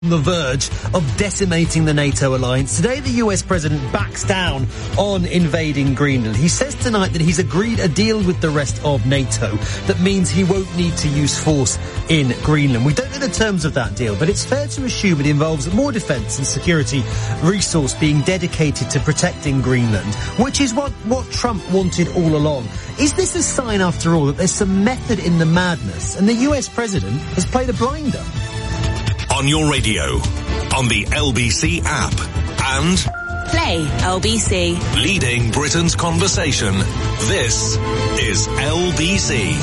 On the verge of decimating the NATO alliance. Today, the US president backs down on invading Greenland. He says tonight that he's agreed a deal with the rest of NATO that means he won't need to use force in Greenland. We don't know the terms of that deal, but it's fair to assume it involves more defence and security resource being dedicated to protecting Greenland, which is what Trump wanted all along. Is this a sign, after all, that there's some method in the madness and the US president has played a blinder? On your radio, on the LBC app, and Play LBC. Leading Britain's conversation. This is LBC.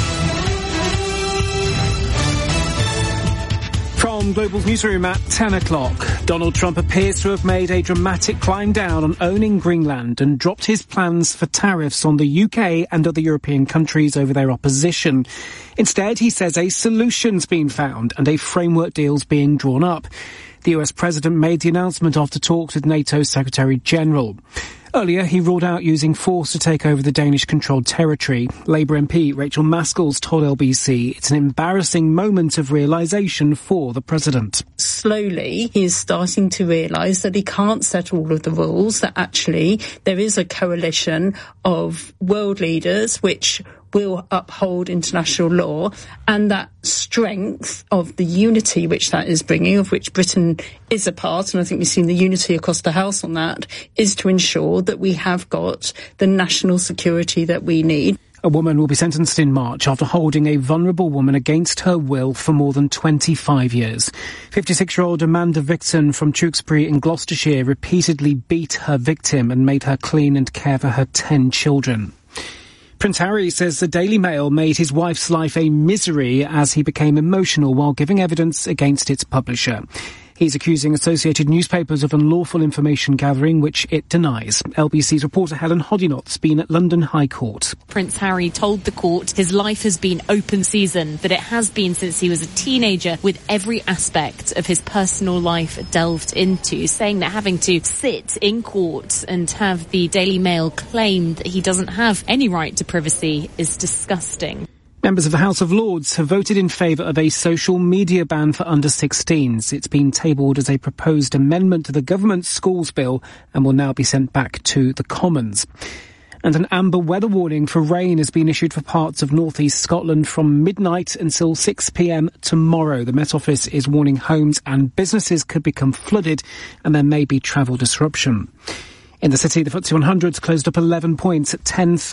From Global's newsroom at 10 o'clock, Donald Trump appears to have made a dramatic climb down on owning Greenland and dropped his plans for tariffs on the UK and other European countries over their opposition. Instead, he says a solution's been found and a framework deal's being drawn up. The US president made the announcement after talks with NATO Secretary General. Earlier, he ruled out using force to take over the Danish-controlled territory. Labour MP Rachel Mascalls told LBC it's an embarrassing moment of realisation for the president. Slowly, he is starting to realise that he can't set all of the rules, that actually there is a coalition of world leaders which will uphold international law, and that strength of the unity which that is bringing, of which Britain is a part, and I think we've seen the unity across the House on that, is to ensure that we have got the national security that we need. A woman will be sentenced in March after holding a vulnerable woman against her will for more than 25 years. 56-year-old Amanda Victon from Tewkesbury in Gloucestershire repeatedly beat her victim and made her clean and care for her 10 children. Prince Harry says the Daily Mail made his wife's life a misery as he became emotional while giving evidence against its publisher. He's accusing Associated Newspapers of unlawful information gathering, which it denies. LBC's reporter Helen Hodinot's been at London High Court. Prince Harry told the court his life has been open season, that it has been since he was a teenager, with every aspect of his personal life delved into, saying that having to sit in court and have the Daily Mail claim that he doesn't have any right to privacy is disgusting. Members of the House of Lords have voted in favour of a social media ban for under-16s. It's been tabled as a proposed amendment to the government's schools bill and will now be sent back to the Commons. And an amber weather warning for rain has been issued for parts of north-east Scotland from midnight until 6 p.m. tomorrow. The Met Office is warning homes and businesses could become flooded and there may be travel disruption. In the city, the FTSE 100 closed up 11 points at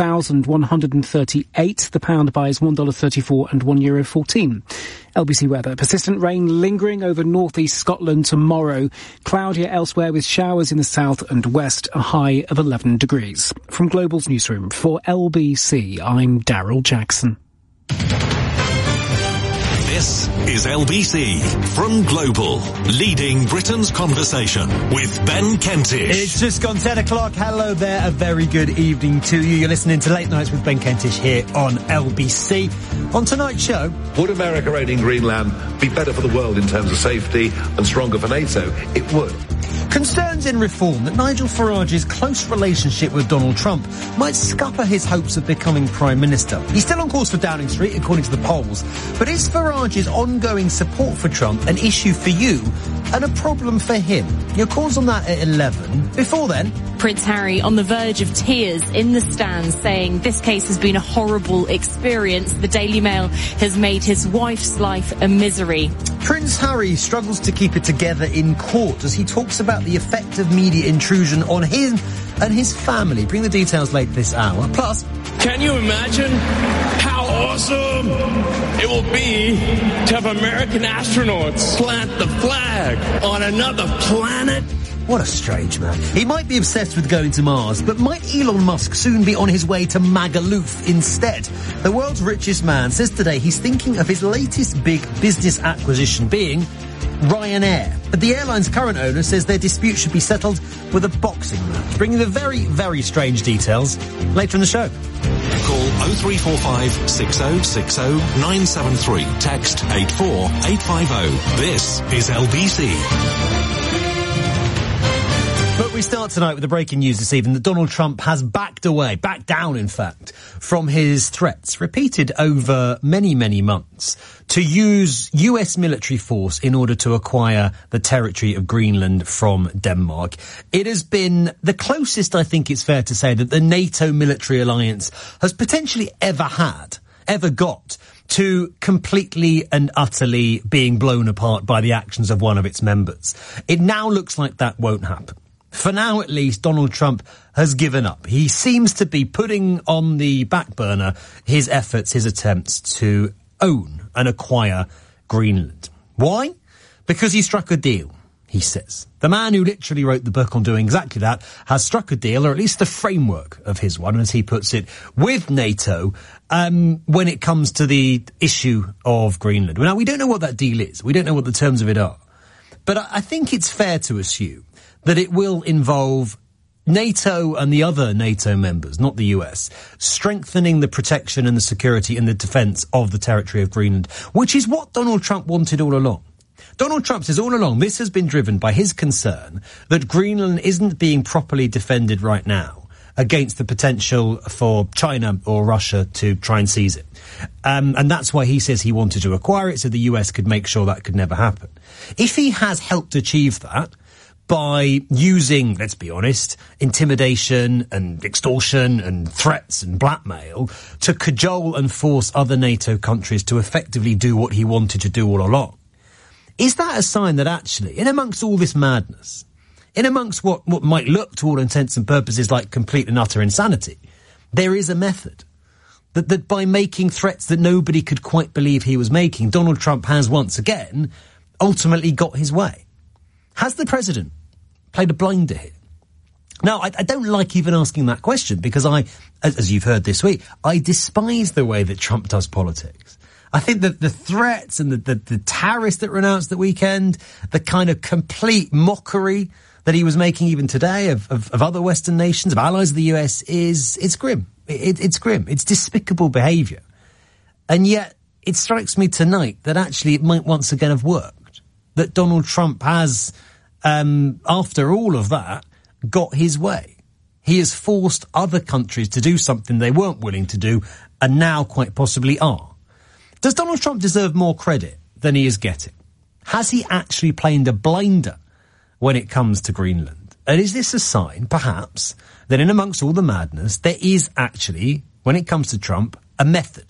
10,138. The pound buys $1.34 and €1.14. LBC weather. Persistent rain lingering over north-east Scotland tomorrow. Cloudier elsewhere with showers in the south and west. A high of 11 degrees. From Global's newsroom for LBC, I'm Daryl Jackson. This is LBC from Global, leading Britain's conversation with Ben Kentish. It's just gone 10 o'clock. Hello there. A very good evening to you. You're listening to Late Nights with Ben Kentish here on LBC. On tonight's show... Would America owning Greenland be better for the world in terms of safety and stronger for NATO? It would. Concerns in reform that Nigel Farage's close relationship with Donald Trump might scupper his hopes of becoming Prime Minister. He's still on course for Downing Street, according to the polls. But is Farage's ongoing support for Trump an issue for you and a problem for him? Your calls on that at 11. Before then... Prince Harry on the verge of tears in the stands, saying this case has been a horrible experience. The Daily Mail has made his wife's life a misery. Prince Harry struggles to keep it together in court as he talks about the effect of media intrusion on him and his family. Bring the details later this hour. Plus... Can you imagine how awesome it will be to have American astronauts plant the flag on another planet? What a strange man. He might be obsessed with going to Mars, but might Elon Musk soon be on his way to Magaluf instead? The world's richest man says today he's thinking of his latest big business acquisition being Ryanair. But the airline's current owner says their dispute should be settled with a boxing match. Bringing the very, very strange details later in the show. Call 0345 6060 973. Text 84850. This is LBC. But we start tonight with the breaking news this evening that Donald Trump has backed down, in fact, from his threats, repeated over many, many months, to use US military force in order to acquire the territory of Greenland from Denmark. It has been the closest, I think it's fair to say, that the NATO military alliance has potentially ever got to completely and utterly being blown apart by the actions of one of its members. It now looks like that won't happen. For now, at least, Donald Trump has given up. He seems to be putting on the back burner his efforts, his attempts to own and acquire Greenland. Why? Because he struck a deal, he says. The man who literally wrote the book on doing exactly that has struck a deal, or at least the framework of his one, as he puts it, with NATO when it comes to the issue of Greenland. Now, we don't know what that deal is. We don't know what the terms of it are. But I think it's fair to assume that it will involve NATO and the other NATO members, not the US, strengthening the protection and the security and the defence of the territory of Greenland, which is what Donald Trump wanted all along. Donald Trump says all along this has been driven by his concern that Greenland isn't being properly defended right now against the potential for China or Russia to try and seize it. And that's why he says he wanted to acquire it so the US could make sure that could never happen. If he has helped achieve that by using, let's be honest, intimidation and extortion and threats and blackmail to cajole and force other NATO countries to effectively do what he wanted to do all along, is that a sign that actually, in amongst all this madness, in amongst what might look to all intents and purposes like complete and utter insanity, there is a method? That by making threats that nobody could quite believe he was making, Donald Trump has once again ultimately got his way. Has the president played a blinder here? Now, I don't like even asking that question because as you've heard this week, I despise the way that Trump does politics. I think that the threats and the tariffs that were announced that weekend, the kind of complete mockery that he was making even today of other Western nations, of allies of the US, it's grim. It's grim. It's despicable behaviour. And yet, it strikes me tonight that actually it might once again have worked. That Donald Trump has, after all of that, got his way. He has forced other countries to do something they weren't willing to do, and now quite possibly are. Does Donald Trump deserve more credit than he is getting? Has he actually played a blinder when it comes to Greenland? And is this a sign, perhaps, that in amongst all the madness, there is actually, when it comes to Trump, a method,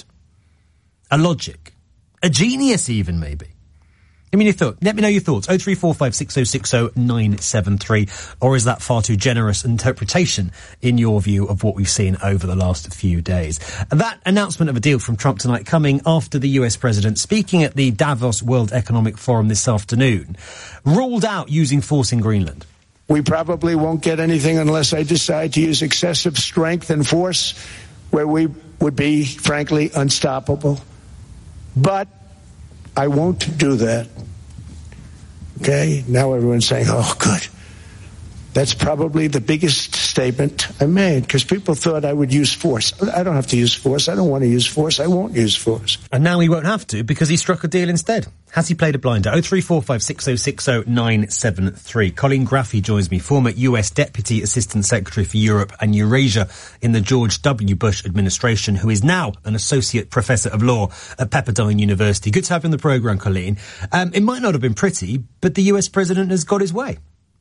a logic, a genius even, maybe? Let me know your thoughts. 0345 6060 973. Or is that far too generous interpretation in your view of what we've seen over the last few days? That announcement of a deal from Trump tonight coming after the US president speaking at the Davos World Economic Forum this afternoon ruled out using force in Greenland. We probably won't get anything unless I decide to use excessive strength and force where we would be, frankly, unstoppable. But I won't do that. Okay? Now everyone's saying, oh, good. That's probably the biggest statement I made, because people thought I would use force. I don't have to use force. I don't want to use force. I won't use force. And now he won't have to, because he struck a deal instead. Has he played a blinder? 0345 6060 973. Colleen Graffy joins me, former US Deputy Assistant Secretary for Europe and Eurasia in the George W. Bush administration, who is now an Associate Professor of Law at Pepperdine University. Good to have you on the programme, Colleen. It might not have been pretty, but the US president has got his way.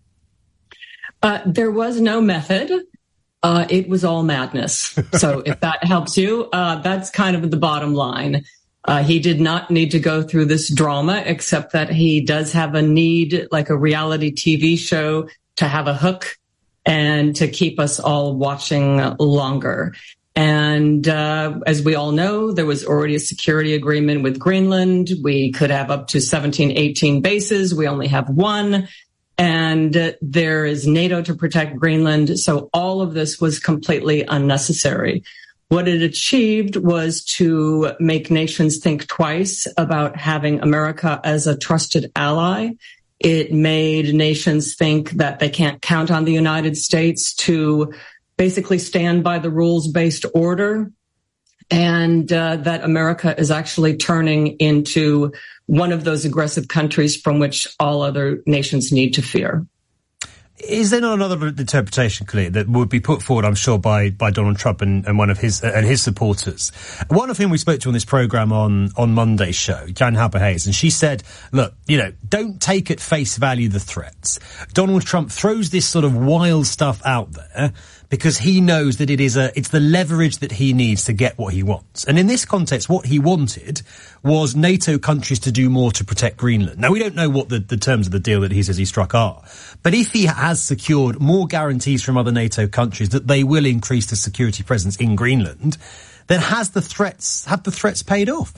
There was no method. It was all madness. So if that helps you, that's kind of the bottom line. He did not need to go through this drama, except that he does have a need, like a reality TV show, to have a hook and to keep us all watching longer. And as we all know, there was already a security agreement with Greenland. We could have up to 17, 18 bases. We only have one. And there is NATO to protect Greenland. So all of this was completely unnecessary. What it achieved was to make nations think twice about having America as a trusted ally. It made nations think that they can't count on the United States to basically stand by the rules-based order, and that America is actually turning into one of those aggressive countries from which all other nations need to fear. Is there not another interpretation, Colleen, that would be put forward, I'm sure, by Donald Trump and one of his supporters? One of whom we spoke to on this programme on Monday's show, Jan Halper-Hayes, and she said, look, don't take at face value the threats. Donald Trump throws this sort of wild stuff out there because he knows that it's the leverage that he needs to get what he wants. And in this context, what he wanted was NATO countries to do more to protect Greenland. Now, we don't know what the terms of the deal that he says he struck are, but if he has secured more guarantees from other NATO countries that they will increase the security presence in Greenland, then have the threats paid off?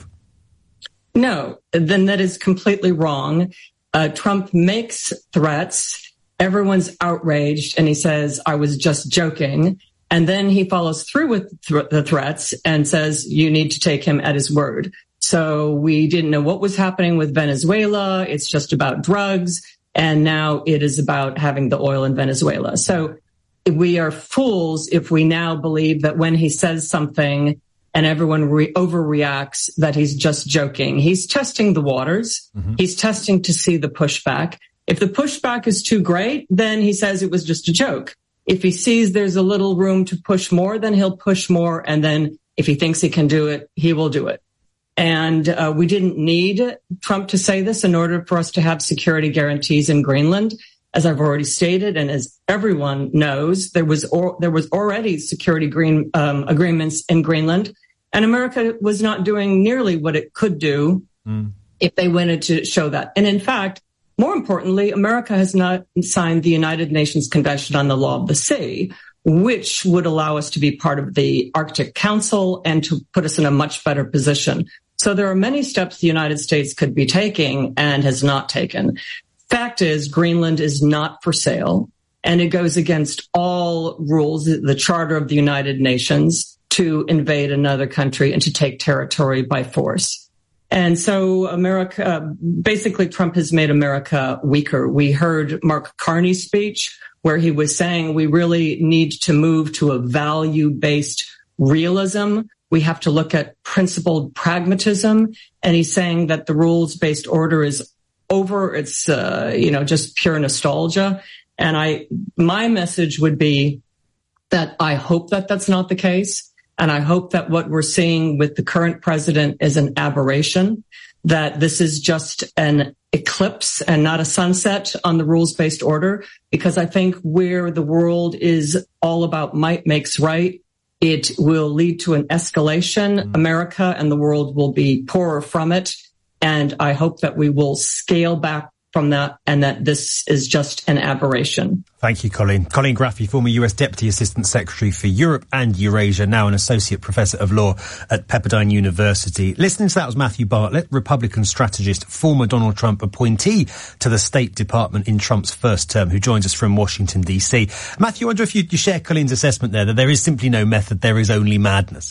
No, then that is completely wrong. Trump makes threats. Everyone's outraged, and he says, I was just joking. And then he follows through with the threats and says, you need to take him at his word. So we didn't know what was happening with Venezuela. It's just about drugs. And now it is about having the oil in Venezuela. So we are fools if we now believe that when he says something and everyone overreacts, that he's just joking. He's testing the waters. Mm-hmm. He's testing to see the pushback. If the pushback is too great, then he says it was just a joke. If he sees there's a little room to push more, then he'll push more. And then if he thinks he can do it, he will do it. And we didn't need Trump to say this in order for us to have security guarantees in Greenland. As I've already stated, and as everyone knows, there was already security agreements in Greenland, and America was not doing nearly what it could do if they wanted to show that. And in fact, more importantly, America has not signed the United Nations Convention on the Law of the Sea, which would allow us to be part of the Arctic Council and to put us in a much better position. So there are many steps the United States could be taking and has not taken. Fact is, Greenland is not for sale, and it goes against all rules, the Charter of the United Nations, to invade another country and to take territory by force. And so America, basically Trump has made America weaker. We heard Mark Carney's speech where he was saying we really need to move to a value-based realism. We have to look at principled pragmatism. And he's saying that the rules-based order is over. It's, just pure nostalgia. And my message would be that I hope that that's not the case. And I hope that what we're seeing with the current president is an aberration, that this is just an eclipse and not a sunset on the rules-based order, because I think where the world is all about might makes right, it will lead to an escalation. America and the world will be poorer from it. And I hope that we will scale back from that and that this is just an aberration. Thank you, Colleen. Colleen Graffi, former US Deputy Assistant Secretary for Europe and Eurasia, now an Associate Professor of Law at Pepperdine University. Listening to that was Matthew Bartlett, Republican strategist, former Donald Trump appointee to the State Department in Trump's first term, who joins us from Washington, D.C. Matthew, I wonder if you share Colleen's assessment there, that there is simply no method, there is only madness.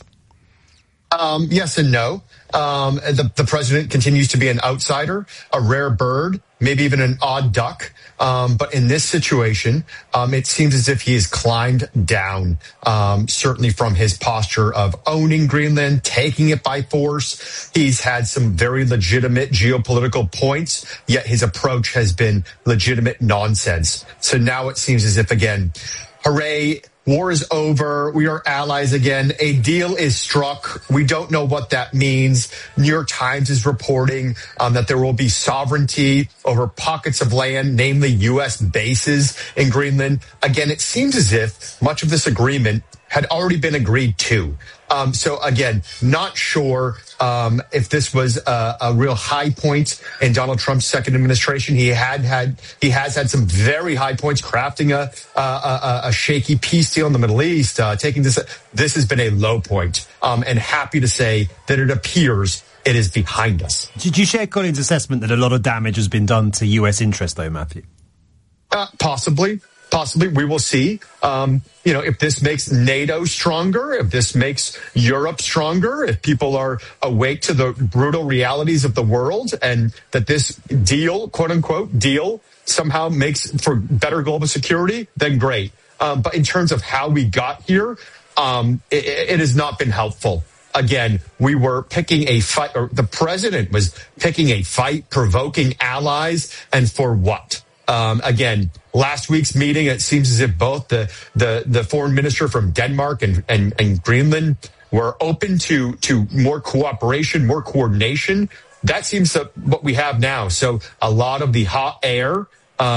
Yes and no. The president continues to be an outsider, a rare bird, maybe even an odd duck. But in this situation, it seems as if he has climbed down, certainly from his posture of owning Greenland, taking it by force. He's had some very legitimate geopolitical points, yet his approach has been legitimate nonsense. So now it seems as if, again, hooray, war is over. We are allies again. A deal is struck. We don't know what that means. New York Times is reporting that there will be sovereignty over pockets of land, namely U.S. bases in Greenland. Again, it seems as if much of this agreement had already been agreed to. So again, not sure if this was a real high point in Donald Trump's second administration. He has had some very high points, crafting a shaky peace deal in the Middle East, taking this. This has been a low point, and happy to say that it appears it is behind us. Did you share Colleen's assessment that a lot of damage has been done to U.S. interest, though, Matthew? Possibly, we will see. If this makes NATO stronger, if this makes Europe stronger, if people are awake to the brutal realities of the world, and that this deal, quote unquote, deal somehow makes for better global security, then great. But in terms of how we got here, it has not been helpful. Again, we were picking a fight, or the president was picking a fight, provoking allies, and for what? Again, last week's meeting, it seems as if both the foreign minister from Denmark and Greenland were open to more cooperation, more coordination. That seems to what we have now. So a lot of the hot air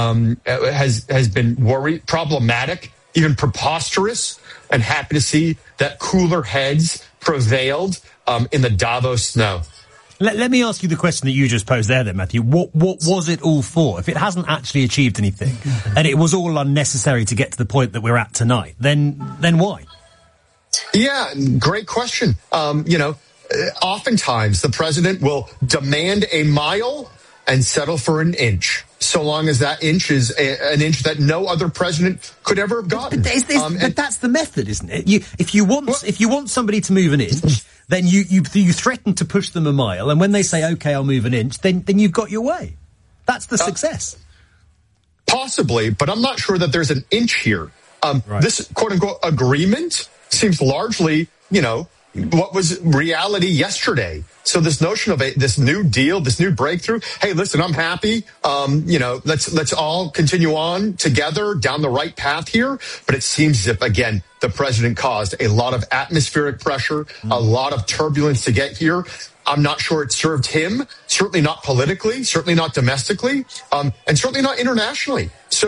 has been problematic, even preposterous, and happy to see that cooler heads prevailed in the Davos snow. Let me ask you the question that you just posed there then, Matthew. What was it all for? If it hasn't actually achieved anything and it was all unnecessary to get to the point that we're at tonight, then why? Yeah, great question. Oftentimes the president will demand a mile and settle for an inch, so long as that inch is an inch that no other president could ever have gotten. But that's the method, isn't it? If you want somebody to move an inch, then you threaten to push them a mile, and when they say, okay, I'll move an inch, then you've got your way. That's the success. Possibly, but I'm not sure that there's an inch here. This quote-unquote agreement seems largely, what was reality yesterday. So this notion of this new deal, this new breakthrough, hey, listen, I'm happy. Let's all continue on together down the right path here. But it seems as if, again, the president caused a lot of atmospheric pressure, a lot of turbulence to get here. I'm not sure it served him, certainly not politically, certainly not domestically, and certainly not internationally. So,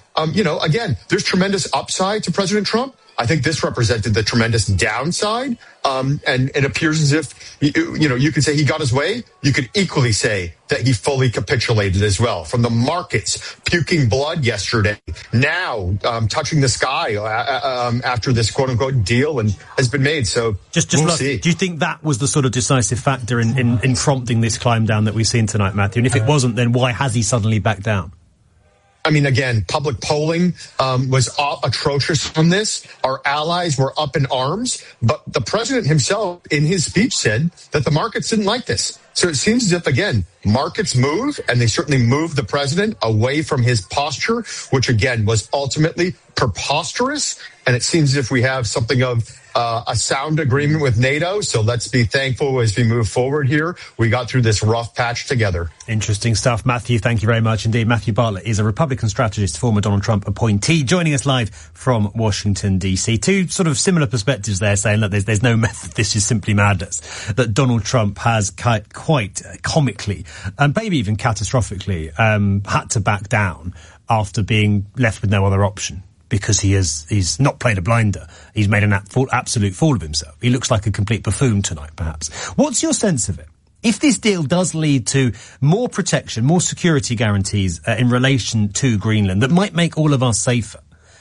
again, there's tremendous upside to President Trump. I think this represented the tremendous downside, and it appears as if, you could say he got his way. You could equally say that he fully capitulated as well. From the markets puking blood yesterday, now touching the sky after this quote-unquote deal and has been made. So we'll see. Do you think that was the sort of decisive factor in prompting this climb down that we've seen tonight, Matthew? And if it wasn't, then why has he suddenly backed down? I mean, again, public polling was atrocious on this. Our allies were up in arms, but the president himself in his speech said that the markets didn't like this. So it seems as if, again, markets move, and they certainly moved the president away from his posture, which, again, was ultimately preposterous. And it seems as if we have something of a sound agreement with NATO. So let's be thankful as we move forward here. We got through this rough patch together. Interesting stuff. Matthew, thank you very much indeed. Matthew Bartlett is a Republican strategist, former Donald Trump appointee, joining us live from Washington, D.C. Two sort of similar perspectives there, saying that there's no method. This is simply madness. That Donald Trump has quite comically, and maybe even catastrophically, had to back down after being left with no other option. Because he's not played a blinder. He's made an absolute fool of himself. He looks like a complete buffoon tonight, perhaps. What's your sense of it? If this deal does lead to more protection, more security guarantees in relation to Greenland that might make all of us safer,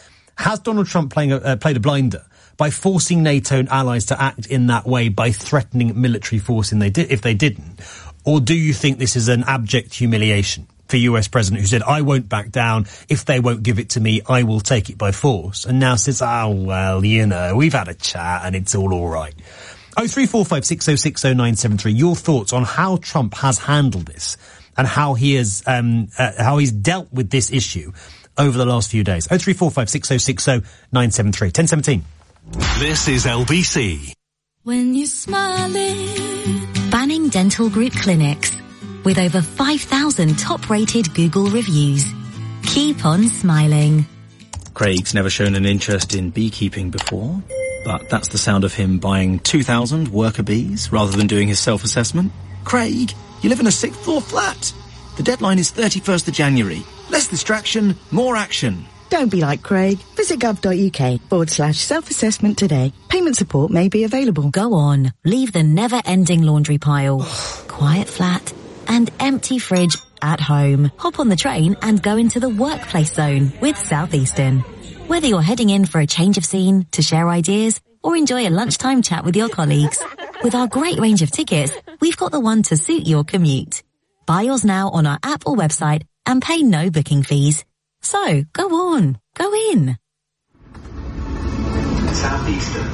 has Donald Trump played a blinder by forcing NATO and allies to act in that way, by threatening military force if they didn't? Or do you think this is an abject humiliation for US President who said, I won't back down. If they won't give it to me, I will take it by force. And now says, we've had a chat and it's all right. 0345 6060 973. Your thoughts on how Trump has handled this and how he's dealt with this issue over the last few days. 0345 6060 973. 1017. This is LBC. When you're smiling. Banning Dental Group Clinics. With over 5,000 top-rated Google reviews. Keep on smiling. Craig's never shown an interest in beekeeping before, but that's the sound of him buying 2,000 worker bees rather than doing his self-assessment. Craig, you live in a 6th floor flat. The deadline is 31st of January. Less distraction, more action. Don't be like Craig. Visit gov.uk/self-assessment today. Payment support may be available. Go on. Leave the never-ending laundry pile. Quiet flat. And empty fridge at home. Hop on the train and go into the workplace zone with Southeastern. Whether you're heading in for a change of scene, to share ideas, or enjoy a lunchtime chat with your colleagues, with our great range of tickets, we've got the one to suit your commute. Buy yours now on our app or website and pay no booking fees. So, go on, go in. Southeastern.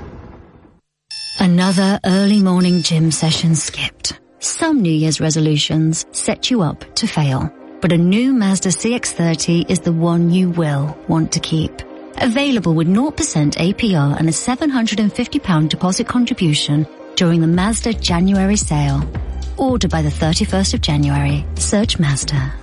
Another early morning gym session skipped. Some New Year's resolutions set you up to fail, but a new Mazda CX-30 is the one you will want to keep. Available with 0% APR and a £750 deposit contribution during the Mazda January sale. Order by the 31st of January. Search Mazda.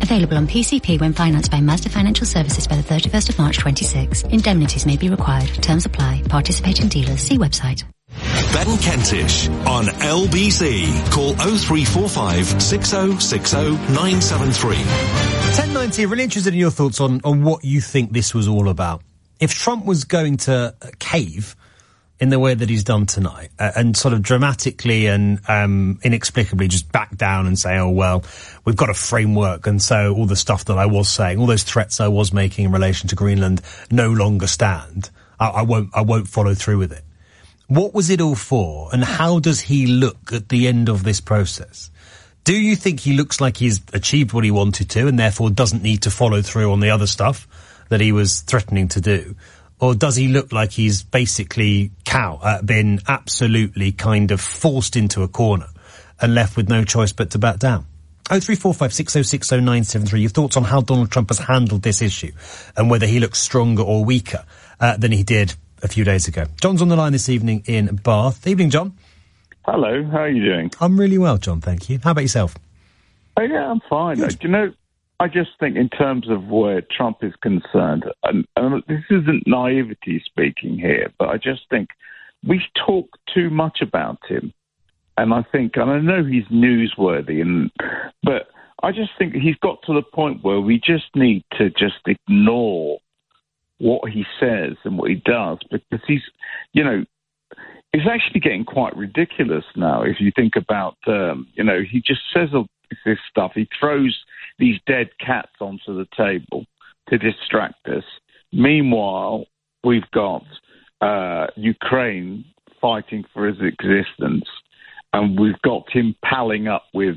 Available on PCP when financed by Mazda Financial Services by the 31st of March 26. Indemnities may be required. Terms apply. Participating dealers. See website. Ben Kentish on LBC. Call 0345 6060 973. 1090, really interested in your thoughts on what you think this was all about. If Trump was going to cave in the way that he's done tonight, and sort of dramatically and inexplicably just back down and say, oh, well, we've got a framework, and so all the stuff that I was saying, all those threats I was making in relation to Greenland no longer stand. I won't follow through with it. What was it all for, and how does he look at the end of this process? Do you think he looks like he's achieved what he wanted to and therefore doesn't need to follow through on the other stuff that he was threatening to do? Or does he look like he's basically been absolutely kind of forced into a corner and left with no choice but to back down? 0345 6060 973. Your thoughts on how Donald Trump has handled this issue and whether he looks stronger or weaker than he did a few days ago. John's on the line this evening in Bath. Evening, John. Hello, how are you doing? I'm really well, John, thank you. How about yourself? Oh, yeah, I'm fine. Do you know, I just think in terms of where Trump is concerned, and this isn't naivety speaking here, but I just think we talk too much about him. And I know he's newsworthy, but I just think he's got to the point where we just need to just ignore what he says and what he does, because he's, it's actually getting quite ridiculous now if you think about, he just says this stuff. He throws these dead cats onto the table to distract us. Meanwhile, we've got Ukraine fighting for his existence, and we've got him palling up with,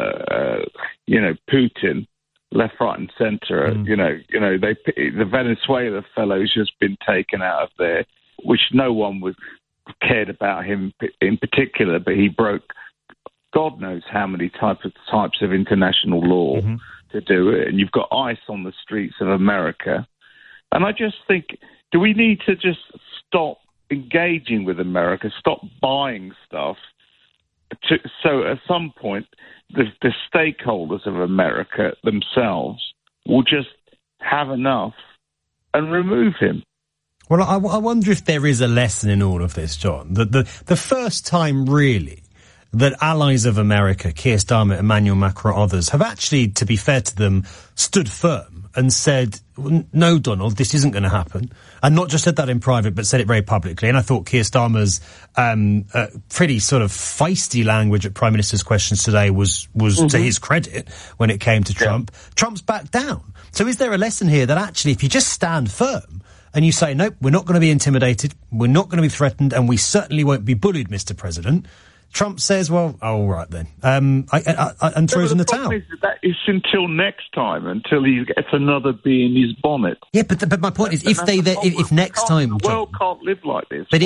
Putin, left, right, and centre. The Venezuela fellow's just been taken out of there, which no one cared about him in particular, but he broke God knows how many types of international law to do it. And you've got ICE on the streets of America. And I just think, do we need to just stop engaging with America, stop buying stuff? So at some point, the stakeholders of America themselves will just have enough and remove him. Well, I wonder if there is a lesson in all of this, John. The first time, really, that allies of America, Keir Starmer, Emmanuel Macron, others, have actually, to be fair to them, stood firm and said, no, Donald, this isn't going to happen. And not just said that in private, but said it very publicly. And I thought Keir Starmer's pretty sort of feisty language at Prime Minister's questions today was to his credit when it came to Trump. Trump's backed down. So is there a lesson here that actually, if you just stand firm and you say, nope, we're not going to be intimidated, we're not going to be threatened, and we certainly won't be bullied, Mr. President, Trump says, well, all right then, and throws in the towel. It's until next time, until he gets another bee in his bonnet. Yeah, but my point is, if next time, the world can't live like this. But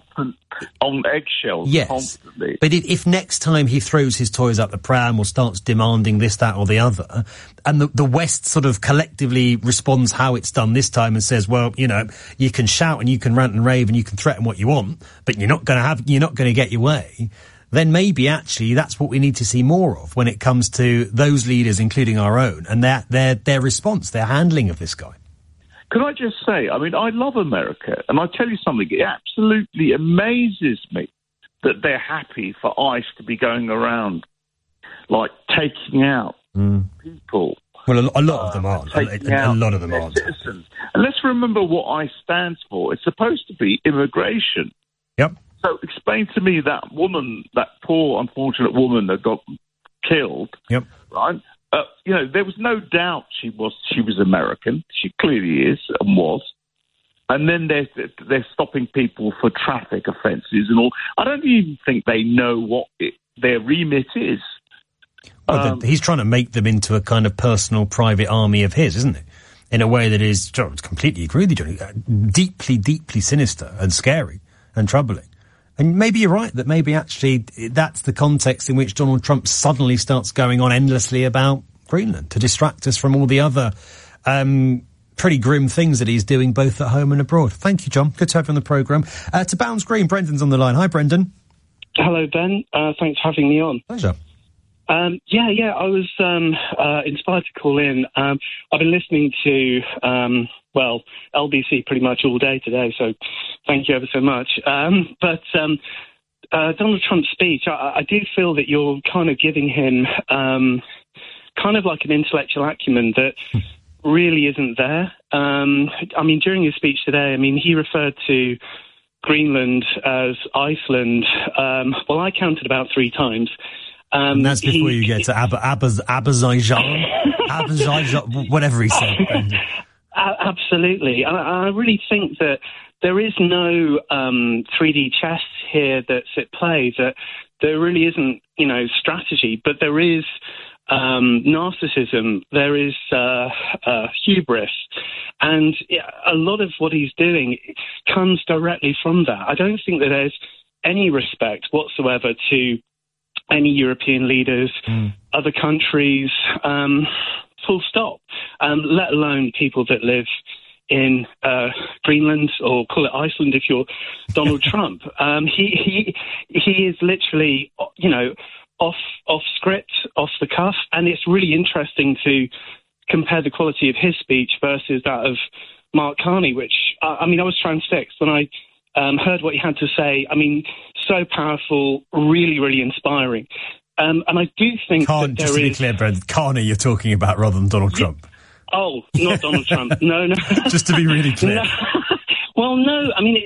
on eggshells, yes, constantly. But if next time he throws his toys up the pram or starts demanding this, that, or the other, and the West sort of collectively responds how it's done this time and says, well, you can shout and you can rant and rave and you can threaten what you want, but you're not going to get your way. Then maybe actually that's what we need to see more of when it comes to those leaders, including our own, and their response, their handling of this guy. Can I just say, I love America, and I tell you something, it absolutely amazes me that they're happy for ICE to be going around, like, taking out people. Well, a lot of them aren't. A lot of them aren't. Citizens. And let's remember what ICE stands for. It's supposed to be immigration. Yep. So explain to me that woman, that poor, unfortunate woman that got killed. Yep. Right. There was no doubt she was American. She clearly is and was. And then they're stopping people for traffic offences and all. I don't even think they know what their remit is. Well, he's trying to make them into a kind of personal, private army of his, isn't it? In a way that is, John, completely agree with you, Johnny, deeply, deeply sinister and scary and troubling. And maybe you're right that maybe actually that's the context in which Donald Trump suddenly starts going on endlessly about Greenland to distract us from all the other pretty grim things that he's doing both at home and abroad. Thank you, John. Good to have you on the programme. To Bounds Green, Brendan's on the line. Hi, Brendan. Hello, Ben. Thanks for having me on. Pleasure. I was inspired to call in. I've been listening to, LBC pretty much all day today, so thank you ever so much. But Donald Trump's speech, I do feel that you're kind of giving him kind of like an intellectual acumen that really isn't there. During his speech today, he referred to Greenland as Iceland. I counted about 3 times. And that's before you get to Azerbaijan, whatever he said. Absolutely. I really think that there is no 3D chess here that's at play, that there really isn't, strategy, but there is narcissism, there is hubris, and a lot of what he's doing comes directly from that. I don't think that there's any respect whatsoever to any European leaders, other countries, full stop, let alone people that live in Greenland, or call it Iceland if you're Donald Trump. He is literally, off script, off the cuff, and it's really interesting to compare the quality of his speech versus that of Mark Carney, which, I was transfixed when I heard what he had to say. So powerful, really, really inspiring. And I do think that just to be clear, Brent, Carney you're talking about rather than Donald Trump. Oh, not Donald Trump. No. Just to be really clear. No. Well, no.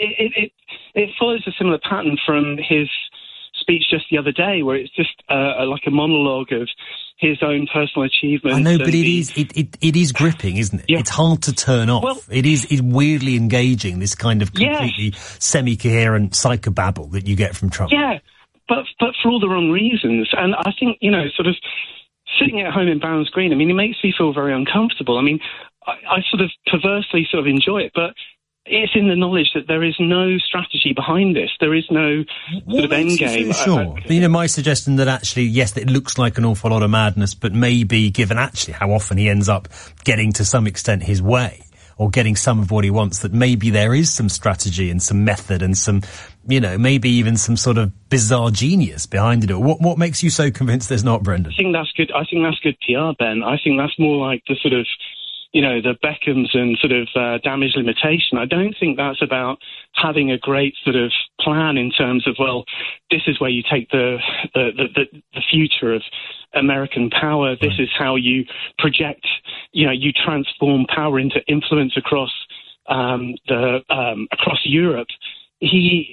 It follows a similar pattern from his speech just the other day, where it's just like a monologue of his own personal achievements. I know, but it is gripping, isn't it? Yeah. It's hard to turn off. Well, it's weirdly engaging, this kind of completely semi-coherent psychobabble that you get from Trump. Yeah, but for all the wrong reasons. And I think, sort of sitting at home in Barron's Green, it makes me feel very uncomfortable. I sort of perversely sort of enjoy it, but it's in the knowledge that there is no strategy behind this. There is no sort of end game. Sure. My suggestion that actually, yes, it looks like an awful lot of madness, but maybe given actually how often he ends up getting to some extent his way, or getting some of what he wants, that maybe there is some strategy and some method and some, maybe even some sort of bizarre genius behind it all. What makes you so convinced there's not, Brendan? I think that's good. I think that's good PR, Ben. I think that's more like the sort of, the Beckhams and sort of damage limitation. I don't think that's about having a great sort of plan in terms of, this is where you take the future of American power. This is how you project, you transform power into influence across across Europe. He's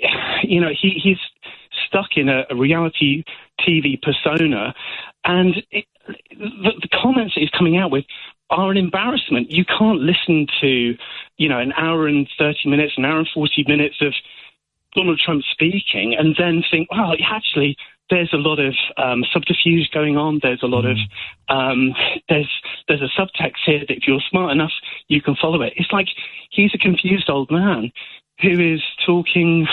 stuck in a reality TV persona, and the comments that he's coming out with are an embarrassment. You can't listen to, an hour and 30 minutes, an hour and 40 minutes of Donald Trump speaking and then think, actually, there's a lot of subterfuge going on. There's a lot of, there's a subtext here that if you're smart enough, you can follow it. It's like he's a confused old man who is talking,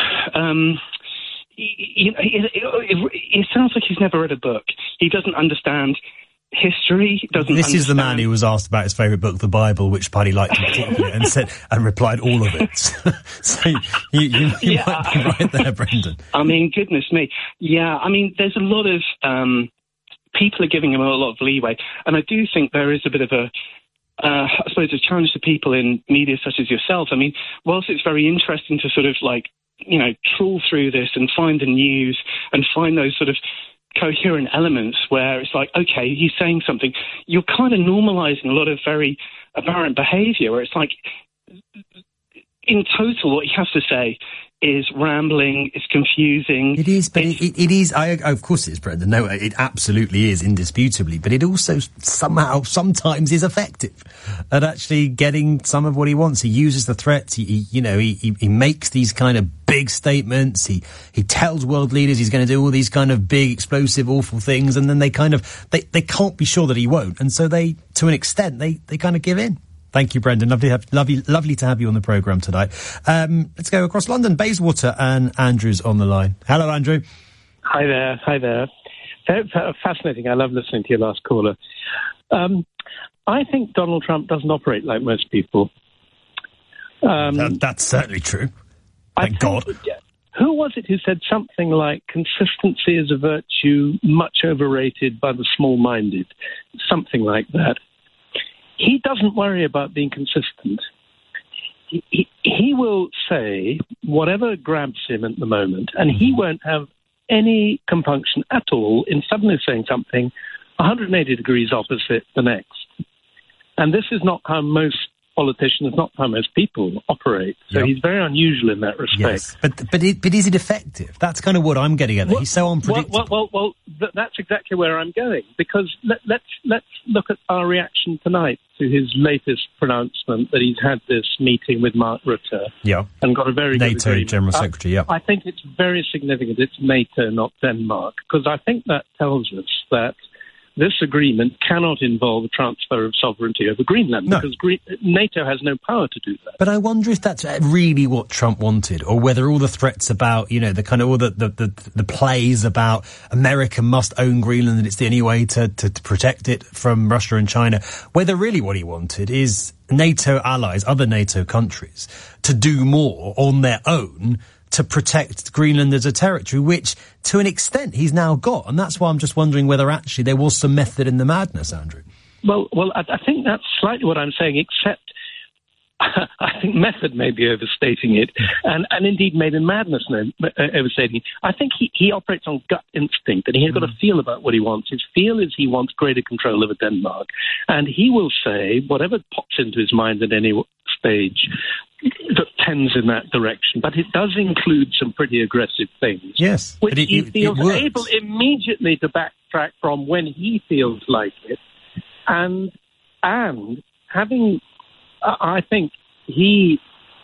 it sounds like he's never read a book. He doesn't understand history. This is the man who was asked about his favourite book, the Bible, which part he liked in particular, and replied all of it. So you might be right there, Brendan. Goodness me. Yeah, there's a lot of people are giving him a lot of leeway, and I do think there is a bit of a I suppose a challenge to people in media such as yourself. Whilst it's very interesting to sort of trawl through this and find the news and find those sort of coherent elements where it's like, okay, he's saying something, you're kind of normalizing a lot of very aberrant behavior where it's like, in total, what he has to say is rambling, it's confusing. It is, but it is, of course it is, Brendan. No, it absolutely is, indisputably, but it also sometimes is effective at actually getting some of what he wants. He uses the threats, he makes these kind of big statements, he tells world leaders he's going to do all these kind of big, explosive, awful things, and then they can't be sure that he won't, and so they, to an extent, they kind of give in. Thank you, Brendan. Lovely to have you on the programme tonight. Let's go across London. Bayswater, and Andrew's on the line. Hello, Andrew. Hi there. Fascinating. I love listening to your last caller. I think Donald Trump doesn't operate like most people. That's certainly true. Thank God. who was it who said something like consistency is a virtue much overrated by the small-minded? Something like that. He doesn't worry about being consistent. He will say whatever grabs him at the moment, and he won't have any compunction at all in suddenly saying something 180 degrees opposite the next. And this is not how most politicians, not how most people operate. So he's very unusual in that respect. Yes. But is it effective? That's kind of what I'm getting at. He's so unpredictable. Well, that's exactly where I'm going. Because let's look at our reaction tonight to his latest pronouncement that he's had this meeting with Mark Rutte. Yeah. And got a very good NATO agreement. General Secretary, yeah. I think it's very significant it's NATO, not Denmark. Because I think that tells us that this agreement cannot involve a transfer of sovereignty over Greenland, because NATO has no power to do that. But I wonder if that's really what Trump wanted, or whether all the threats about, you know, the kind of all the plays about America must own Greenland and it's the only way to protect it from Russia and China, whether really what he wanted is NATO allies, other NATO countries, to do more on their own to protect Greenland as a territory, which, to an extent, he's now got. And that's why I'm just wondering whether actually there was some method in the madness, Andrew. Well, I think that's slightly what I'm saying, except I think method may be overstating it, and indeed maybe madness overstating it. I think he operates on gut instinct, and he's got a feel about what he wants. His feel is he wants greater control over Denmark, and he will say whatever pops into his mind at any stage that tends in that direction, but it does include some pretty aggressive things. Yes, which he feels able immediately to backtrack from when he feels like it, and having, I think, he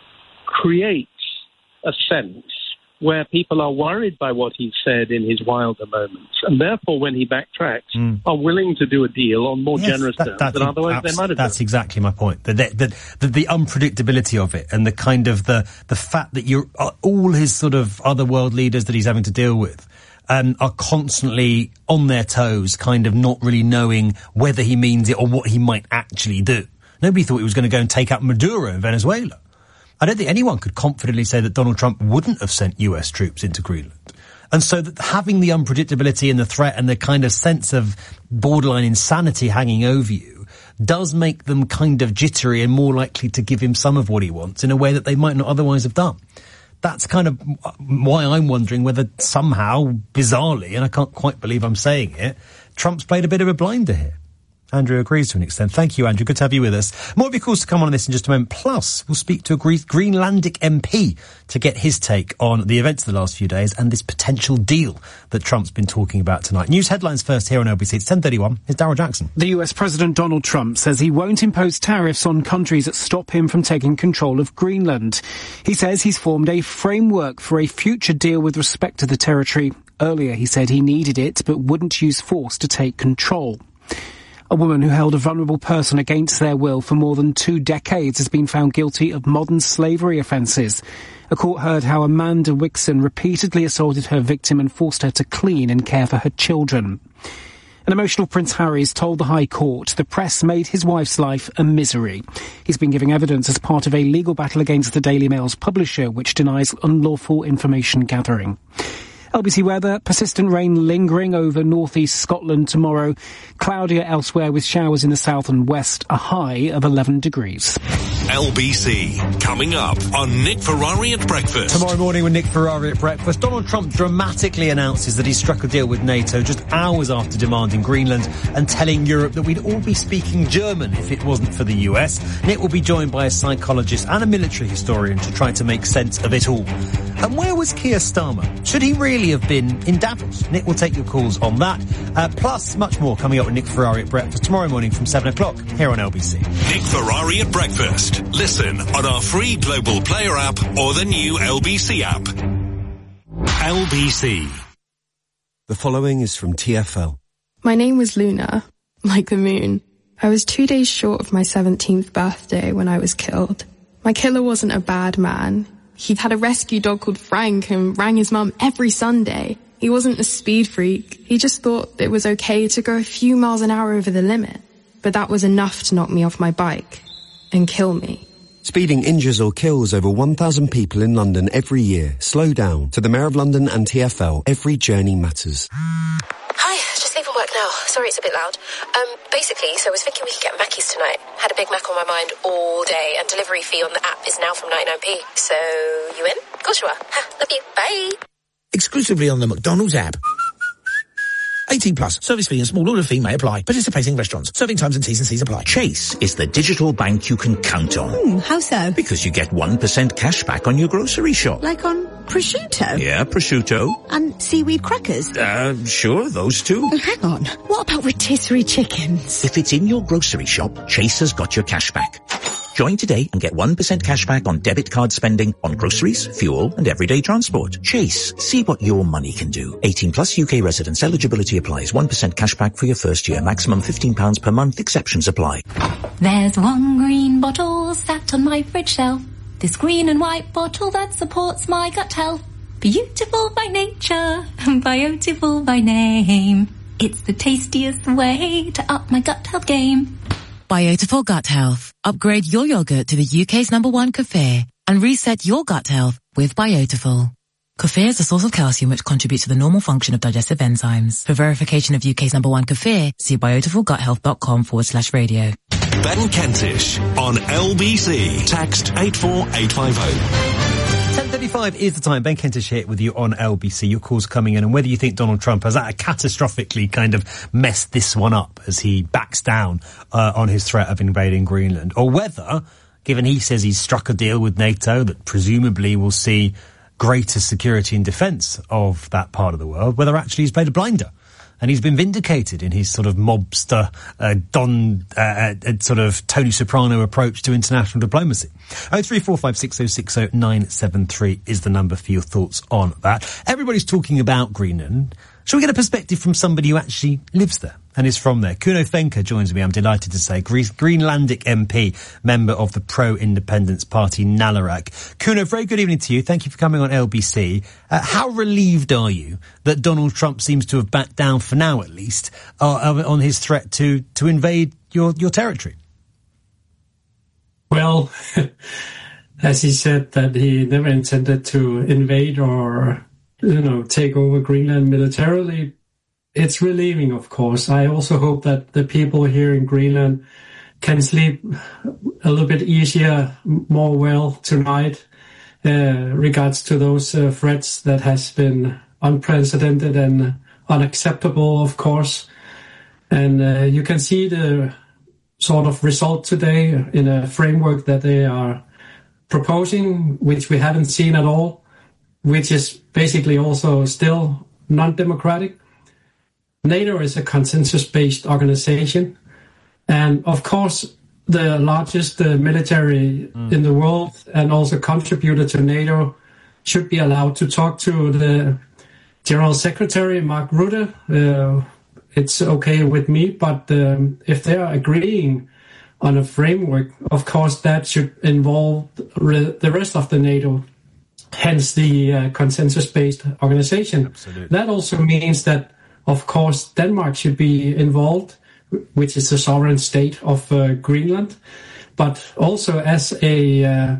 creates a sense where people are worried by what he said in his wilder moments, and therefore, when he backtracks, are willing to do a deal on more generous terms than otherwise they might have done. That's exactly my point. The unpredictability of it, and the kind of the fact that all his sort of other world leaders that he's having to deal with are constantly on their toes, kind of not really knowing whether he means it or what he might actually do. Nobody thought he was going to go and take out Maduro in Venezuela. I don't think anyone could confidently say that Donald Trump wouldn't have sent US troops into Greenland. And so that having the unpredictability and the threat and the kind of sense of borderline insanity hanging over you does make them kind of jittery and more likely to give him some of what he wants in a way that they might not otherwise have done. That's kind of why I'm wondering whether somehow, bizarrely, and I can't quite believe I'm saying it, Trump's played a bit of a blinder here. Andrew agrees to an extent. Thank you, Andrew. Good to have you with us. More of your calls to come on this in just a moment. Plus, we'll speak to a Greenlandic MP to get his take on the events of the last few days and this potential deal that Trump's been talking about tonight. News headlines first here on LBC. It's 10:31. Here's Darryl Jackson. The US President Donald Trump says he won't impose tariffs on countries that stop him from taking control of Greenland. He says he's formed a framework for a future deal with respect to the territory. Earlier, he said he needed it, but wouldn't use force to take control. A woman who held a vulnerable person against their will for more than 2 decades has been found guilty of modern slavery offences. A court heard how Amanda Wixon repeatedly assaulted her victim and forced her to clean and care for her children. An emotional Prince Harry has told the High Court the press made his wife's life a misery. He's been giving evidence as part of a legal battle against the Daily Mail's publisher, which denies unlawful information gathering. LBC weather, persistent rain lingering over northeast Scotland tomorrow. Cloudier elsewhere with showers in the south and west, a high of 11 degrees. LBC, coming up on Nick Ferrari at Breakfast. Tomorrow morning with Nick Ferrari at Breakfast, Donald Trump dramatically announces that he struck a deal with NATO just hours after demanding Greenland and telling Europe that we'd all be speaking German if it wasn't for the US. Nick will be joined by a psychologist and a military historian to try to make sense of it all. And where was Keir Starmer? Should he really have been in Davos? Nick will take your calls on that. Plus, much more coming up with Nick Ferrari at Breakfast tomorrow morning from 7 o'clock here on LBC. Nick Ferrari at Breakfast. Listen on our free Global Player app or the new LBC app. LBC. The following is from TfL. My name was Luna, like the moon. I was 2 days short of my 17th birthday when I was killed. My killer wasn't a bad man. He had a rescue dog called Frank and rang his mum every Sunday. He wasn't a speed freak. He just thought it was okay to go a few miles an hour over the limit. But that was enough to knock me off my bike and kill me. Speeding injures or kills over 1,000 people in London every year. Slow down. To the Mayor of London and TfL, every journey matters. Hi, just leaving work now. Sorry it's a bit loud. Basically, so I was thinking we could get Mackies tonight. Had a Big Mac on my mind all day, and delivery fee on the app is now from 99p. So, you in? Of course you are. Love you. Bye. Exclusively on the McDonald's app. 18 plus. Service fee and small order fee may apply. Participating restaurants. Serving times and T's and C's apply. Chase is the digital bank you can count on. How so? Because you get 1% cash back on your grocery shop. Like on prosciutto? Yeah, prosciutto. And seaweed crackers? Sure, those two. Oh, hang on. What about rotisserie chickens? If it's in your grocery shop, Chase has got your cash back. Join today and get 1% cash back on debit card spending on groceries, fuel and everyday transport. Chase. See what your money can do. 18 plus UK residents. Eligibility applies. 1% cash back for your first year. Maximum £15 per month. Exceptions apply. There's one green bottle sat on my fridge shelf. This green and white bottle that supports my gut health. Beautiful by nature, beautiful by name. It's the tastiest way to up my gut health game. Biotiful Gut Health. Upgrade your yogurt to the UK's #1 kefir and reset your gut health with Biotiful. Kefir is a source of calcium which contributes to the normal function of digestive enzymes. For verification of UK's #1 kefir, see biotifulguthealth.com/radio. Ben Kentish on LBC. Text 84850. 10:35 is the time. Ben Kentish here with you on LBC. Your calls coming in, and whether you think Donald Trump has catastrophically kind of messed this one up as he backs down on his threat of invading Greenland, or whether, given he says he's struck a deal with NATO that presumably will see greater security and defence of that part of the world, whether actually he's played a blinder. And he's been vindicated in his sort of mobster, sort of Tony Soprano approach to international diplomacy. 03456060973 is the number for your thoughts on that. Everybody's talking about Greenland. Shall we get a perspective from somebody who actually lives there and is from there? Kuno Fenker joins me, I'm delighted to say, Greenlandic MP, member of the pro-independence party Nalaraq. Kuno, very good evening to you. Thank you for coming on LBC. How relieved are you that Donald Trump seems to have backed down, for now at least, on his threat to invade your territory? Well, as he said that he never intended to invade or take over Greenland militarily, it's relieving, of course. I also hope that the people here in Greenland can sleep a little bit easier, more well tonight, regards to those threats that has been unprecedented and unacceptable, of course. And you can see the sort of result today in a framework that they are proposing, which we haven't seen at all, which is basically also still non-democratic. NATO is a consensus-based organization. And of course, the largest military in the world and also contributor to NATO should be allowed to talk to the General Secretary, Mark Rutte. It's okay with me, but if they are agreeing on a framework, of course, that should involve the rest of the NATO. Hence the consensus-based organization. Absolutely. That also means that, of course, Denmark should be involved, which is the sovereign state of Greenland, but also as a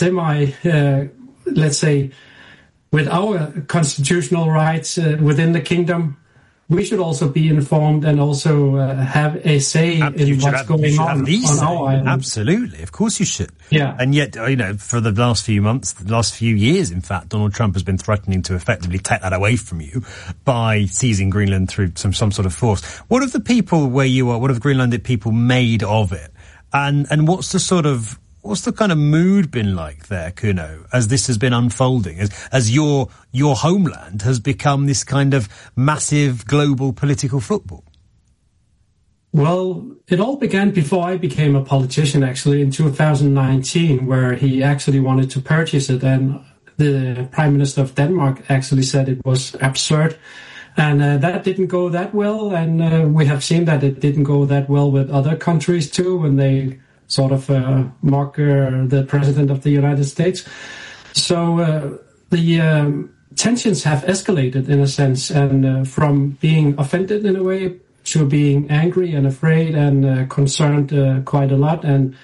let's say, with our constitutional rights within the kingdom, we should also be informed and also have a say in what's going on our island. Absolutely, of course you should. Yeah. And yet, for the last few months, the last few years, in fact, Donald Trump has been threatening to effectively take that away from you by seizing Greenland through some sort of force. What have the people where you are, what have the Greenlandic people made of it? And what's the kind of mood been like there, Kuno, as this has been unfolding, as your homeland has become this kind of massive global political football? Well, it all began before I became a politician, actually, in 2019, where he actually wanted to purchase it. And the Prime Minister of Denmark actually said it was absurd. And that didn't go that well. And we have seen that it didn't go that well with other countries, too, when they sort of mock the President of the United States. So the tensions have escalated, in a sense, and from being offended in a way to being angry and afraid and concerned quite a lot. And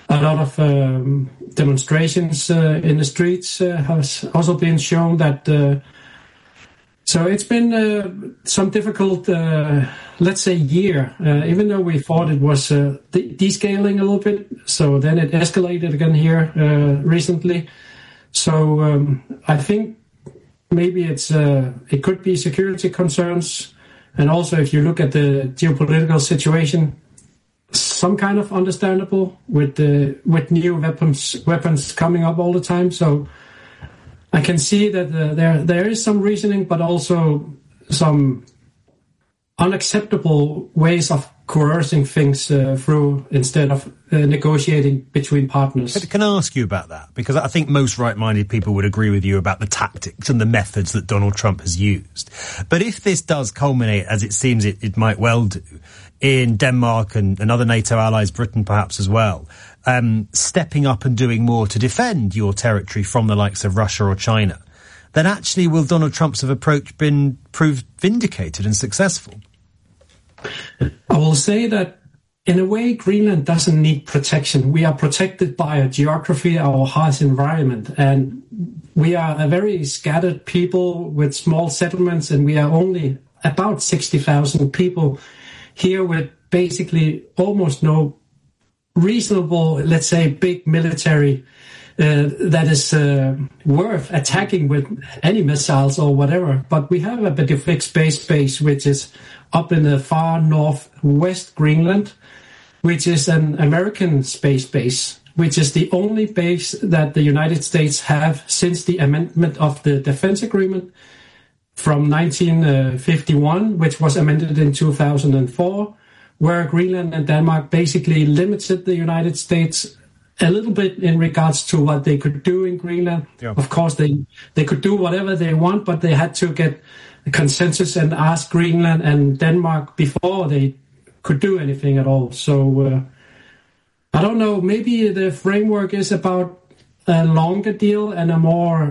a lot of demonstrations in the streets has also been shown that. So it's been some difficult, let's say, year. Even though we thought it was descaling a little bit, so then it escalated again here recently. So I think maybe it could be security concerns, and also if you look at the geopolitical situation, some kind of understandable with new weapons coming up all the time. So I can see that there is some reasoning, but also some unacceptable ways of coercing things through instead of negotiating between partners. Can I ask you about that? Because I think most right-minded people would agree with you about the tactics and the methods that Donald Trump has used. But if this does culminate, as it seems it might well do, in Denmark and other NATO allies, Britain perhaps as well, stepping up and doing more to defend your territory from the likes of Russia or China, then actually will Donald Trump's approach been proved vindicated and successful? I will say that in a way, Greenland doesn't need protection. We are protected by our geography, our harsh environment, and we are a very scattered people with small settlements, and we are only about 60,000 people here with basically almost no reasonable, let's say, big military that is worth attacking with any missiles or whatever. But we have a Bedifrik space base, which is up in the far northwest Greenland, which is an American space base, which is the only base that the United States have since the amendment of the Defense Agreement from 1951, which was amended in 2004, where Greenland and Denmark basically limited the United States a little bit in regards to what they could do in Greenland. Yeah. Of course, they could do whatever they want, but they had to get a consensus and ask Greenland and Denmark before they could do anything at all. So I don't know, maybe the framework is about a longer deal and a more,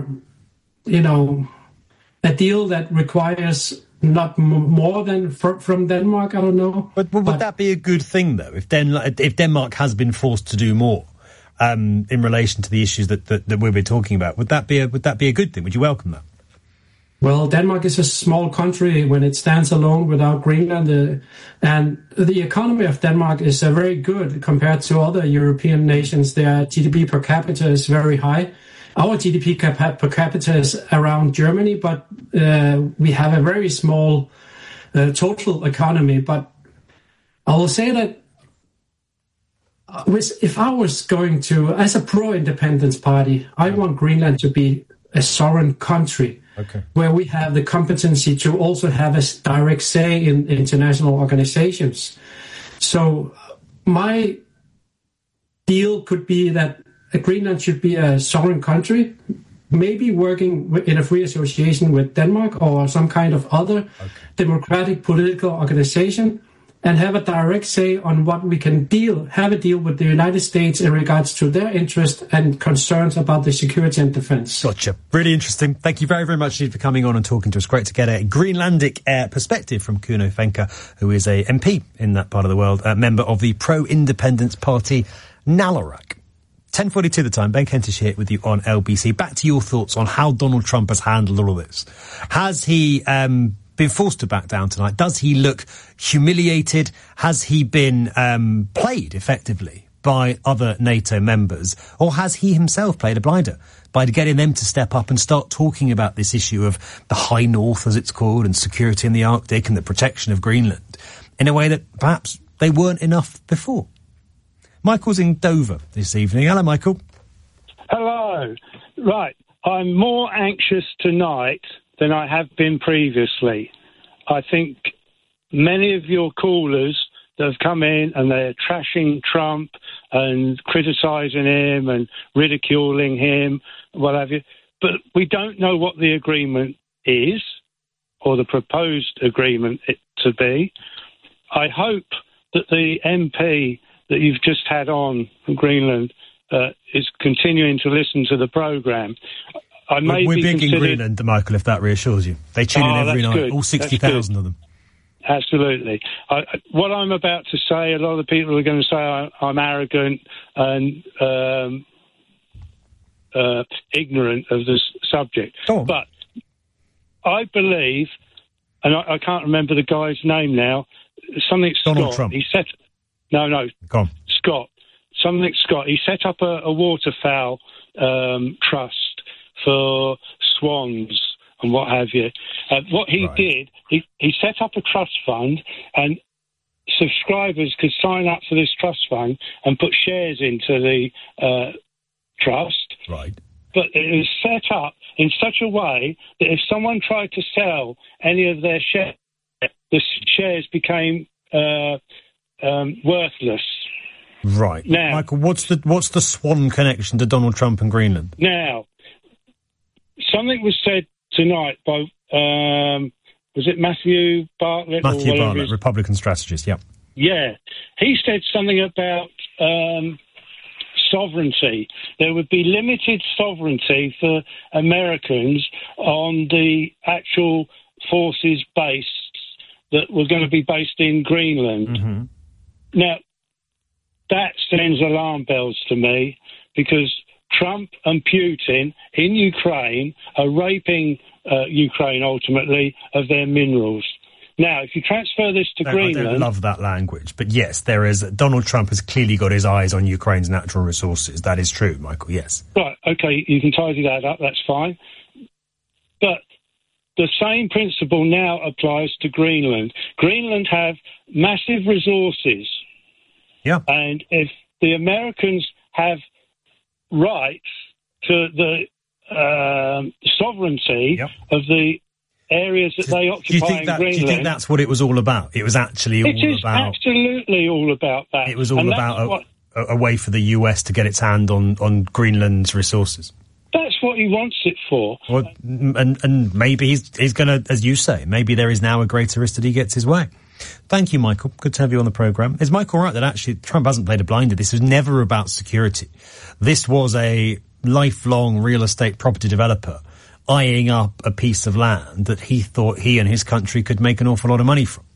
a deal that requires not more than from Denmark. I don't know. But would that be a good thing, though, if Denmark has been forced to do more in relation to the issues that we've been talking about? Would that be a good thing? Would you welcome that? Well, Denmark is a small country when it stands alone without Greenland, and the economy of Denmark is very good compared to other European nations. Their GDP per capita is very high. Our GDP per capita is around Germany, but we have a very small total economy. But I will say that if I was going to, as a pro-independence party, I want Greenland to be a sovereign country. Okay. Where we have the competency to also have a direct say in international organizations. So my deal could be that Greenland should be a sovereign country, maybe working in a free association with Denmark or some kind of other democratic political organization, and have a direct say on what we can have a deal with the United States in regards to their interest and concerns about the security and defense. Gotcha. Really interesting. Thank you very, very much indeed for coming on and talking to us. Great to get a Greenlandic perspective from Kuno Fenka, who is a MP in that part of the world, member of the pro-independence party Nalaraq. 10:42 the time. Ben Kentish here with you on LBC. Back to your thoughts on how Donald Trump has handled all of this. Has he been forced to back down tonight? Does he look humiliated? Has he been played effectively by other NATO members? Or has he himself played a blinder by getting them to step up and start talking about this issue of the High North, as it's called, and security in the Arctic and the protection of Greenland in a way that perhaps they weren't enough before? Michael's in Dover this evening. Hello, Michael. Hello. Right. I'm more anxious tonight than I have been previously. I think many of your callers that have come in and they're trashing Trump and criticising him and ridiculing him, what have you, but we don't know what the agreement is or the proposed agreement to be. I hope that the MP that you've just had on from Greenland is continuing to listen to the programme. We're big in Greenland, Michael, if that reassures you. They tune in every night, good. all 60,000 of them. Absolutely. What I'm about to say, a lot of people are going to say I'm arrogant and ignorant of this subject. But I believe, and I can't remember the guy's name now, something Donald Scott. Trump. Scott. Something Scott. He set up a waterfowl trust for swans and what have you. What he did, he set up a trust fund, and subscribers could sign up for this trust fund and put shares into the trust. Right. But it was set up in such a way that if someone tried to sell any of their shares, the shares became worthless. Right. Now, Michael, what's the swan connection to Donald Trump and Greenland? Now, something was said tonight by, was it Matthew Bartlett? Matthew Bartlett, Republican strategist, yep. Yeah. He said something about sovereignty. There would be limited sovereignty for Americans on the actual forces based that were going to be based in Greenland. Mm-hmm. Now, that sends alarm bells to me, because Trump and Putin in Ukraine are raping Ukraine, ultimately, of their minerals. Now, if you transfer this to Greenland... I don't love that language, but yes, there is... Donald Trump has clearly got his eyes on Ukraine's natural resources. That is true, Michael, yes. Right, OK, you can tidy that up, that's fine. But the same principle now applies to Greenland. Greenland have massive resources. Yeah. And if the Americans have rights to the sovereignty of the areas that they occupy in Greenland... Do you think that's what it was all about? It was actually all about... It is absolutely all about that. It was all about a way for the US to get its hand on Greenland's resources. That's what he wants it for. Well, and maybe he's going to, as you say, maybe there is now a greater risk that he gets his way. Thank you, Michael. Good to have you on the programme. Is Michael right that actually Trump hasn't played a blinder? This was never about security. This was a lifelong real estate property developer eyeing up a piece of land that he thought he and his country could make an awful lot of money from.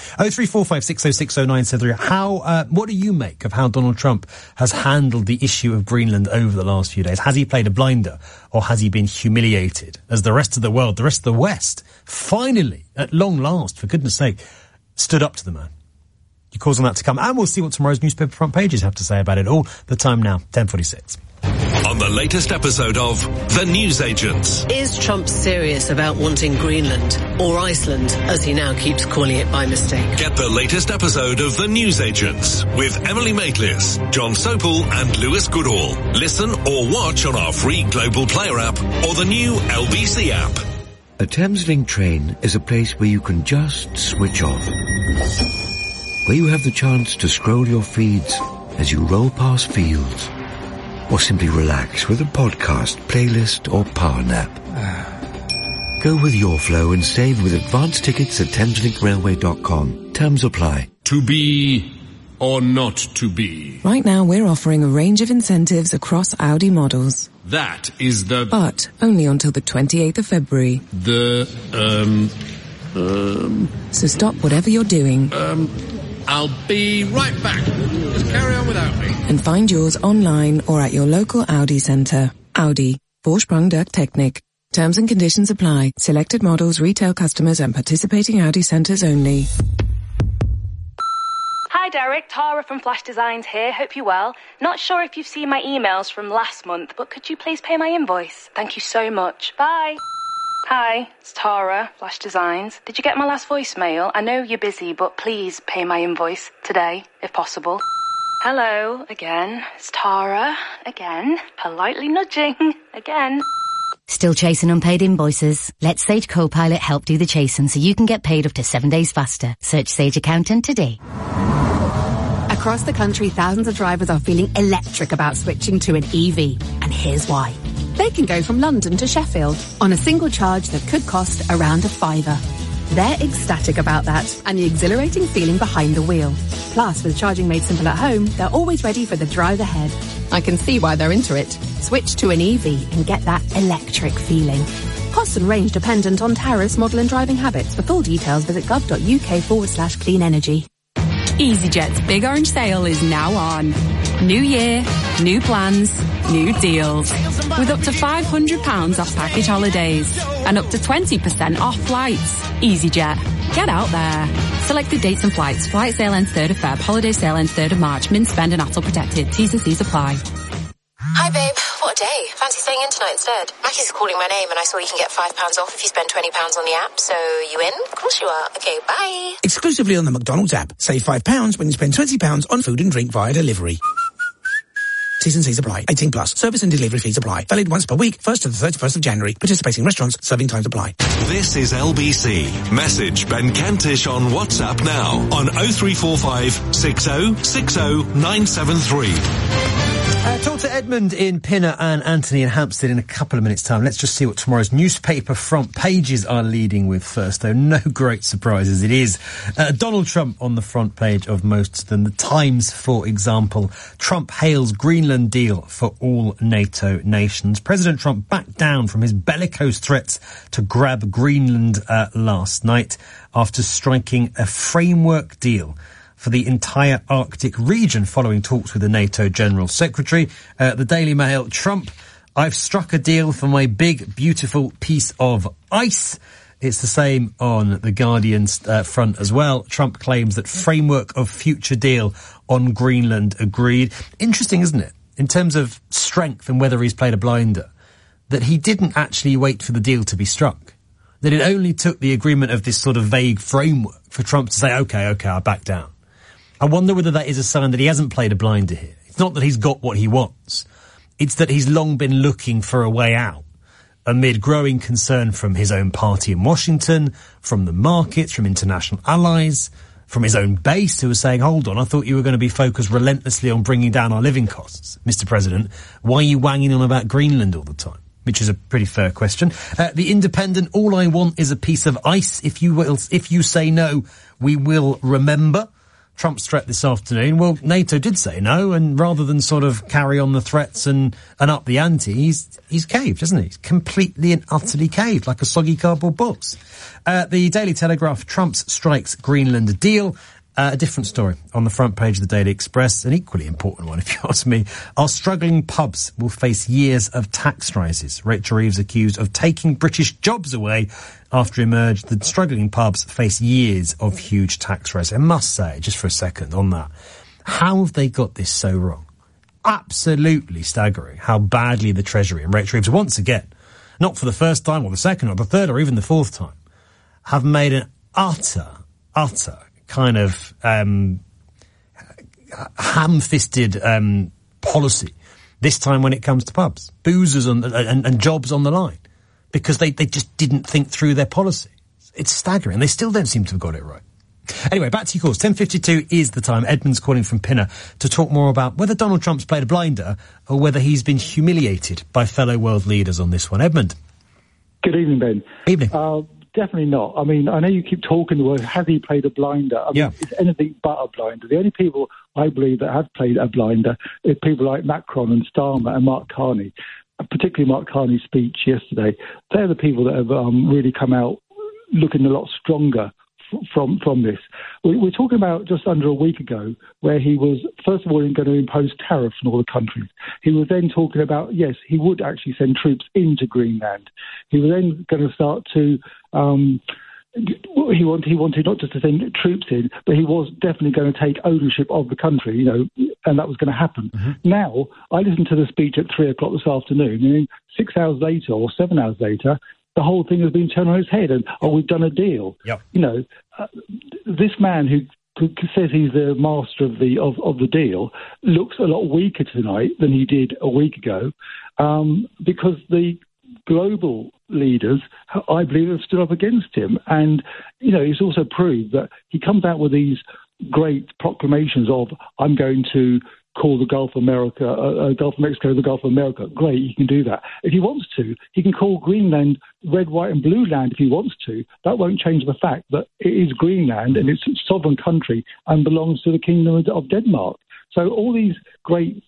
03456060973. What do you make of how Donald Trump has handled the issue of Greenland over the last few days? Has he played a blinder, or has he been humiliated as the rest of the world, the rest of the West, finally, at long last, for goodness sake, stood up to the man? Your calls on that to come, and we'll see what tomorrow's newspaper front pages have to say about it all. The time now, 10:46. On the latest episode of The Newsagents. Is Trump serious about wanting Greenland, or Iceland, as he now keeps calling it by mistake? Get the latest episode of The Newsagents with Emily Maitlis, John Sopel and Lewis Goodall. Listen or watch on our free Global Player app or the new LBC app. A Thameslink train is a place where you can just switch off. Where you have the chance to scroll your feeds as you roll past fields. Or simply relax with a podcast, playlist or power nap. Go with your flow and save with advance tickets at ThameSlinkRailway.com. Terms apply. To be or not to be? Right now we're offering a range of incentives across Audi models. That is the... But only until the 28th of February. So stop whatever you're doing. I'll be right back. Just carry on without me. And find yours online or at your local Audi centre. Audi. Vorsprung durch Technik. Terms and conditions apply. Selected models, retail customers and participating Audi centres only. Hi Derek, Tara from Flash Designs here. Hope you're well. Not sure if you've seen my emails from last month, but could you please pay my invoice? Thank you so much. Bye. Hi, it's Tara, Flash Designs. Did you get my last voicemail? I know you're busy, but please pay my invoice today, if possible. Hello, again. It's Tara, again. Politely nudging, again. Still chasing unpaid invoices? Let Sage Copilot help do the chasing so you can get paid up to 7 days faster. Search Sage Accountant today. Across the country, thousands of drivers are feeling electric about switching to an EV. And here's why. They can go from London to Sheffield on a single charge that could cost around £5. They're ecstatic about that and the exhilarating feeling behind the wheel. Plus, with charging made simple at home, they're always ready for the drive ahead. I can see why they're into it. Switch to an EV and get that electric feeling. Costs and range dependent on tariffs, model and driving habits. For full details, visit gov.uk/clean energy. EasyJet's Big Orange Sale is now on. New year, new plans, new deals. With up to £500 off package holidays and up to 20% off flights. EasyJet. Get out there. Selected dates and flights. Flight sale ends 3rd of Feb. Holiday sale ends 3rd of March. Min spend and ATOL protected. T's and C's apply. Hi, babe. What a day. Fancy staying in tonight instead? Mackie's calling my name and I saw you can get £5 off if you spend £20 on the app. So, you in? Of course you are. Okay, bye. Exclusively on the McDonald's app. Save £5 when you spend £20 on food and drink via delivery. T's and C's apply. 18 plus. Service and delivery fees apply. Valid once per week, 1st to the 31st of January. Participating restaurants, serving times apply. This is LBC. Message Ben Kentish on WhatsApp now on 0345 60 60 973. Talk to Edmund in Pinner and Anthony in Hampstead in a couple of minutes' time. Let's just see what tomorrow's newspaper front pages are leading with first, though. No great surprises. It is Donald Trump on the front page of most of them. The Times, for example. Trump hails Greenland deal for all NATO nations. President Trump backed down from his bellicose threats to grab Greenland last night after striking a framework deal for the entire Arctic region following talks with the NATO General Secretary. The Daily Mail, Trump, I've struck a deal for my big, beautiful piece of ice. It's the same on the Guardian's front as well. Trump claims that framework of future deal on Greenland agreed. Interesting, isn't it, in terms of strength and whether he's played a blinder, that he didn't actually wait for the deal to be struck. That it only took the agreement of this sort of vague framework for Trump to say, OK, I back down. I wonder whether that is a sign that he hasn't played a blinder here. It's not that he's got what he wants. It's that he's long been looking for a way out amid growing concern from his own party in Washington, from the markets, from international allies, from his own base who are saying, hold on, I thought you were going to be focused relentlessly on bringing down our living costs, Mr. President. Why are you wanging on about Greenland all the time? Which is a pretty fair question. The Independent, all I want is a piece of ice. If you say no, we will remember. Trump's threat this afternoon, well, NATO did say no, and rather than sort of carry on the threats and up the ante, he's caved, hasn't he? He's completely and utterly caved, like a soggy cardboard box. The Daily Telegraph, Trump strikes Greenland deal. A different story on the front page of the Daily Express, an equally important one, if you ask me. Our struggling pubs will face years of tax rises. Rachel Reeves accused of taking British jobs away after emerged. The struggling pubs face years of huge tax rises. I must say, just for a second on that, how have they got this so wrong? Absolutely staggering how badly the Treasury and Rachel Reeves, once again, not for the first time or the second or the third or even the fourth time, have made an utter kind of ham-fisted policy this time when it comes to pubs. Boozers and jobs on the line. Because they just didn't think through their policy. It's staggering. They still don't seem to have got it right. Anyway, back to your calls. 10:52 is the time. Edmund's calling from Pinner to talk more about whether Donald Trump's played a blinder or whether he's been humiliated by fellow world leaders on this one. Edmund. Good evening, Ben. Evening. Definitely not. I mean, I know you keep talking the word, has he played a blinder? I mean, it's anything but a blinder. The only people I believe that have played a blinder are people like Macron and Starmer and Mark Carney, particularly Mark Carney's speech yesterday. They're the people that have really come out looking a lot stronger from this. We're talking about just under a week ago where he was, first of all, going to impose tariffs on all the countries. He was then talking about, yes, he would actually send troops into Greenland. He was then going to start to, he wanted not just to send troops in, but he was definitely going to take ownership of the country, and that was going to happen. Mm-hmm. Now, I listened to the speech at 3 o'clock this afternoon, and 6 hours later or 7 hours later, the whole thing has been turned on its head, and we've done a deal. Yep. This man who says he's the master of the deal looks a lot weaker tonight than he did a week ago, because the global leaders, I believe, have stood up against him, and he's also proved that he comes out with these great proclamations of "I'm going to call the Gulf of Mexico the Gulf of America." Great, he can do that. If he wants to, he can call Greenland red, white and blue land if he wants to. That won't change the fact that it is Greenland and it's a sovereign country and belongs to the Kingdom of Denmark. So all these great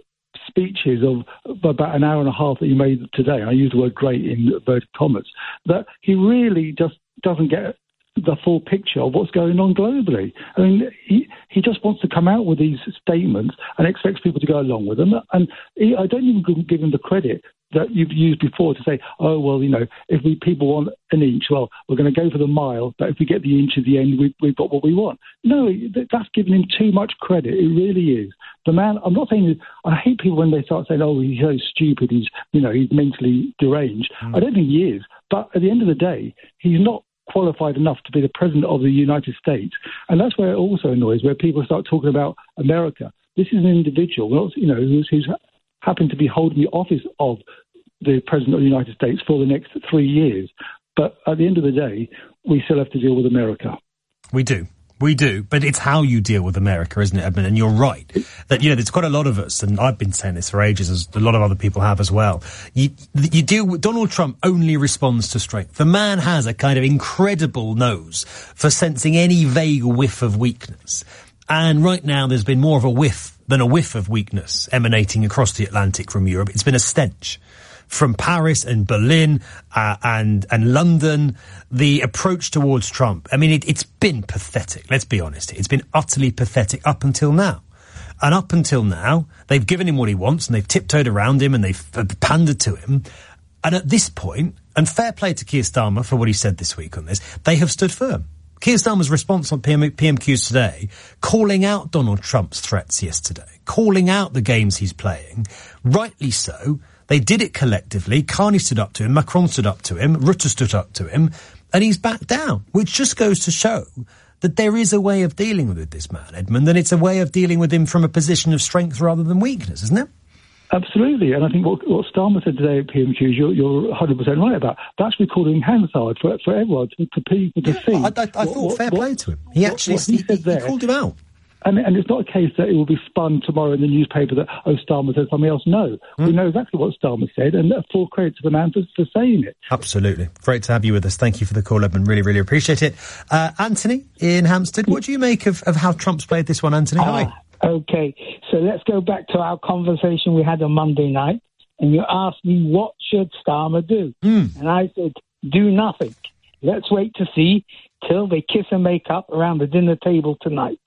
speeches of about an hour and a half that he made today, I use the word great in inverted commas, that he really just doesn't get the full picture of what's going on globally. I mean, he just wants to come out with these statements and expects people to go along with them. And I don't even give him the credit that you've used before to say, oh, well, if people want an inch, well, we're going to go for the mile, but if we get the inch at the end, we've got what we want. No, that's giving him too much credit. It really is. The man, I'm not saying, I hate people when they start saying, oh, he's so stupid, he's mentally deranged. I don't think he is. But at the end of the day, he's not qualified enough to be the president of the United States. And that's where it also annoys, where people start talking about America. This is an individual, who's happened to be holding the office of the president of the United States for the next 3 years. But at the end of the day, we still have to deal with America. We do. But it's how you deal with America, isn't it, Edmund? And you're right that, there's quite a lot of us, and I've been saying this for ages, as a lot of other people have as well. You deal with Donald Trump only responds to strength. The man has a kind of incredible nose for sensing any vague whiff of weakness. And right now there's been more of a whiff than a whiff of weakness emanating across the Atlantic from Europe. It's been a stench. From Paris and Berlin and London, the approach towards Trump, I mean, it's been pathetic. Let's be honest. It's been utterly pathetic up until now. And up until now, they've given him what he wants and they've tiptoed around him and they've pandered to him. And at this point, and fair play to Keir Starmer for what he said this week on this, they have stood firm. Keir Starmer's response on PMQs today, calling out Donald Trump's threats yesterday, calling out the games he's playing, rightly so. They did it collectively. Carney stood up to him, Macron stood up to him, Rutte stood up to him, and he's backed down, which just goes to show that there is a way of dealing with this man, Edmund, and it's a way of dealing with him from a position of strength rather than weakness, isn't it? Absolutely, and I think what Starmer said today at PMQs, you're 100% right about. That's recording Hansard for everyone, to people to see. I thought fair play to him. He actually he called him out. And it's not a case that it will be spun tomorrow in the newspaper that, Starmer said something else. No, we know exactly what Starmer said, and full credit to the man for saying it. Absolutely. Great to have you with us. Thank you for the call, Edmund. Really, really appreciate it. Anthony in Hampstead, what do you make of how Trump's played this one, Anthony? Hi. Okay, so let's go back to our conversation we had on Monday night, and you asked me what should Starmer do, and I said, do nothing. Let's wait to see till they kiss and make up around the dinner table tonight.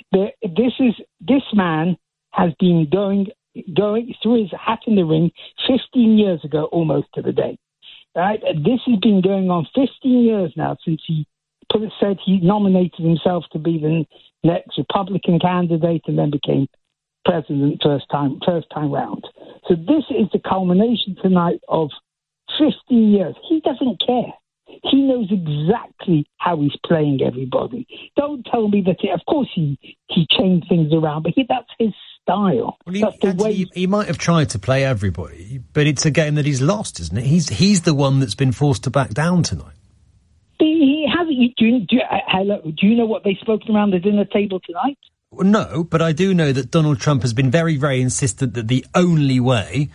This man has been going through his hat in the ring 15 years ago, almost to the day. Right? This has been going on 15 years now since he said he nominated himself to be the next Republican candidate and then became president first time round. So this is the culmination tonight of 15 years. He doesn't care. He knows exactly how he's playing everybody. Don't tell me that, of course, he changed things around, but that's his style. Well, he might have tried to play everybody, but it's a game that he's lost, isn't it? He's the one that's been forced to back down tonight. He hasn't. Do you know what they spoke around the dinner table tonight? No, but I do know that Donald Trump has been very, very insistent that the only way...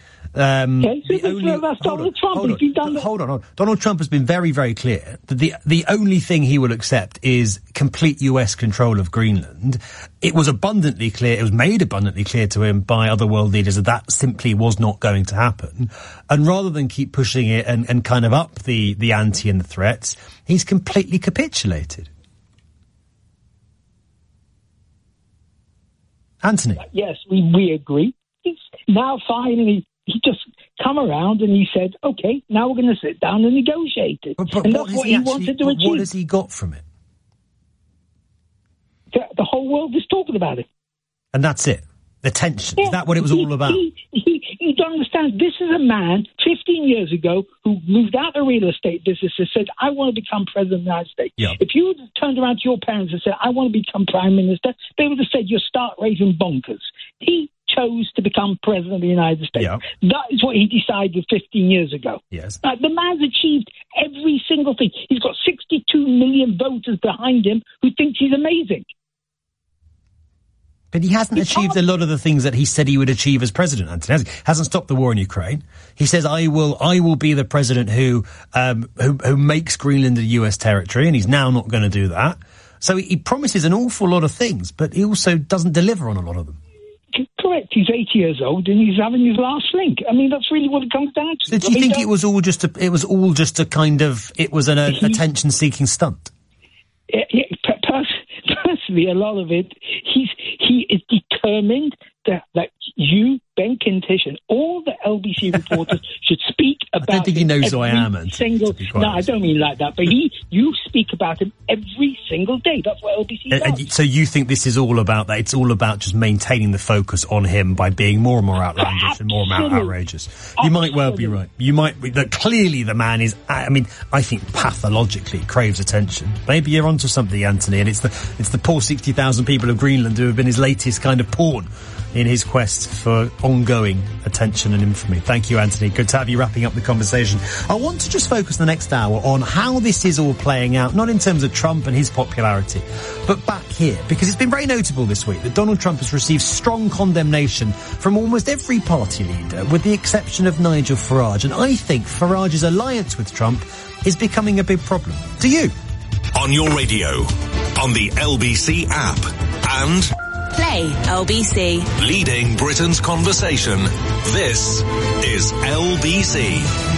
that's Donald Trump. Hold on. Donald Trump has been very, very clear that the only thing he will accept is complete US control of Greenland. It was abundantly clear, it was made abundantly clear to him by other world leaders that simply was not going to happen. And rather than keep pushing it and kind of up the ante and the threats, he's completely capitulated. Anthony? Yes, we agree. Now finally he just come around and he said, okay, now we're going to sit down and negotiate it. But and that's what he wanted to achieve. What has he got from it? The whole world is talking about it. And that's it? The tension? Yeah, is that what it was all about? You don't understand. This is a man 15 years ago who moved out of the real estate business and said, I want to become president of the United States. Yeah. If you had turned around to your parents and said, I want to become prime minister, they would have said, you're start raising bonkers. He chose to become president of the United States. Yeah. That is what he decided 15 years ago. Yes. The man's achieved every single thing. He's got 62 million voters behind him who think he's amazing. But he hasn't achieved a lot of the things that he said he would achieve as president, Anthony. Hasn't stopped the war in Ukraine. He says, I will be the president who makes Greenland a US territory, and he's now not going to do that. So he promises an awful lot of things, but he also doesn't deliver on a lot of them. Correct. correct. He's 80 years old and he's having his last drink. I mean, that's really what it comes down to. So do you think it was all just a kind of attention-seeking stunt? Personally, a lot of it, he is determined that you, Ben Kentish, and all the LBC reporters should speak about him. I don't think he knows who I am. No, I don't mean like that. But you speak about him every single day. That's what LBC does. So you think this is all about that? It's all about just maintaining the focus on him by being more and more outlandish and more and more outrageous. You might well be right. You might be that clearly the man is. I mean, I think pathologically craves attention. Maybe you're onto something, Anthony. And it's the poor 60,000 people of Greenland who have been his latest kind of pawn in his quest for ongoing attention and infamy. Thank you, Anthony. Good to have you wrapping up the conversation. I want to just focus the next hour on how this is all playing out, not in terms of Trump and his popularity, but back here, because it's been very notable this week that Donald Trump has received strong condemnation from almost every party leader, with the exception of Nigel Farage. And I think Farage's alliance with Trump is becoming a big problem. Do you? On your radio, on the LBC app, and Play LBC. Leading Britain's conversation. This is LBC.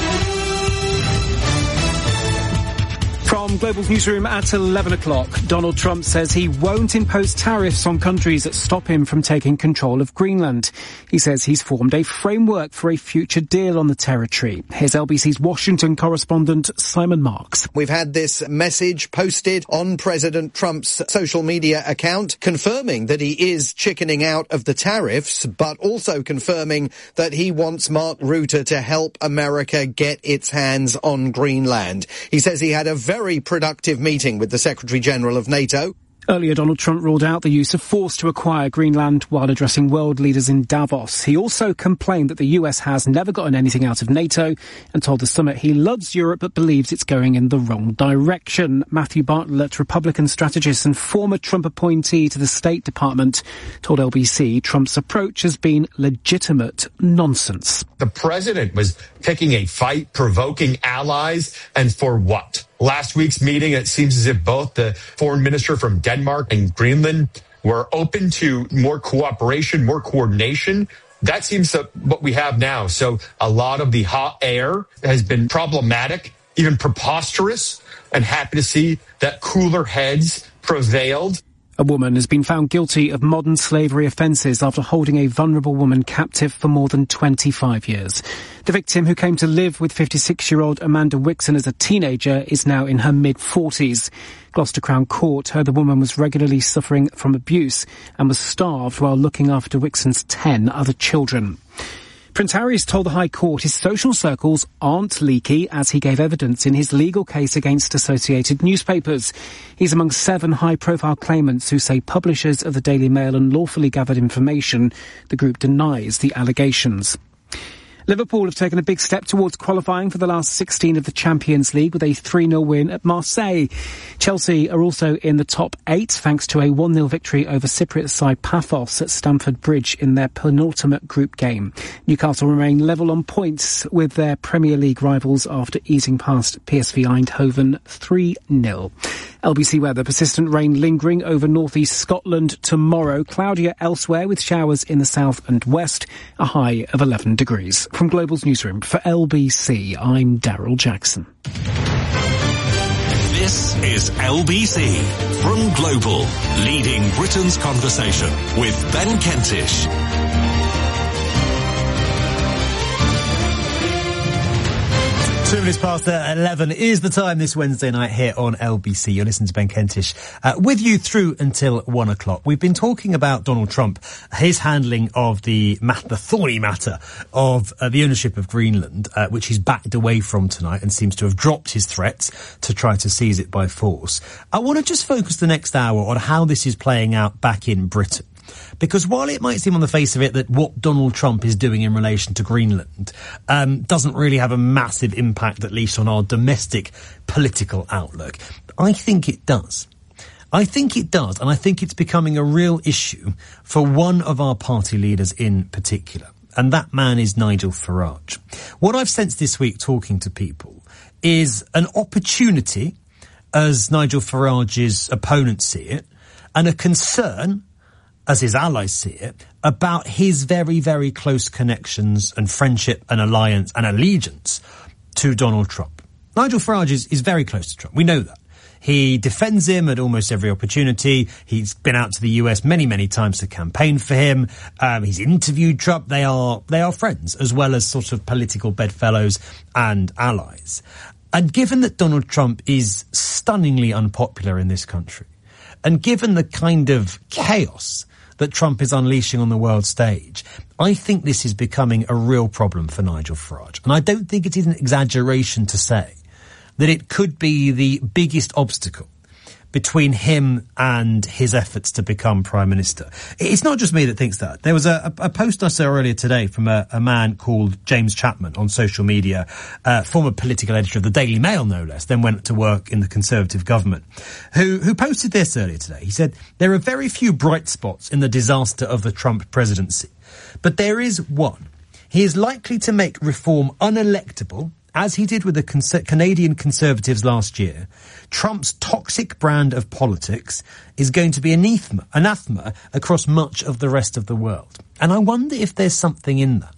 From Global's newsroom at 11 o'clock, Donald Trump says he won't impose tariffs on countries that stop him from taking control of Greenland. He says he's formed a framework for a future deal on the territory. Here's LBC's Washington correspondent Simon Marks. We've had this message posted on President Trump's social media account confirming that he is chickening out of the tariffs, but also confirming that he wants Mark Rutte to help America get its hands on Greenland. He says he had a very productive meeting with the Secretary-General of NATO. Earlier, Donald Trump ruled out the use of force to acquire Greenland while addressing world leaders in Davos. He also complained that the US has never gotten anything out of NATO and told the summit he loves Europe but believes it's going in the wrong direction. Matthew Bartlett, Republican strategist and former Trump appointee to the State Department, told LBC Trump's approach has been legitimate nonsense. The president was picking a fight, provoking allies, and for what? Last week's meeting, it seems as if both the foreign minister from Denmark and Greenland were open to more cooperation, more coordination. That seems to what we have now. So a lot of the hot air has been problematic, even preposterous, and happy to see that cooler heads prevailed. A woman has been found guilty of modern slavery offences after holding a vulnerable woman captive for more than 25 years. The victim, who came to live with 56-year-old Amanda Wixon as a teenager, is now in her mid-40s. Gloucester Crown Court heard the woman was regularly suffering from abuse and was starved while looking after Wixon's 10 other children. Prince Harry has told the High Court his social circles aren't leaky as he gave evidence in his legal case against Associated Newspapers. He's among 7 high-profile claimants who say publishers of the Daily Mail unlawfully gathered information. The group denies the allegations. Liverpool have taken a big step towards qualifying for the last 16 of the Champions League with a 3-0 win at Marseille. Chelsea are also in the top 8 thanks to a 1-0 victory over Cypriot side Paphos at Stamford Bridge in their penultimate group game. Newcastle remain level on points with their Premier League rivals after easing past PSV Eindhoven 3-0. LBC weather, persistent rain lingering over northeast Scotland tomorrow. Cloudier elsewhere with showers in the south and west, a high of 11 degrees. From Global's newsroom for LBC, I'm Daryl Jackson. This is LBC from Global, leading Britain's conversation with Ben Kentish. 2 minutes past 11 is the time this Wednesday night here on LBC. You're listening to Ben Kentish with you through until 1 o'clock. We've been talking about Donald Trump, his handling of the thorny matter of the ownership of Greenland, which he's backed away from tonight and seems to have dropped his threats to try to seize it by force. I want to just focus the next hour on how this is playing out back in Britain. Because while it might seem on the face of it that what Donald Trump is doing in relation to Greenland doesn't really have a massive impact, at least on our domestic political outlook, I think it does. I think it does, and I think it's becoming a real issue for one of our party leaders in particular, and that man is Nigel Farage. What I've sensed this week talking to people is an opportunity, as Nigel Farage's opponents see it, and a concern as his allies see it, about his very, very close connections and friendship and alliance and allegiance to Donald Trump. Nigel Farage is very close to Trump. We know that. He defends him at almost every opportunity. He's been out to the US many, many times to campaign for him. He's interviewed Trump. They are friends, as well as sort of political bedfellows and allies. And given that Donald Trump is stunningly unpopular in this country, and given the kind of chaos that Trump is unleashing on the world stage, I think this is becoming a real problem for Nigel Farage. And I don't think it is an exaggeration to say that it could be the biggest obstacle between him and his efforts to become Prime Minister. It's not just me that thinks that. There was a post I saw earlier today from a man called James Chapman on social media, former political editor of the Daily Mail, no less, then went to work in the Conservative government, who posted this earlier today. He said, "There are very few bright spots in the disaster of the Trump presidency, but there is one. He is likely to make reform unelectable, as he did with the Canadian Conservatives last year. Trump's toxic brand of politics is going to be anathema across much of the rest of the world." And I wonder if there's something in that.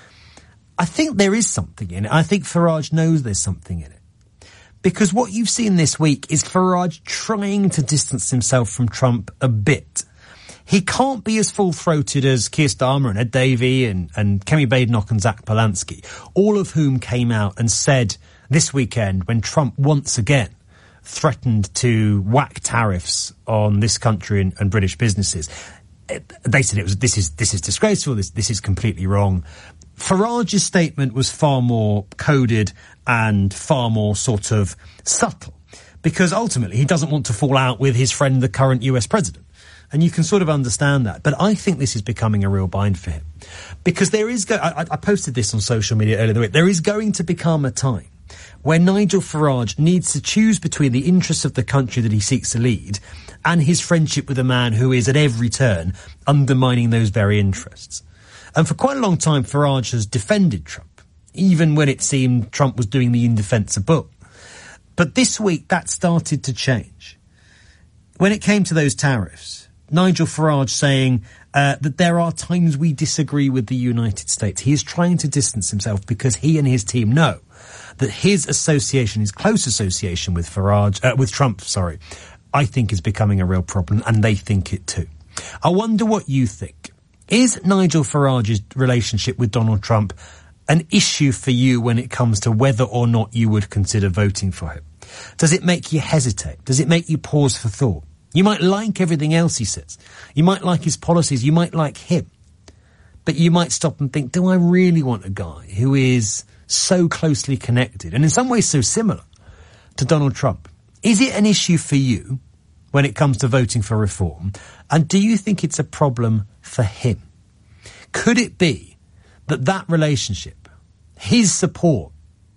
I think there is something in it. I think Farage knows there's something in it. Because what you've seen this week is Farage trying to distance himself from Trump a bit. He can't be as full-throated as Keir Starmer and Ed Davey and Kemi Badenoch and Zach Polanski, all of whom came out and said this weekend, when Trump once again threatened to whack tariffs on this country and British businesses. They said this is disgraceful, this is completely wrong. Farage's statement was far more coded and far more sort of subtle, because ultimately he doesn't want to fall out with his friend, the current US president. And you can sort of understand that. But I think this is becoming a real bind for him. Because there is... I posted this on social media earlier in the week. There is going to become a time where Nigel Farage needs to choose between the interests of the country that he seeks to lead and his friendship with a man who is at every turn undermining those very interests. And for quite a long time, Farage has defended Trump, even when it seemed Trump was doing the indefensible. But this week, that started to change. When it came to those tariffs, Nigel Farage saying that there are times we disagree with the United States. He is trying to distance himself because he and his team know that his close association with Trump, I think is becoming a real problem, and they think it too. I wonder what you think. Is Nigel Farage's relationship with Donald Trump an issue for you when it comes to whether or not you would consider voting for him? Does it make you hesitate? Does it make you pause for thought? You might like everything else he says. You might like his policies. You might like him. But you might stop and think, do I really want a guy who is so closely connected and in some ways so similar to Donald Trump? Is it an issue for you when it comes to voting for reform? And do you think it's a problem for him? Could it be that relationship, his support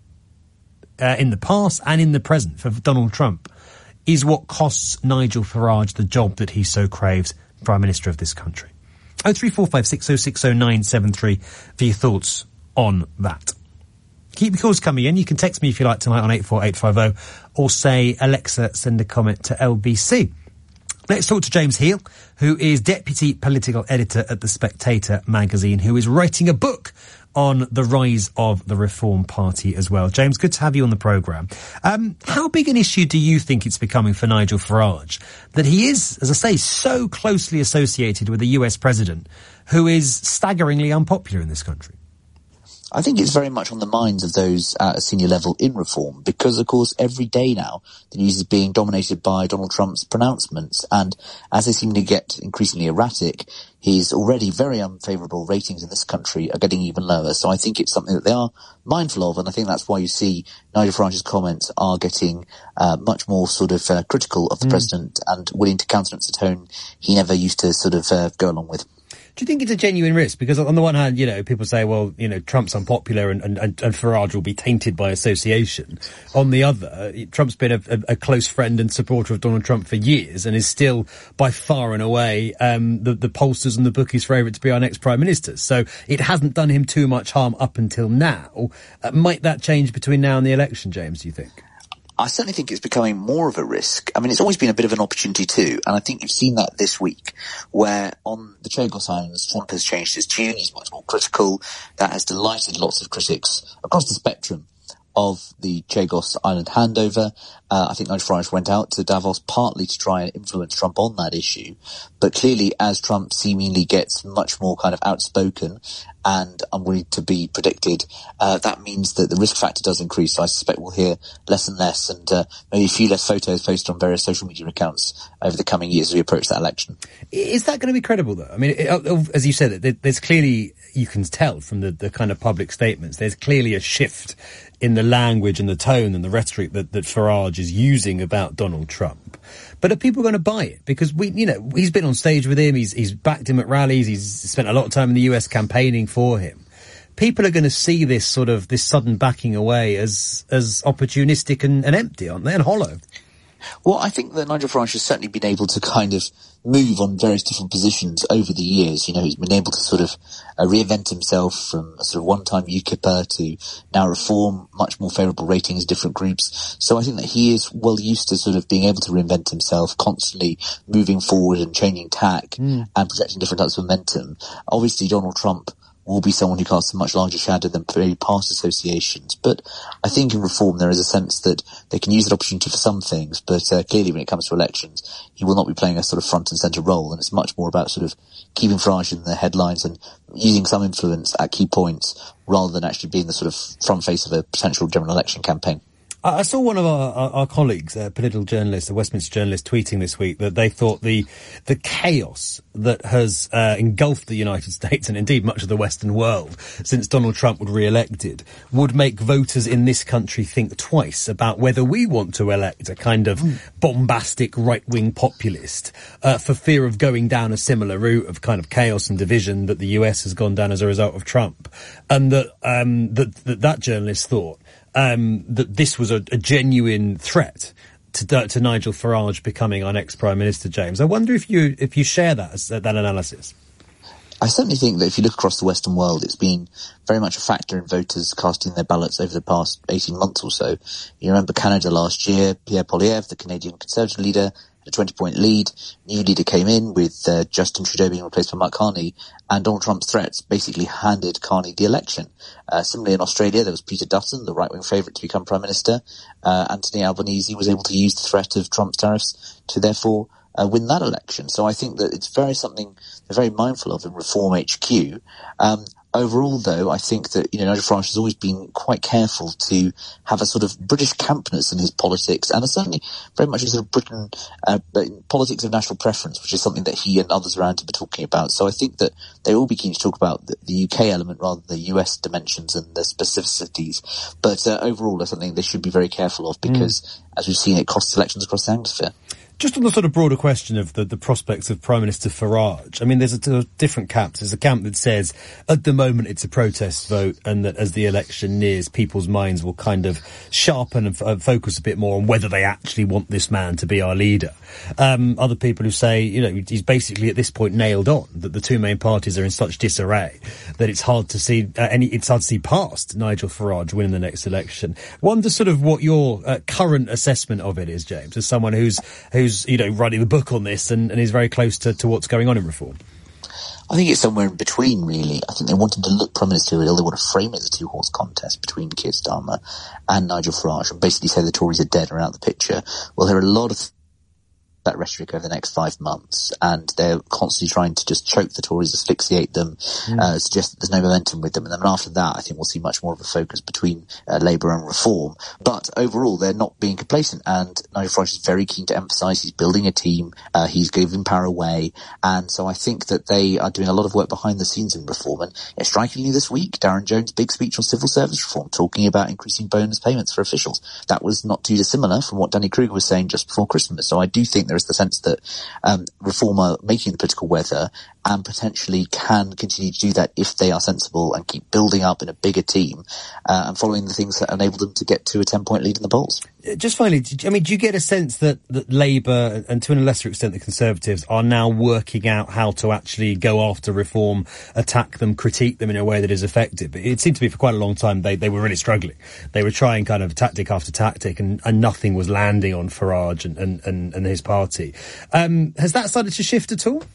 in the past and in the present for Donald Trump, is what costs Nigel Farage the job that he so craves, Prime Minister of this country? 0345 606 0973 for your thoughts on that. Keep your calls coming in. You can text me if you like tonight on 84850, or say, Alexa, send a comment to LBC. Let's talk to James Heal, who is Deputy Political Editor at The Spectator magazine, who is writing a book on the rise of the Reform Party as well. James, good to have you on the programme. How big an issue do you think it's becoming for Nigel Farage that he is, as I say, so closely associated with a US president who is staggeringly unpopular in this country? I think it's very much on the minds of those at a senior level in reform, because, of course, every day now the news is being dominated by Donald Trump's pronouncements, and as they seem to get increasingly erratic, his already very unfavourable ratings in this country are getting even lower. So I think it's something that they are mindful of, and I think that's why you see Nigel Farage's comments are getting much more sort of critical of the president and willing to countenance a tone he never used to sort of go along with. Do you think it's a genuine risk? Because on the one hand, people say, well, Trump's unpopular and Farage will be tainted by association. On the other, Trump's been a close friend and supporter of Donald Trump for years and is still by far and away the pollsters and the bookies' favourite to be our next Prime Minister. So it hasn't done him too much harm up until now. Might that change between now and the election, James, do you think? I certainly think it's becoming more of a risk. I mean, it's always been a bit of an opportunity too, and I think you've seen that this week, where on the Chagos Islands, Trump has changed his tune. He's much more critical. That has delighted lots of critics across the spectrum of the Chagos Island handover. I think Nigel Farage went out to Davos partly to try and influence Trump on that issue. But clearly, as Trump seemingly gets much more kind of outspoken and unwilling to be predicted, that means that the risk factor does increase. So I suspect we'll hear less and less, and maybe a few less photos posted on various social media accounts over the coming years as we approach that election. Is that going to be credible, though? I mean, as you said, there's clearly, you can tell from the kind of public statements, there's clearly a shift in the language and the tone and the rhetoric that Farage is using about Donald Trump. But are people going to buy it? Because he's been on stage with him, he's backed him at rallies, he's spent a lot of time in the US campaigning for him. People are going to see this sudden backing away as opportunistic and empty, aren't they? And hollow. Well, I think that Nigel Farage has certainly been able to kind of move on various different positions over the years. He's been able to sort of reinvent himself from a sort of one-time UKIPper to now Reform, much more favourable ratings, different groups. So I think that he is well used to sort of being able to reinvent himself, constantly moving forward and changing tack and projecting different types of momentum. Obviously, Donald Trump will be someone who casts a much larger shadow than past associations. But I think in Reform there is a sense that they can use that opportunity for some things, but clearly when it comes to elections, he will not be playing a sort of front and centre role, and it's much more about sort of keeping Farage in the headlines and using some influence at key points rather than actually being the sort of front face of a potential general election campaign. I saw one of our colleagues, a political journalist, a Westminster journalist, tweeting this week that they thought the chaos that has engulfed the United States and indeed much of the Western world since Donald Trump was re-elected would make voters in this country think twice about whether we want to elect a kind of bombastic right-wing populist for fear of going down a similar route of kind of chaos and division that the US has gone down as a result of Trump. And that journalist thought that this was a genuine threat to Nigel Farage becoming our next Prime Minister, James. I wonder if you share that analysis. I certainly think that if you look across the Western world, it's been very much a factor in voters casting their ballots over the past 18 months or so. You remember Canada last year, Pierre Poilievre, the Canadian Conservative leader, a 20-point lead. New leader came in with Justin Trudeau being replaced by Mark Carney, and Donald Trump's threats basically handed Carney the election. Similarly in Australia, there was Peter Dutton, the right-wing favourite to become Prime Minister. Anthony Albanese was able to use the threat of Trump's tariffs to therefore win that election. So I think that it's something they're very mindful of in Reform HQ. Overall, though, I think that, Nigel Farage has always been quite careful to have a sort of British campness in his politics, and certainly very much a sort of Britain, politics of national preference, which is something that he and others around him are talking about. So I think that they will be keen to talk about the UK element rather than the US dimensions and the specificities. But overall, that's something they should be very careful of because, as we've seen, it costs elections across the hemisphere. Just on the sort of broader question of the prospects of Prime Minister Farage, I mean, there's different camps. There's a camp that says at the moment it's a protest vote and that as the election nears, people's minds will kind of sharpen and focus a bit more on whether they actually want this man to be our leader. Other people who say, he's basically at this point nailed on, that the two main parties are in such disarray that it's hard to see past Nigel Farage winning the next election. Wonder sort of what your current assessment of it is, James, as someone who's writing the book on this and is very close to what's going on in Reform. I think it's somewhere in between, really. I think they want him to look prime ministerial. They want to frame it as a two-horse contest between Keir Starmer and Nigel Farage and basically say the Tories are dead and are out of the picture. We'll hear a lot of that rhetoric over the next 5 months, and they're constantly trying to just choke the Tories, asphyxiate them, suggest that there's no momentum with them. And then after that, I think we'll see much more of a focus between Labour and Reform. But overall, they're not being complacent, and Nigel Farage is very keen to emphasise he's building a team, he's giving power away, and so I think that they are doing a lot of work behind the scenes in Reform. And strikingly this week, Darren Jones' big speech on civil service reform, talking about increasing bonus payments for officials. That was not too dissimilar from what Danny Kruger was saying just before Christmas. So I do think there is the sense that Reform are making the political weather, and potentially can continue to do that if they are sensible and keep building up in a bigger team and following the things that enable them to get to a 10-point lead in the polls. Just finally, do you get a sense that Labour, and to a lesser extent the Conservatives, are now working out how to actually go after reform, attack them, critique them in a way that is effective? It seemed to be for quite a long time they were really struggling. They were trying kind of tactic after tactic, and nothing was landing on Farage and his party. Has that started to shift at all?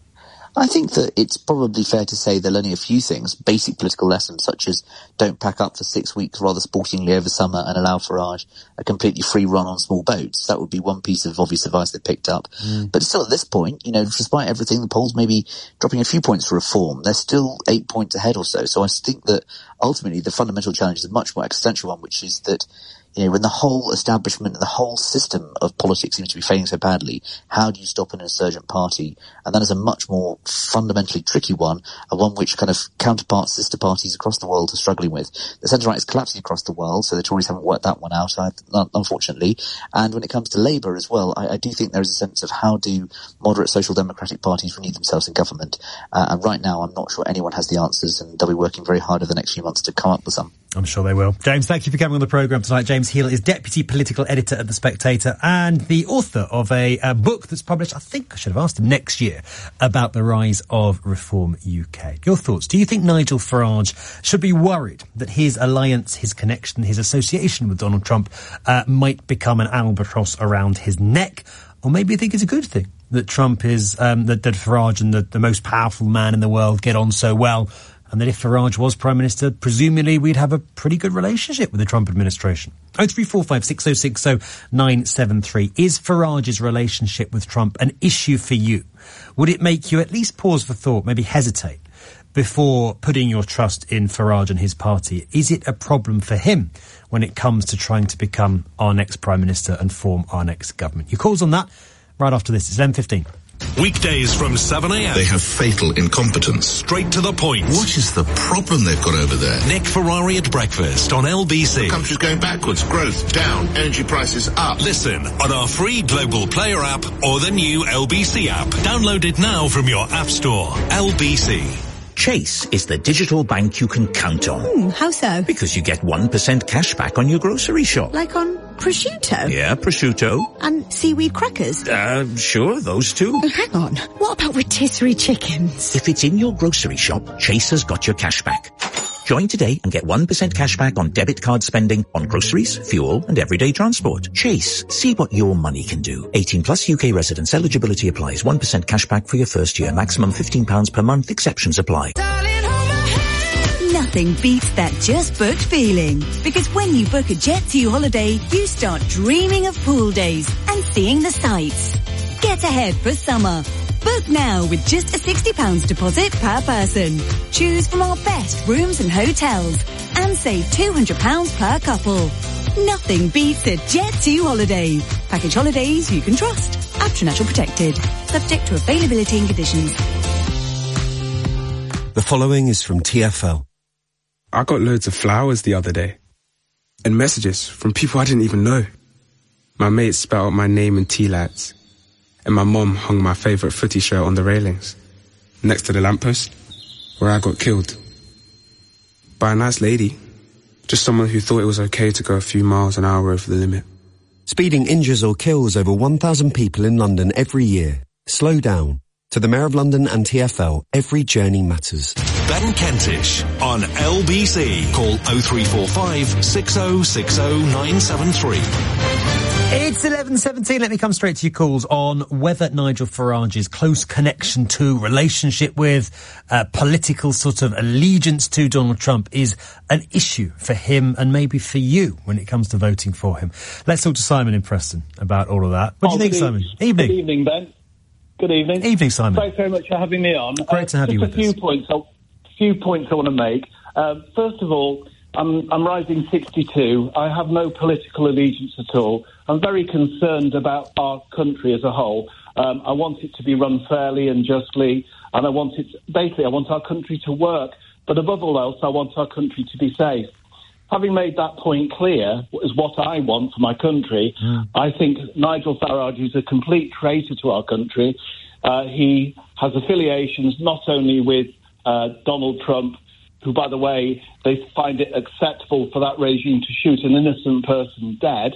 I think that it's probably fair to say they're learning a few things, basic political lessons such as don't pack up for 6 weeks rather sportingly over summer and allow Farage a completely free run on small boats. That would be one piece of obvious advice they picked up. But still at this point, despite everything, the polls may be dropping a few points for reform. They're still 8 points ahead or so. So I think that ultimately the fundamental challenge is a much more existential one, which is that when the whole establishment and the whole system of politics seems to be failing so badly, how do you stop an insurgent party? And that is a much more fundamentally tricky one, and one which kind of counterparts, sister parties across the world are struggling with. The centre-right is collapsing across the world, so the Tories haven't worked that one out, unfortunately. And when it comes to Labour as well, I do think there is a sense of how do moderate social democratic parties renew themselves in government. And right now, I'm not sure anyone has the answers, and they'll be working very hard over the next few months to come up with some. I'm sure they will. James, thank you for coming on the programme tonight. James Heal is Deputy Political Editor at The Spectator and the author of a book that's published, I think I should have asked him, next year, about the rise of Reform UK. Your thoughts? Do you think Nigel Farage should be worried that his alliance, his connection, his association with Donald Trump might become an albatross around his neck? Or maybe you think it's a good thing that Trump is, that Farage and the most powerful man in the world get on so well, and that if Farage was Prime Minister, presumably we'd have a pretty good relationship with the Trump administration. 0345 6060 973. Is Farage's relationship with Trump an issue for you? Would it make you at least pause for thought, maybe hesitate, before putting your trust in Farage and his party? Is it a problem for him when it comes to trying to become our next Prime Minister and form our next government? Your calls on that right after this. It's 11:15. Weekdays from 7 a.m. They have fatal incompetence. Straight to the point. What is the problem they've got over there? Nick Ferrari at breakfast on LBC. The country's going backwards. Growth down. Energy prices up. Listen on our free Global Player app or the new LBC app. Download it now from your app store. LBC. Chase is the digital bank you can count on. How so? Because you get 1% cash back on your grocery shop. Like on prosciutto? Yeah, prosciutto. And seaweed crackers? Sure, those two. Hang on, what about rotisserie chickens? If it's in your grocery shop, Chase has got your cash back. Join today and get 1% cash back on debit card spending on groceries, fuel and everyday transport. Chase, see what your money can do. 18 plus UK residents. Eligibility applies. 1% cash back for your first year. Maximum £15 per month. Exceptions apply. Nothing beats that just booked feeling. Because when you book a Jet2 holiday, you start dreaming of pool days and seeing the sights. Get ahead for summer. Book now with just a £60 deposit per person. Choose from our best rooms and hotels and save £200 per couple. Nothing beats a Jet2 holiday. Package holidays you can trust. Atronatural protected. Subject to availability and conditions. The following is from TfL. I got loads of flowers the other day. And messages from people I didn't even know. My mates spelled out my name in tea lights. And my mom hung my favourite footy shirt on the railings, next to the lamppost, where I got killed. By a nice lady. Just someone who thought it was okay to go a few miles an hour over the limit. Speeding injures or kills over 1,000 people in London every year. Slow down. To the Mayor of London and TfL, every journey matters. Ben Kentish on LBC. Call 0345 6060 973. It's 11:17. Let me come straight to your calls on whether Nigel Farage's close connection to, relationship with, political sort of allegiance to Donald Trump is an issue for him and maybe for you when it comes to voting for him. Let's talk to Simon in Preston about all of that. What do you think, Simon? Evening. Good evening, Ben. Good evening. Evening, Simon. Thanks very much for having me on. Great to have you with us. Just a few points I want to make. First of all, I'm rising 62. I have no political allegiance at all. I'm very concerned about our country as a whole. I want it to be run fairly and justly, and I want our country to work. But above all else, I want our country to be safe. Having made that point clear, is what I want for my country, I think Nigel Farage is a complete traitor to our country. He has affiliations not only with Donald Trump, who, by the way, they find it acceptable for that regime to shoot an innocent person dead,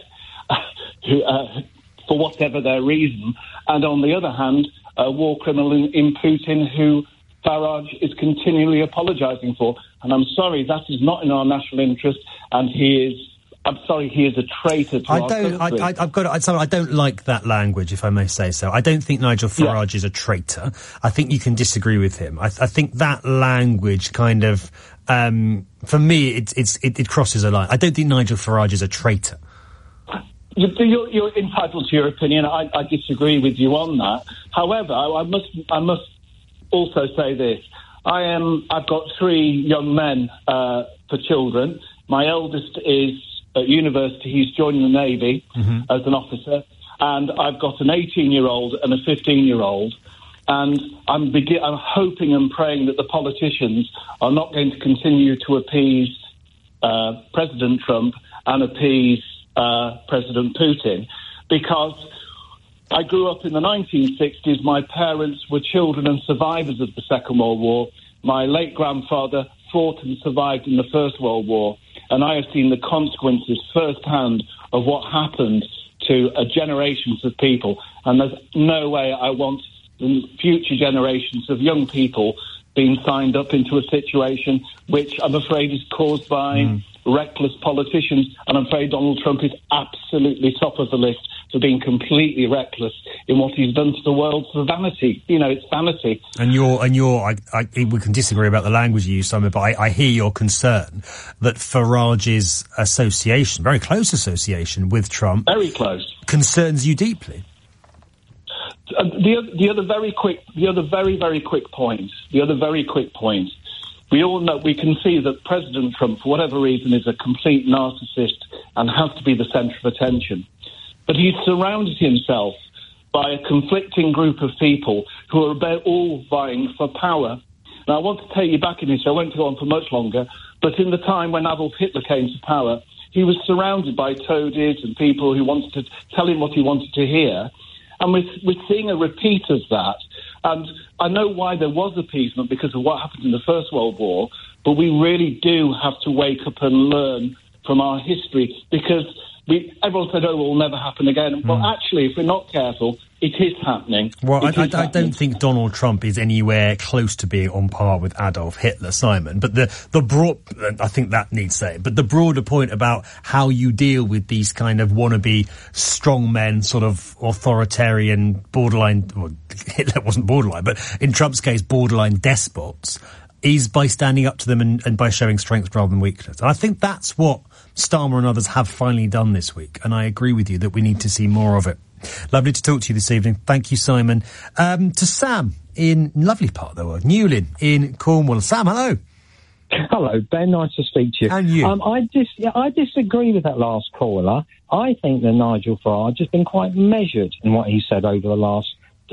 for whatever their reason, and on the other hand, a war criminal in Putin who Farage is continually apologising for. And I'm sorry, that is not in our national interest, and he is a traitor to our country. I don't like that language, if I may say so. I don't think Nigel Farage is a traitor. I think you can disagree with him. I think that language kind of, for me, it crosses a line. I don't think Nigel Farage is a traitor. You're entitled to your opinion. I disagree with you on that. However, I must also say this. I've got 3 young men for children. My eldest is at university. He's joining the Navy as an officer, and I've got an 18-year-old and a 15-year-old. And I'm hoping and praying that the politicians are not going to continue to appease President Trump and appease President Putin, because I grew up in the 1960s. My parents were children and survivors of the Second World War. My late grandfather fought and survived in the First World War, and I have seen the consequences firsthand of what happened to generations of people. And there's no way I want the future generations of young people being signed up into a situation which I'm afraid is caused by reckless politicians, and I'm afraid Donald Trump is absolutely top of the list for being completely reckless in what he's done to the world for vanity. You know, it's vanity. And we can disagree about the language you use, Simon, but I hear your concern that Farage's association, very close association with Trump, very close, concerns you deeply. The other very quick point. We all know, we can see that President Trump, for whatever reason, is a complete narcissist and has to be the centre of attention. But he's surrounded himself by a conflicting group of people who are all vying for power. Now, I want to take you back in history. I won't go on for much longer, but in the time when Adolf Hitler came to power, he was surrounded by toadies and people who wanted to tell him what he wanted to hear. And we're seeing a repeat of that. And I know why there was appeasement, because of what happened in the First World War, but we really do have to wake up and learn from our history, because everyone said, oh, it will never happen again. Well, actually, if we're not careful, it is happening. Well, I don't think Donald Trump is anywhere close to being on par with Adolf Hitler, Simon. But the broad, I think that needs saying, but the broader point about how you deal with these kind of wannabe strongmen, sort of authoritarian, borderline, well, Hitler wasn't borderline, but in Trump's case, borderline despots, is by standing up to them and by showing strength rather than weakness. And I think that's what Starmer and others have finally done this week. And I agree with you that we need to see more of it. Lovely to talk to you this evening. Thank you, Simon. To Sam in lovely part of the world, Newlyn in Cornwall. Sam, hello. Hello, Ben. Nice to speak to you. And you? I disagree with that last caller. I think that Nigel Farage has been quite measured in what he said over the last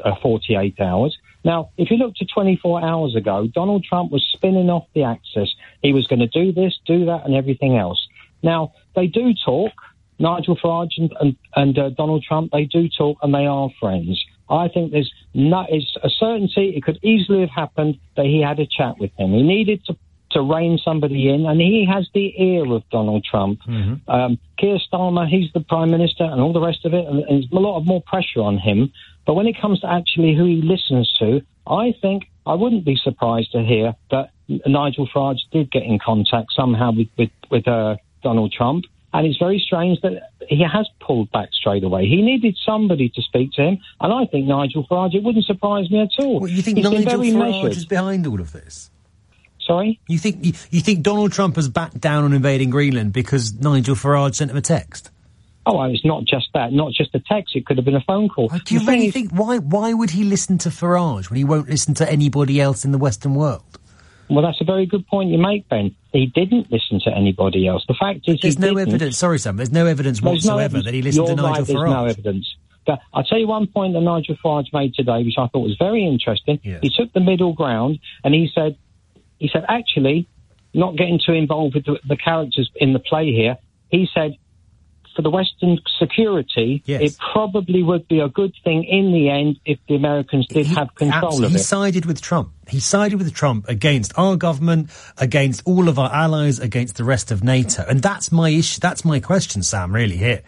48 hours. Now, if you look to 24 hours ago, Donald Trump was spinning off the axis. He was going to do this, do that, and everything else. Now, they do talk. Nigel Farage and Donald Trump, they do talk, and they are friends. I think it's a certainty. It could easily have happened that he had a chat with him. He needed to rein somebody in, and he has the ear of Donald Trump. Keir Starmer, he's the Prime Minister, and all the rest of it, and there's a lot of more pressure on him. But when it comes to actually who he listens to, I think I wouldn't be surprised to hear that Nigel Farage did get in contact somehow with Donald Trump. And it's very strange that he has pulled back straight away. He needed somebody to speak to him, and I think Nigel Farage, it wouldn't surprise me at all. Well, you think Nigel Farage is behind all of this? Sorry? You think Donald Trump has backed down on invading Greenland because Nigel Farage sent him a text? Oh, it's not just that. Not just a text. It could have been a phone call. Do you really think... Why would he listen to Farage when he won't listen to anybody else in the Western world? Well, that's a very good point you make, Ben. He didn't listen to anybody else. The fact is, there's no evidence. Sorry, Sam. There's no evidence whatsoever that he listened to Nigel Farage. There's no evidence. But I'll tell you one point that Nigel Farage made today, which I thought was very interesting. Yes. He took the middle ground, and he said, actually, not getting too involved with the characters in the play here. He said, for the Western security, it probably would be a good thing in the end if the Americans did have control of it. He sided with Trump. He sided with Trump against our government, against all of our allies, against the rest of NATO. And that's my issue. That's my question, Sam, really, here.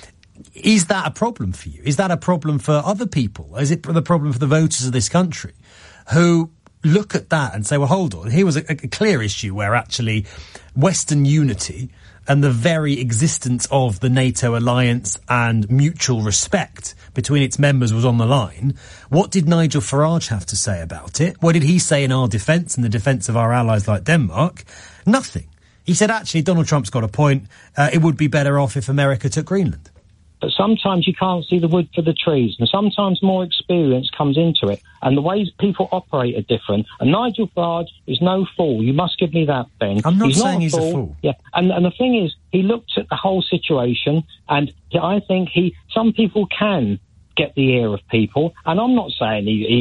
Is that a problem for you? Is that a problem for other people? Is it the problem for the voters of this country who look at that and say, well, hold on, here was a clear issue where actually Western unity and the very existence of the NATO alliance and mutual respect between its members was on the line. What did Nigel Farage have to say about it? What did he say in our defence and the defence of our allies like Denmark? Nothing. He said, actually, Donald Trump's got a point. It would be better off if America took Greenland. But sometimes you can't see the wood for the trees, and sometimes more experience comes into it, and the ways people operate are different. And Nigel Farage is no fool. You must give me that, Ben. I'm not saying he's a fool. Yeah, and the thing is, he looked at the whole situation, and I think some people can get the ear of people, and I'm not saying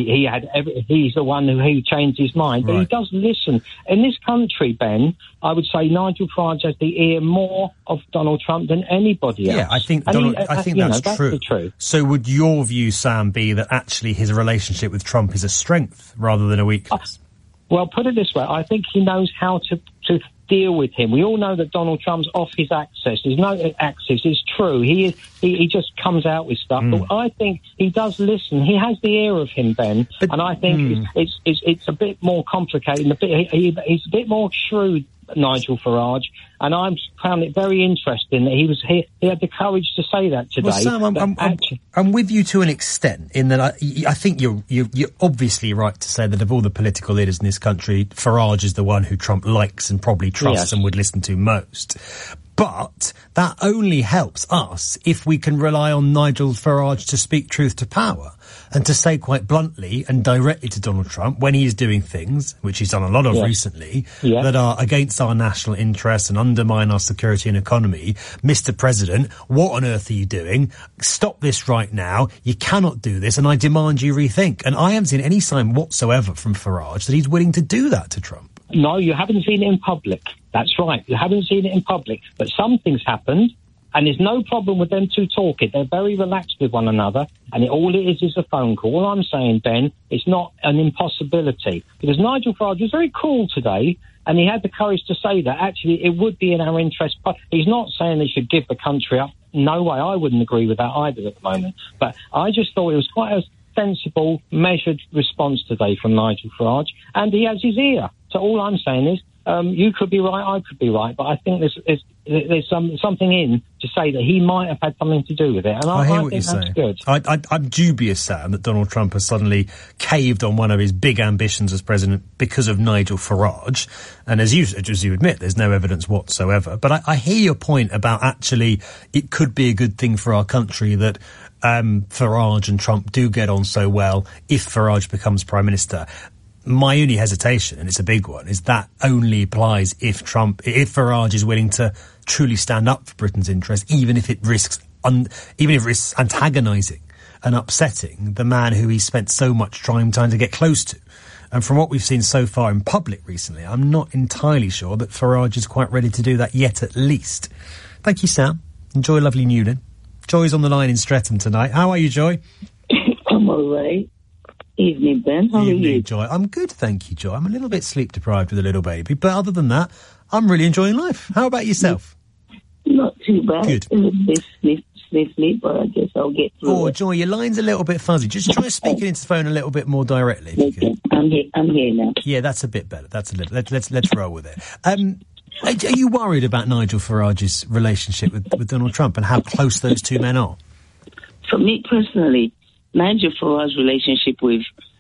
he's the one who changed his mind, but he does listen. In this country, Ben, I would say Nigel Farage has the ear more of Donald Trump than anybody else. Yeah, I think that's true. The truth. So would your view, Sam, be that actually his relationship with Trump is a strength rather than a weakness? Well, put it this way, I think he knows how to deal with him. We all know that Donald Trump's off his axis. There's no axis. It's true. He just comes out with stuff. But I think he does listen. He has the ear of him, Ben. And I think it's a bit more complicated. He's a bit more shrewd, Nigel Farage. And I found it very interesting that he had the courage to say that today. Well, Sam, I'm with you to an extent in that I think you're obviously right to say that of all the political leaders in this country, Farage is the one who Trump likes and probably trusts and would listen to most. But that only helps us if we can rely on Nigel Farage to speak truth to power and to say quite bluntly and directly to Donald Trump when he is doing things, which he's done a lot of recently, that are against our national interests and undermine our security and economy. Mr. President, what on earth are you doing? Stop this right now. You cannot do this, and I demand you rethink. And I haven't seen any sign whatsoever from Farage that he's willing to do that to Trump. No, you haven't seen it in public. That's right. You haven't seen it in public. But something's happened, and there's no problem with them two talking. They're very relaxed with one another, and all it is a phone call. All I'm saying, Ben, it's not an impossibility. Because Nigel Farage was very cool today, and he had the courage to say that. Actually, it would be in our interest. But he's not saying they should give the country up. No way. I wouldn't agree with that either at the moment. But I just thought it was quite a sensible, measured response today from Nigel Farage, and he has his ear. So all I'm saying is, you could be right, I could be right, but I think there's something in to say that he might have had something to do with it, and I hear think what you're that's saying. good. I'm dubious, Sam, that Donald Trump has suddenly caved on one of his big ambitions as president because of Nigel Farage, and as you admit, there's no evidence whatsoever. But I hear your point about actually it could be a good thing for our country that Farage and Trump do get on so well if Farage becomes Prime Minister. My only hesitation, and it's a big one, is that only applies if Farage is willing to truly stand up for Britain's interests, even if it risks antagonising and upsetting the man who he spent so much trying to get close to. And from what we've seen so far in public recently, I'm not entirely sure that Farage is quite ready to do that yet, at least. Thank you, Sam. Enjoy lovely Newlyn. Joy's on the line in Streatham tonight. How are you, Joy? I'm all right. Evening, Ben. How are you? Joy. I'm good, thank you, Joy. I'm a little bit sleep deprived with a little baby, but other than that, I'm really enjoying life. How about yourself? Not too bad. Good. A little bit sniffly, but I guess I'll get through it. Joy, your line's a little bit fuzzy. Just try speaking into the phone a little bit more directly. If you could. I'm here now. Yeah, that's a bit better. That's a little. Let's roll with it. Are you worried about Nigel Farage's relationship with Donald Trump and how close those two men are? For me personally, Nigel Farage's relationship with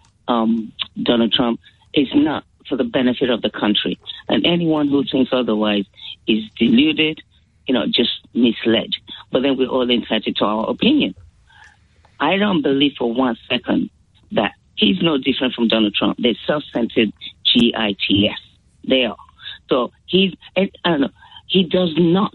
Donald Trump is not for the benefit of the country. And anyone who thinks otherwise is deluded, just misled. But then we're all entitled to our opinion. I don't believe for 1 second that he's no different from Donald Trump. They're self-centered GITS. They are. So he does not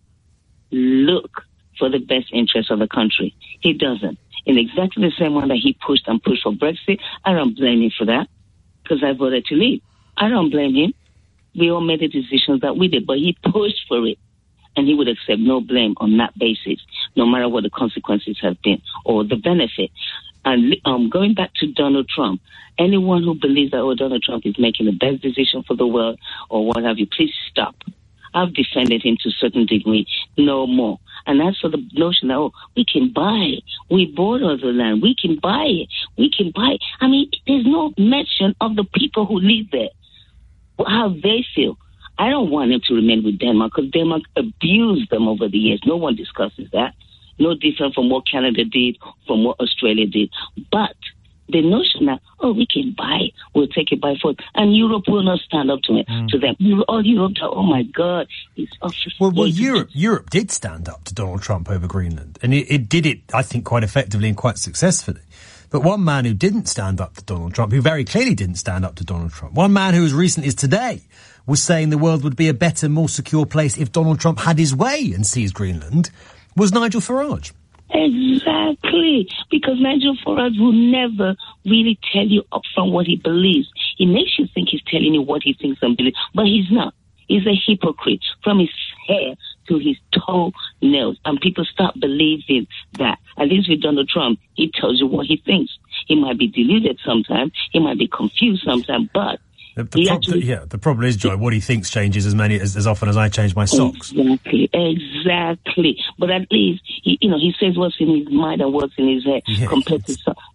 look for the best interests of the country. He doesn't. In exactly the same way that he pushed for Brexit, I don't blame him for that because I voted to leave. I don't blame him. We all made the decisions that we did, but he pushed for it. and he would accept no blame on that basis, no matter what the consequences have been or the benefit. And going back to Donald Trump, anyone who believes that Donald Trump is making the best decision for the world or what have you, please stop. I've defended him to a certain degree, no more. And as for the notion that, we can buy it. We bought all the land. We can buy it. We can buy it. I mean, there's no mention of the people who live there, how they feel. I don't want him to remain with Denmark because Denmark abused them over the years. No one discusses that. No different from what Canada did, from what Australia did. But the notion that, we can buy it, we'll take it by force, and Europe will not stand up to it, to them. All Europe, oh my God. Well, Europe did stand up to Donald Trump over Greenland, and it did it, I think, quite effectively and quite successfully. But one man who didn't stand up to Donald Trump, who very clearly didn't stand up to Donald Trump, one man who as recent as today was saying the world would be a better, more secure place if Donald Trump had his way and seized Greenland, was Nigel Farage. Exactly, because Nigel Farage will never really tell you upfront what he believes. He makes you think he's telling you what he thinks and believes, but he's not. He's a hypocrite from his hair to his toenails, and people start believing that. At least with Donald Trump, he tells you what he thinks. He might be deluded sometimes, he might be confused sometimes, but the problem is, Joy, what he thinks changes as often as I change my socks. Exactly. But at least he says what's in his mind and what's in his head compared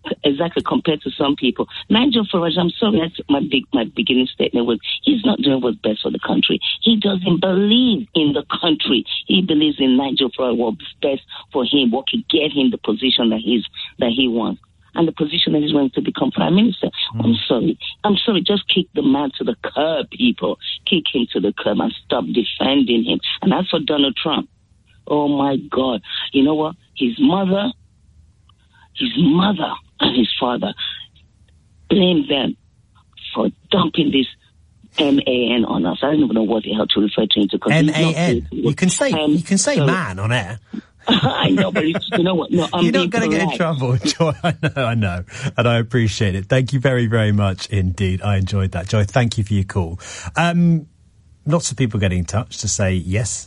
to some people. Nigel Farage, I'm sorry, that's my beginning statement was he's not doing what's best for the country. He doesn't believe in the country. He believes in Nigel Farage, what's best for him, what could get him the position that he wants. And the position that he's going to become prime minister. I'm sorry. Just kick the man to the curb, people. Kick him to the curb and stop defending him. And as for Donald Trump, oh my God. You know what? His mother and his father, blame them for dumping this MAN on us. I don't even know what the hell to refer to him to. MAN. You can say man on air. I know, but you know what? No, you're not going to get in trouble, Joy. I know, and I appreciate it. Thank you very, very much indeed. I enjoyed that, Joy. Thank you for your call. Lots of people getting in touch to say yes,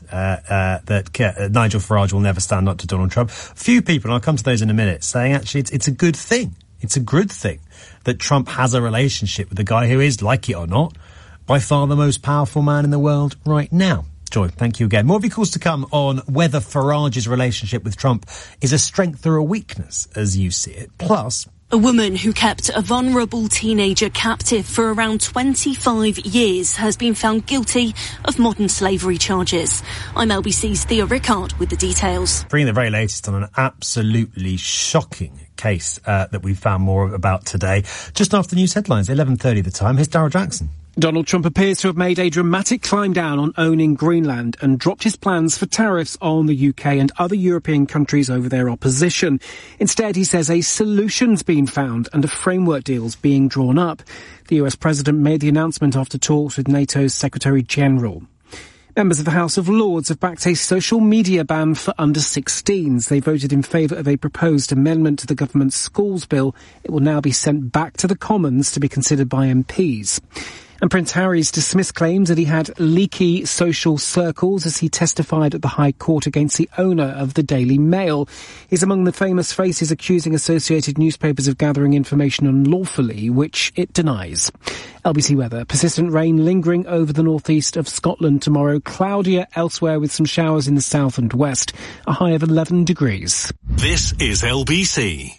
that Nigel Farage will never stand up to Donald Trump. Few people, and I'll come to those in a minute, saying actually it's a good thing. It's a good thing that Trump has a relationship with the guy who is, like it or not, by far the most powerful man in the world right now. Joy, thank you again. More of your calls to come on whether Farage's relationship with Trump is a strength or a weakness, as you see it. Plus, a woman who kept a vulnerable teenager captive for around 25 years has been found guilty of modern slavery charges. I'm LBC's Thea Rickard with the details. Bringing the very latest on an absolutely shocking case that we found more about today. Just after news headlines, 11:30 the time. Here's Darryl Jackson. Donald Trump appears to have made a dramatic climb down on owning Greenland and dropped his plans for tariffs on the UK and other European countries over their opposition. Instead, he says a solution's been found and a framework deal's being drawn up. The US president made the announcement after talks with NATO's Secretary General. Members of the House of Lords have backed a social media ban for under-16s. They voted in favour of a proposed amendment to the government's schools bill. It will now be sent back to the Commons to be considered by MPs. And Prince Harry's dismissed claims that he had leaky social circles as he testified at the High Court against the owner of the Daily Mail. He's among the famous faces accusing associated newspapers of gathering information unlawfully, which it denies. LBC weather. Persistent rain lingering over the northeast of Scotland tomorrow. Cloudier elsewhere with some showers in the south and west. A high of 11 degrees. This is LBC.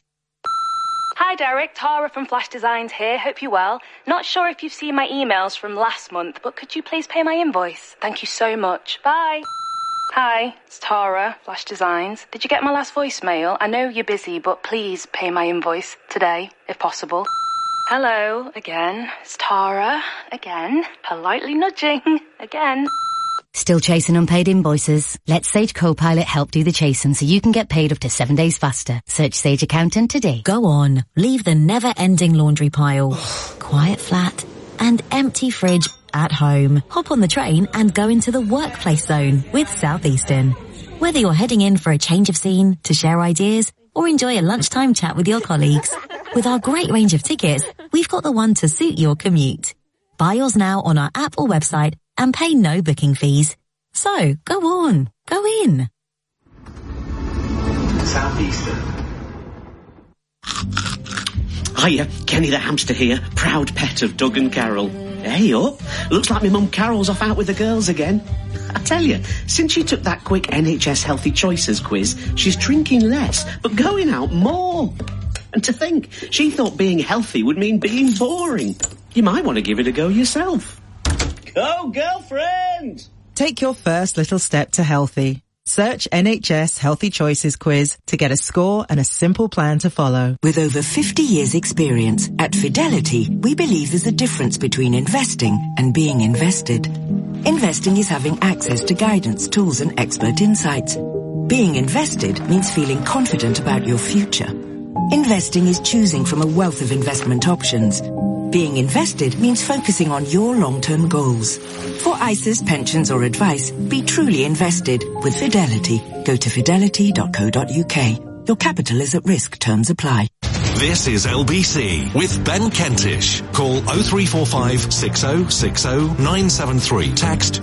Hi Derek, Tara from Flash Designs here, hope you're well. Not sure if you've seen my emails from last month, but could you please pay my invoice? Thank you so much. Bye. Hi, it's Tara, Flash Designs. Did you get my last voicemail? I know you're busy, but please pay my invoice today, if possible. Hello, again, it's Tara, again, politely nudging, again. Still chasing unpaid invoices? Let Sage Copilot help do the chasing so you can get paid up to 7 days faster. Search Sage Accountant today. Go on. Leave the never-ending laundry pile, quiet flat, and empty fridge at home. Hop on the train and go into the workplace zone with Southeastern. Whether you're heading in for a change of scene, to share ideas, or enjoy a lunchtime chat with your colleagues, with our great range of tickets, we've got the one to suit your commute. Buy yours now on our app or website and pay no booking fees. So, go on. Go in. Southeastern. Hiya, Kenny the hamster here, proud pet of Doug and Carol. Hey up, looks like my mum Carol's off out with the girls again. I tell you, since she took that quick NHS Healthy Choices quiz, she's drinking less, but going out more. And to think, she thought being healthy would mean being boring. You might want to give it a go yourself. Go, girlfriend! Take your first little step to healthy. Search NHS Healthy Choices quiz to get a score and a simple plan to follow. With over 50 years experience, at Fidelity, we believe there's a difference between investing and being invested. Investing is having access to guidance, tools and expert insights. Being invested means feeling confident about your future. Investing is choosing from a wealth of investment options. Being invested means focusing on your long-term goals. For ISAs, pensions or advice, be truly invested with Fidelity. Go to fidelity.co.uk. Your capital is at risk. Terms apply. This is LBC with Ben Kentish. Call 0345 6060 973. Text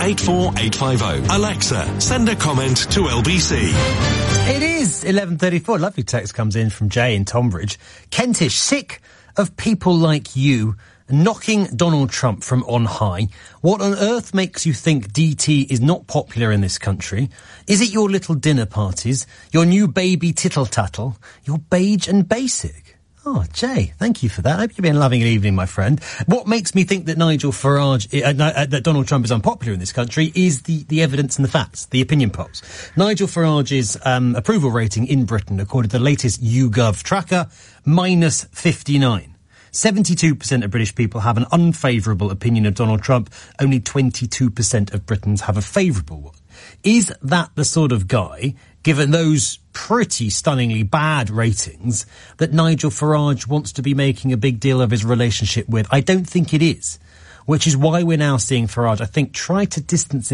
84850. Alexa, send a comment to LBC. It is 11:34. Lovely text comes in from Jay in Tonbridge. Kentish, sick of people like you knocking Donald Trump from on high. What on earth makes you think DT is not popular in this country? Is it your little dinner parties, your new baby tittle-tattle, your beige and basic? Oh, Jay, thank you for that. I hope you've been having an evening, my friend. What makes me think that Nigel Farage, that Donald Trump is unpopular in this country is the evidence and the facts, the opinion polls. Nigel Farage's approval rating in Britain, according to the latest YouGov tracker, minus 59. 72% of British people have an unfavourable opinion of Donald Trump. Only 22% of Britons have a favourable one. Is that the sort of guy, given those pretty stunningly bad ratings, that Nigel Farage wants to be making a big deal of his relationship with? I don't think it is. Which is why we're now seeing Farage, I think, try to distance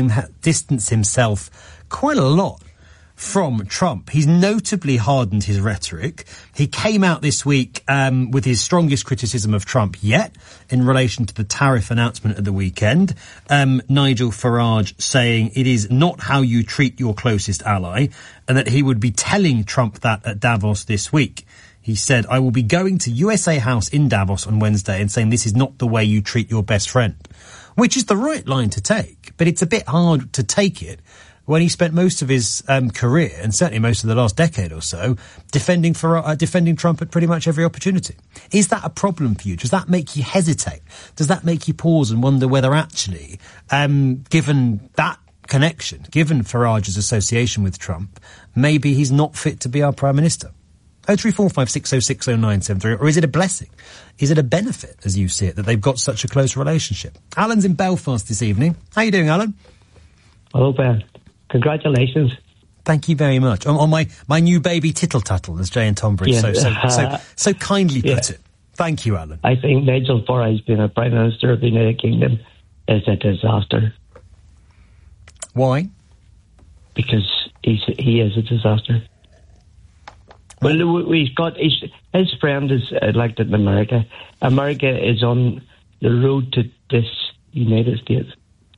himself quite a lot from Trump. He's notably hardened his rhetoric. He came out this week with his strongest criticism of Trump yet in relation to the tariff announcement at the weekend. Nigel Farage saying it is not how you treat your closest ally, and that he would be telling Trump that at Davos this week. He said, I will be going to USA House in Davos on Wednesday and saying this is not the way you treat your best friend. Which is the right line to take, but it's a bit hard to take it when he spent most of his career, and certainly most of the last decade or so, defending Trump at pretty much every opportunity. Is that a problem for you? Does that make you hesitate? Does that make you pause and wonder whether actually, given that connection, given Farage's association with Trump, maybe he's not fit to be our Prime Minister? 03456060973, or is it a blessing? Is it a benefit, as you see it, that they've got such a close relationship? Alan's in Belfast this evening. How are you doing, Alan? Hello, Ben. Congratulations. Thank you very much. On my new baby tittle-tattle, as Jay and Tonbridge so kindly put it. Thank you, Alan. I think Nigel Farage being a Prime Minister of the United Kingdom is a disaster. Why? Because he is a disaster. Well, we've got his friend is elected in America. America is on the road to this United States.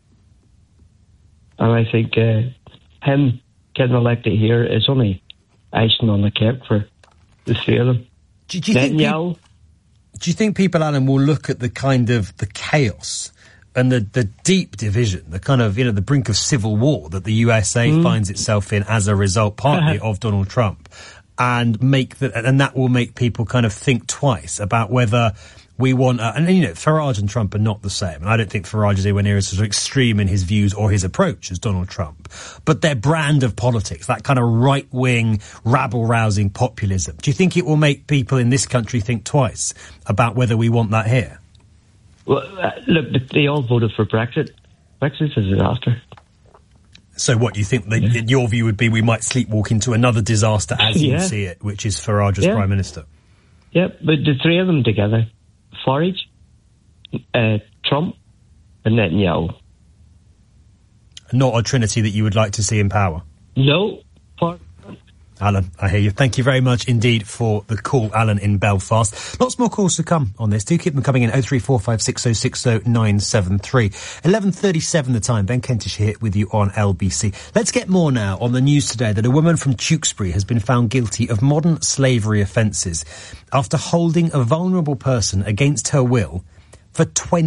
And I think him getting elected here is only icing on the cake for the three of them. Do you think people, Alan, will look at the kind of the chaos and the deep division, the kind of, the brink of civil war that the USA finds itself in as a result, partly of Donald Trump, and that will make people kind of think twice about whether we want, Farage and Trump are not the same. And I don't think Farage is anywhere near as extreme in his views or his approach as Donald Trump. But their brand of politics, that kind of right-wing, rabble-rousing populism, do you think it will make people in this country think twice about whether we want that here? Well, look, they all voted for Brexit. Brexit's a disaster. So what, you think your view would be we might sleepwalk into another disaster as you see it, which is Farage as Prime Minister? Yeah, but the three of them together, Farage, Trump and Netanyahu. Not a trinity that you would like to see in power? No. Alan, I hear you. Thank you very much indeed for the call, Alan in Belfast. Lots more calls to come on this. Do keep them coming in. 03456 6060 973. 11:37 the time. Ben Kentish here with you on LBC. Let's get more now on the news today that a woman from Tewkesbury has been found guilty of modern slavery offences after holding a vulnerable person against her will for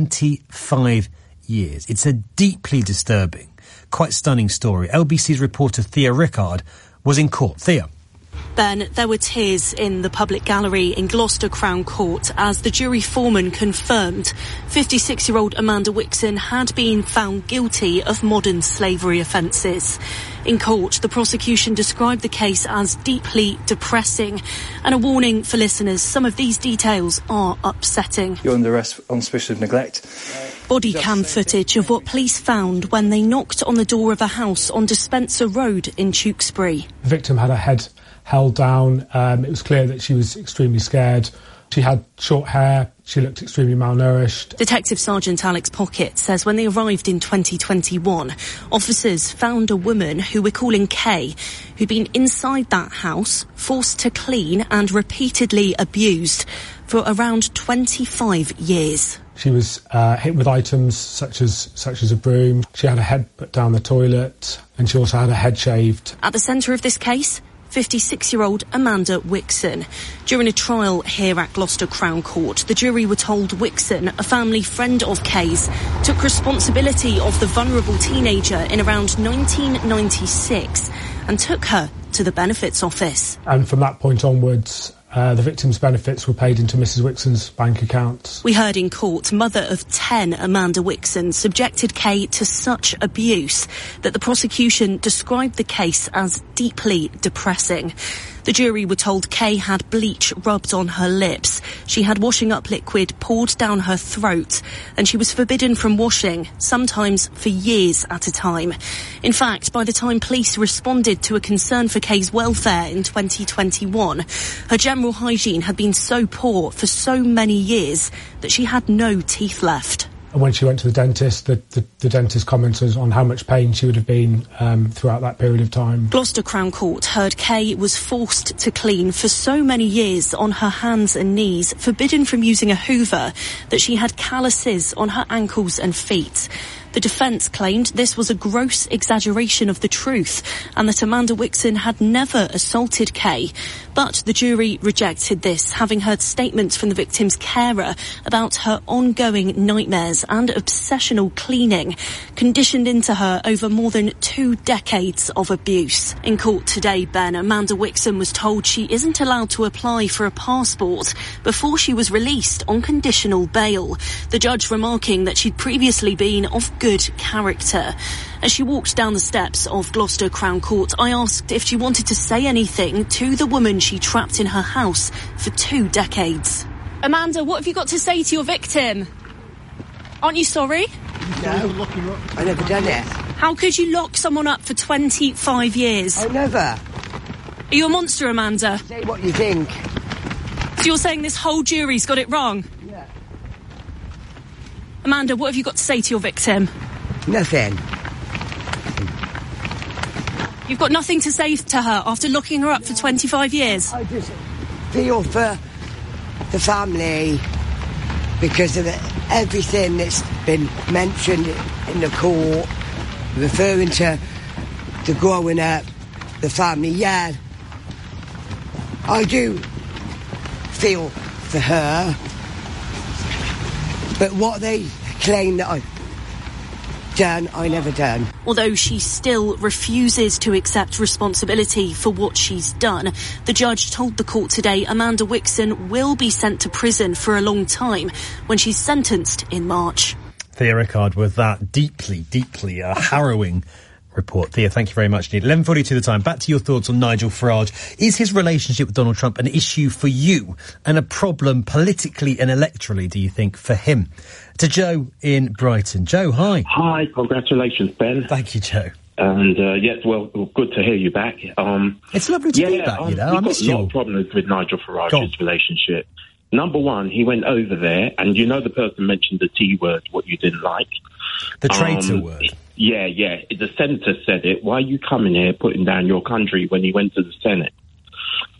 25 years. It's a deeply disturbing, quite stunning story. LBC's reporter Thea Rickard was in court. Thea. Ben, there were tears in the public gallery in Gloucester Crown Court as the jury foreman confirmed 56-year-old Amanda Wixon had been found guilty of modern slavery offences. In court, the prosecution described the case as deeply depressing and a warning for listeners. Some of these details are upsetting. You're under arrest on suspicion of neglect. Body cam footage of what police found when they knocked on the door of a house on Despencer Road in Tewkesbury. The victim had her head held down. It was clear that she was extremely scared. She had short hair. She looked extremely malnourished. Detective Sergeant Alex Pocket says when they arrived in 2021, officers found a woman who we're calling Kay, who'd been inside that house, forced to clean and repeatedly abused for around 25 years. She was hit with items such as a broom. She had her head put down the toilet, and she also had her head shaved. At the centre of this case, 56-year-old Amanda Wixon. During a trial here at Gloucester Crown Court, the jury were told Wixon, a family friend of Kay's, took responsibility of the vulnerable teenager in around 1996 and took her to the benefits office. And from that point onwards, the victim's benefits were paid into Mrs Wixon's bank accounts. We heard in court mother of 10 Amanda Wixon subjected Kay to such abuse that the prosecution described the case as deeply depressing. The jury were told Kay had bleach rubbed on her lips. She had washing up liquid poured down her throat, and she was forbidden from washing, sometimes for years at a time. In fact, by the time police responded to a concern for Kay's welfare in 2021, her general hygiene had been so poor for so many years that she had no teeth left. And when she went to the dentist, the dentist commented on how much pain she would have been throughout that period of time. Gloucester Crown Court heard Kay was forced to clean for so many years on her hands and knees, forbidden from using a hoover, that she had calluses on her ankles and feet. The defence claimed this was a gross exaggeration of the truth and that Amanda Wixon had never assaulted Kay. But the jury rejected this, having heard statements from the victim's carer about her ongoing nightmares and obsessional cleaning, conditioned into her over more than 2 decades of abuse. In court today, Ben, Amanda Wixon was told she isn't allowed to apply for a passport before she was released on conditional bail, the judge remarking that she'd previously been of good character. As she walked down the steps of Gloucester Crown Court, I asked if she wanted to say anything to the woman she trapped in her house for 2 decades. Amanda, what have you got to say to your victim? Aren't you sorry? No, I never done it. How could you lock someone up for 25 years? I never. Are you a monster, Amanda? Say what you think. So you're saying this whole jury's got it wrong? Yeah. Amanda, what have you got to say to your victim? Nothing. You've got nothing to say to her after locking her up for 25 years? I just feel for the family because of everything that's been mentioned in the court, referring to the growing up, the family. Yeah, I do feel for her, but what they claim that I've done, I never done. Although she still refuses to accept responsibility for what she's done, the judge told the court today Amanda Wixon will be sent to prison for a long time when she's sentenced in March. Thea Rickard with that deeply harrowing report. Thea, thank you very much indeed. 11:42 the time. Back to your thoughts on Nigel Farage. Is his relationship with Donald Trump an issue for you and a problem politically and electorally, do you think, for him? To Joe in Brighton. Joe, hi. Hi, congratulations, Ben. Thank you, Joe. And, yes, well, good to hear you back. It's lovely to be back, you know. I missed you. We've got a lot of problems with Nigel Farage's relationship. Number one, he went over there, and you know the person mentioned the T word, what you didn't like. The traitor word. Yeah. The senator said it. Why are you coming here putting down your country when he went to the Senate?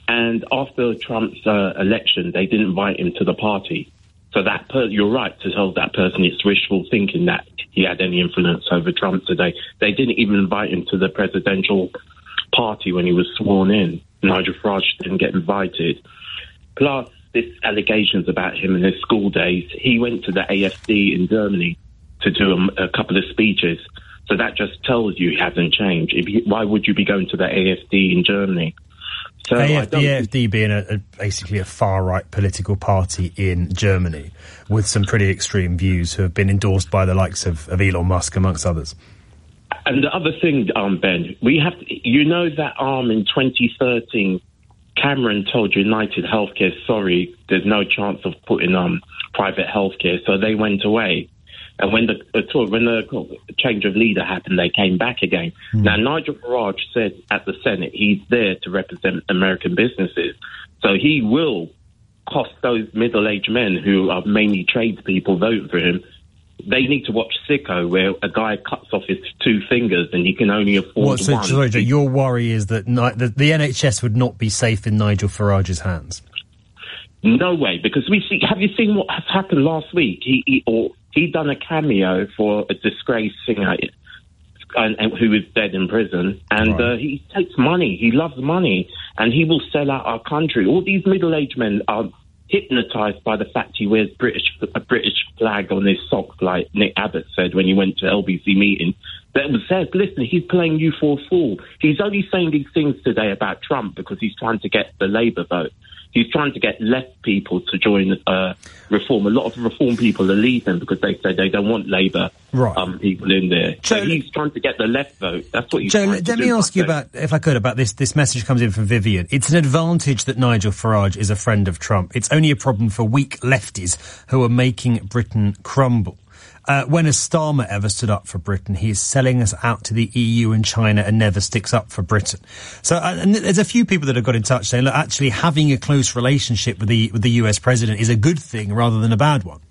And after Trump's election, they didn't invite him to the party. So you're right to tell that person it's wishful thinking that he had any influence over Trump today. They didn't even invite him to the presidential party when he was sworn in. Nigel Farage didn't get invited. Plus, this allegations about him in his school days. He went to the AfD in Germany to do a couple of speeches. So that just tells you he hasn't changed. Why would you be going to the AfD in Germany? So the AfD being basically a far-right political party in Germany with some pretty extreme views who have been endorsed by the likes of Elon Musk, amongst others. And the other thing, Ben, we have to, you know that in 2013, Cameron told United Healthcare, sorry, there's no chance of putting private healthcare, so they went away. And when the change of leader happened, they came back again. Now, Nigel Farage said at the Senate he's there to represent American businesses. So he will cost those middle-aged men who are mainly tradespeople vote for him. They need to watch Sicko, where a guy cuts off his 2 fingers and he can only afford one. Sorry, Joe, your worry is that the NHS would not be safe in Nigel Farage's hands? No way, because have you seen what has happened last week? He done a cameo for a disgraced singer and who is dead in prison, and he takes money. He loves money, and he will sell out our country. All these middle-aged men are hypnotised by the fact he wears a British flag on his socks, like Nick Abbott said when he went to LBC meeting. That says, listen, he's playing you for a fool. He's only saying these things today about Trump because he's trying to get the Labour vote. He's trying to get left people to join Reform. A lot of Reform people are leaving because they say they don't want Labour people in there. Joe, so he's trying to get the left vote. That's what he's trying to do. Let me ask you about, if I could, about this message comes in from Vivian. It's an advantage that Nigel Farage is a friend of Trump. It's only a problem for weak lefties who are making Britain crumble. When has Starmer ever stood up for Britain? He is selling us out to the EU and China and never sticks up for Britain. So, and there's a few people that have got in touch saying, look, actually having a close relationship with the US president is a good thing rather than a bad one.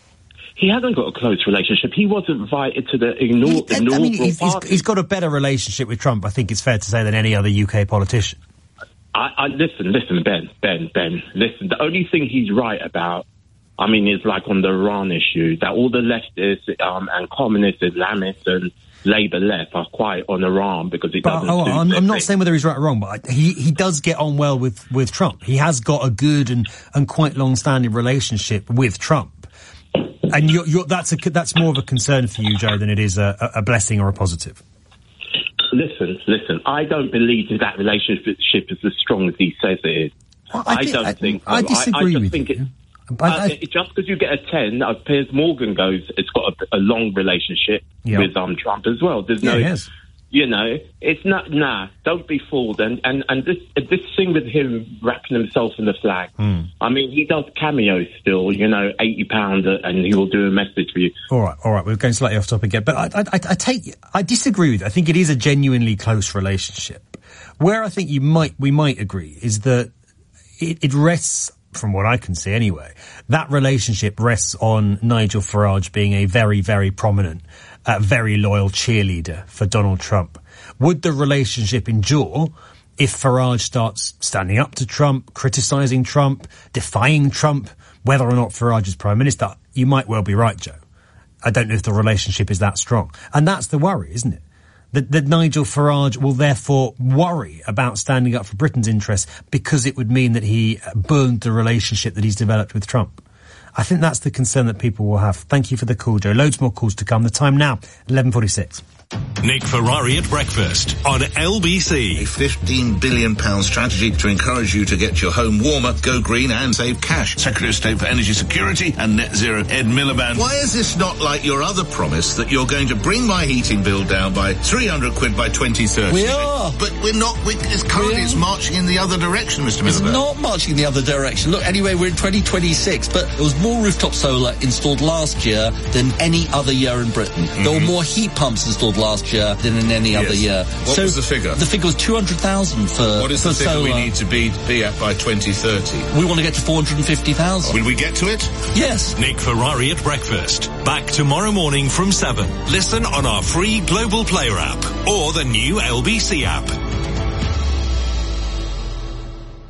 He hasn't got a close relationship. He wasn't invited to the inaugural party. He's got a better relationship with Trump, I think it's fair to say, than any other UK politician. Listen, Ben. Listen, the only thing he's right about, is like on the Iran issue, that all the leftists and communist Islamists and Labour left are quite on Iran because it doesn't suit them. I'm not saying whether he's right or wrong, but he does get on well with Trump. He has got a good and quite long-standing relationship with Trump. And that's more of a concern for you, Joe, than it is a blessing or a positive. Listen. I don't believe that relationship is as strong as he says it is. I don't think so. I disagree with you. Just because you get a 10, Piers Morgan goes, it's got a long relationship with Trump as well. There's it's not, don't be fooled. And this thing with him wrapping himself in the flag, he does cameos still, £80 and he will do a message for you. All right, we're going slightly off topic again, but I disagree with you. I think it is a genuinely close relationship. Where I think we might agree is that it rests, from what I can see anyway, that relationship rests on Nigel Farage being a very, very prominent, very loyal cheerleader for Donald Trump. Would the relationship endure if Farage starts standing up to Trump, criticising Trump, defying Trump, whether or not Farage is Prime Minister? You might well be right, Joe. I don't know if the relationship is that strong. And that's the worry, isn't it? That Nigel Farage will therefore worry about standing up for Britain's interests because it would mean that he burned the relationship that he's developed with Trump. I think that's the concern that people will have. Thank you for the call, Joe. Loads more calls to come. The time now, 11:46. Nick Ferrari at breakfast on LBC. A £15 billion strategy to encourage you to get your home warmer, go green and save cash. Secretary of State for Energy Security and Net Zero, Ed Miliband. Why is this not like your other promise that you're going to bring my heating bill down by 300 quid by 2030? We are. But we're not. It's marching in the other direction, Mr. Miliband. It's not marching in the other direction. Look, anyway, we're in 2026, but there was more rooftop solar installed last year than any other year in Britain. Mm-hmm. There were more heat pumps installed last year than in any other year. What was the figure? The figure was 200,000 for What is the figure solar. We need to be at by 2030? We want to get to 450,000. Will we get to it? Yes. Nick Ferrari at breakfast. Back tomorrow morning from 7. Listen on our free Global Player app or the new LBC app.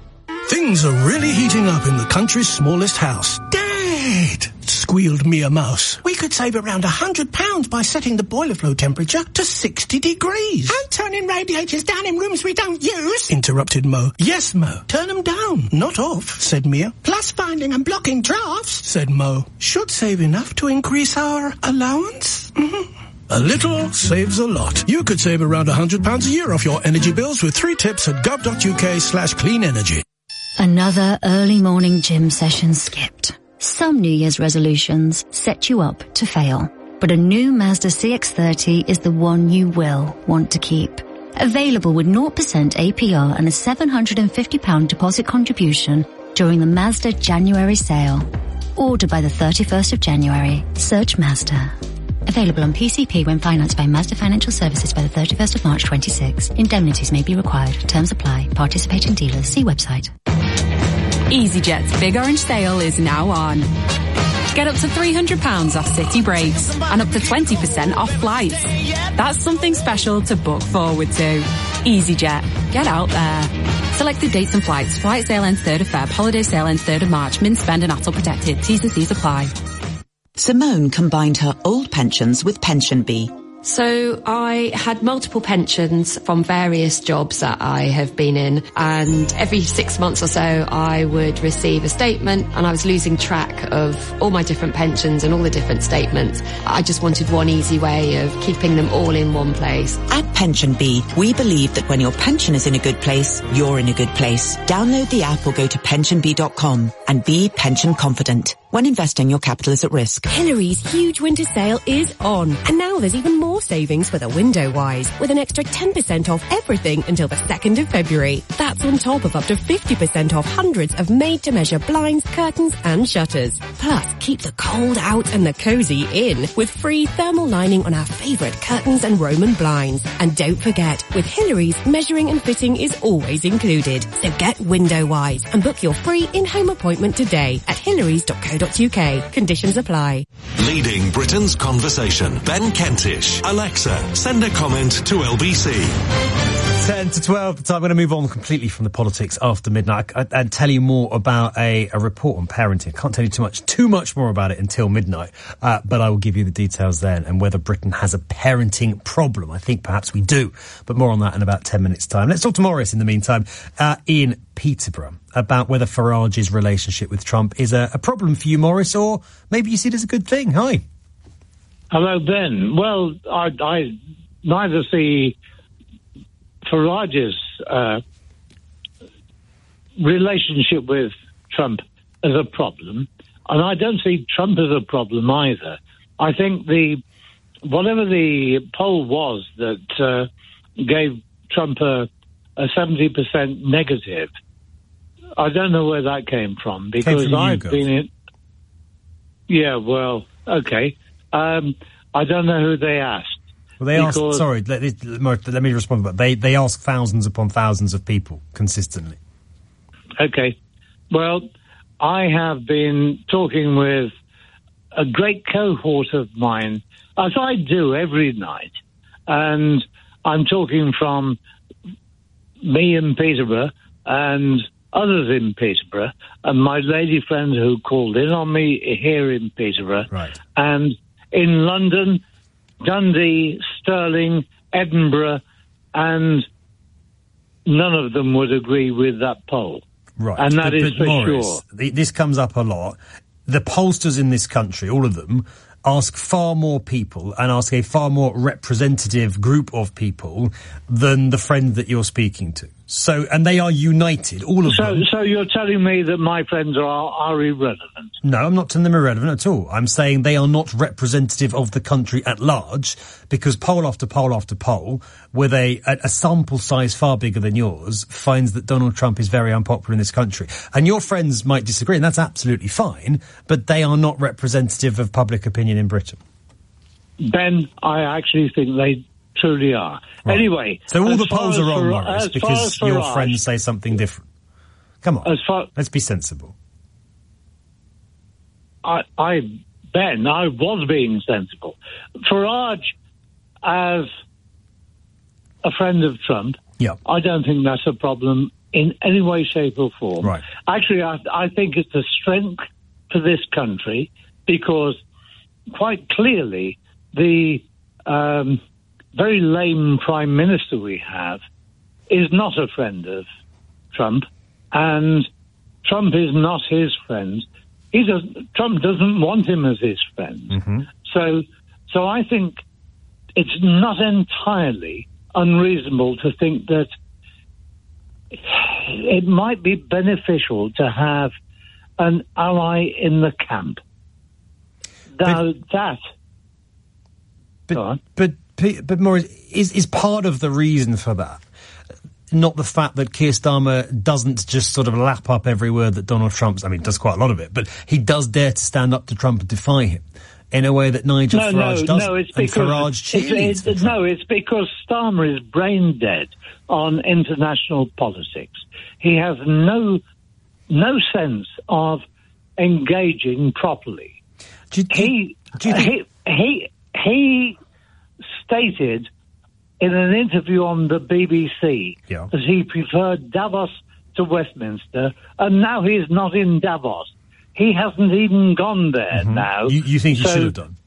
Things are really heating up in the country's smallest house. Dad! Squealed Mia Mouse. We could save around £100 by setting the boiler flow temperature to 60 degrees. And turning radiators down in rooms we don't use. Interrupted Mo. Yes, Mo. Turn them down, not off, said Mia. Plus finding and blocking drafts, said Mo. Should save enough to increase our allowance? A little saves a lot. You could save around £100 a year off your energy bills with 3 tips at gov.uk/clean energy. Another early morning gym session skipped. Some New Year's resolutions set you up to fail, but a new Mazda CX-30 is the one you will want to keep. Available with 0% APR and a £750 deposit contribution during the Mazda January sale. Order by the 31st of January. Search Mazda. Available on PCP when financed by Mazda Financial Services by the 31st of March 26. Indemnities may be required. Terms apply. Participating dealers. See website. EasyJet's Big Orange Sale is now on. Get up to £300 off city breaks and up to 20% off flights. That's something special to book forward to. EasyJet. Get out there. Selected dates and flights. Flight sale ends 3rd of Feb. Holiday sale ends 3rd of March. Min spend and ATOL protected. T's and C's apply. Simone combined her old pensions with Pension Bee. So I had multiple pensions from various jobs that I have been in, and every 6 months or so I would receive a statement, and I was losing track of all my different pensions and all the different statements. I just wanted one easy way of keeping them all in one place. At Pension Bee, we believe that when your pension is in a good place, you're in a good place. Download the app or go to pensionbee.com and be pension confident. When investing, your capital is at risk. Hillary's huge winter sale is on. And now there's even more savings for the window wise, with an extra 10% off everything until the 2nd of February. That's on top of up to 50% off hundreds of made-to-measure blinds, curtains and shutters. Plus, keep the cold out and the cozy in with free thermal lining on our favourite curtains and Roman blinds. And don't forget, with Hillary's, measuring and fitting is always included. So get window wise and book your free in-home appointment today at hillarys.co.uk. Conditions apply. Leading Britain's conversation. Ben Kentish. Alexa, send a comment to LBC. 10 to 12 the time. I'm going to move on completely from the politics after midnight and tell you more about a report on parenting. Can't tell you too much more about it until midnight, but I will give you the details then and whether Britain has a parenting problem. I think perhaps we do, but more on that in about 10 minutes' time. Let's talk to Morris in the meantime in Peterborough about whether Farage's relationship with Trump is a problem for you, Morris, or maybe you see it as a good thing. Hi. Hello, Ben. Well, I neither see Farage's relationship with Trump as a problem, and I don't see Trump as a problem either. I think whatever the poll was that gave Trump a 70% negative, I don't know where that came from, because I've been in... Yeah, well, okay. I don't know who they asked. Well, they asked... Sorry, let me respond to that. They ask thousands upon thousands of people consistently. Okay. Well, I have been talking with a great cohort of mine, as I do every night, and I'm talking from me in Peterborough and others in Peterborough, and my lady friend who called in on me here in Peterborough, right, and in London, Dundee, Stirling, Edinburgh, and none of them would agree with that poll. Right. And that is for Morris, sure. This comes up a lot. The pollsters in this country, all of them, ask far more people and ask a far more representative group of people than the friend that you're speaking to. So, and they are united, all of them. So you're telling me that my friends are irrelevant? No, I'm not telling them irrelevant at all. I'm saying they are not representative of the country at large, because poll after poll after poll, with a sample size far bigger than yours, finds that Donald Trump is very unpopular in this country. And your friends might disagree, and that's absolutely fine, but they are not representative of public opinion in Britain. Ben, I actually think they truly are. Right. Anyway, so all the polls are wrong, Morris, because your friends say something different. Come on, let's be sensible. Ben, I was being sensible. Farage, as a friend of Trump, yeah, I don't think that's a problem in any way, shape or form. Right. Actually, I think it's a strength for this country because quite clearly the very lame Prime Minister we have is not a friend of Trump, and Trump is not his friend. Trump doesn't want him as his friend. Mm-hmm. So I think it's not entirely unreasonable to think that it might be beneficial to have an ally in the camp. Now But Maurice, is part of the reason for that not the fact that Keir Starmer doesn't just sort of lap up every word that Donald Trump's, I mean, does quite a lot of it, but he does dare to stand up to Trump and defy him in a way that Nigel Farage doesn't. No, it's because it's because Starmer is brain dead on international politics. He has no sense of engaging properly. He stated in an interview on the BBC that he preferred Davos to Westminster, and now he's not in Davos. He hasn't even gone there now. You think he should have done?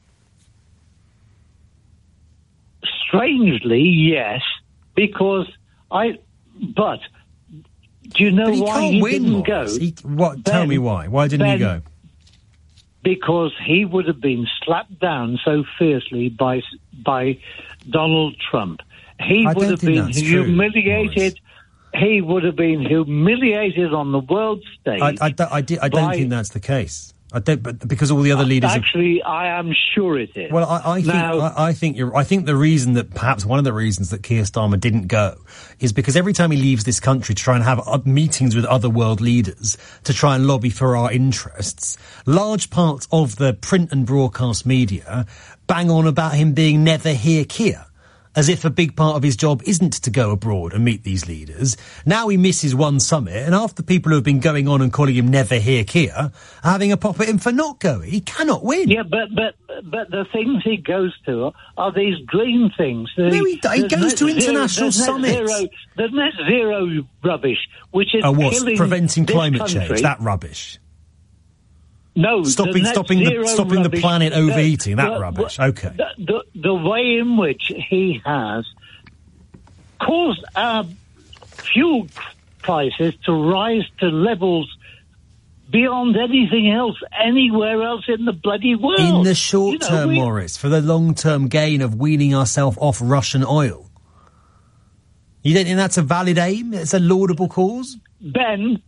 Strangely, yes, because But do you know why he didn't go? Tell me why. Why didn't he go? Because he would have been slapped down so fiercely by Donald Trump. He would have been humiliated. He would have been humiliated on the world stage. I don't think that's the case. But because all the other leaders. Actually, I am sure it is. Well, I think the reason that perhaps one of the reasons that Keir Starmer didn't go is because every time he leaves this country to try and have meetings with other world leaders to try and lobby for our interests, large parts of the print and broadcast media bang on about him being never hear Keir, as if a big part of his job isn't to go abroad and meet these leaders. Now he misses one summit, and half the people who have been going on and calling him never hear Keir are having a pop at him for not going. He cannot win. Yeah, but the things he goes to are these green things. He goes to international summits. The net zero rubbish, which is killing preventing climate country. change. That rubbish. No, stopping the planet overeating. That rubbish. Okay. The way in which he has caused our fuel prices to rise to levels beyond anything else, anywhere else in the bloody world. In the short term, Maurice, for the long-term gain of weaning ourselves off Russian oil. You don't think that's a valid aim? It's a laudable cause? Ben,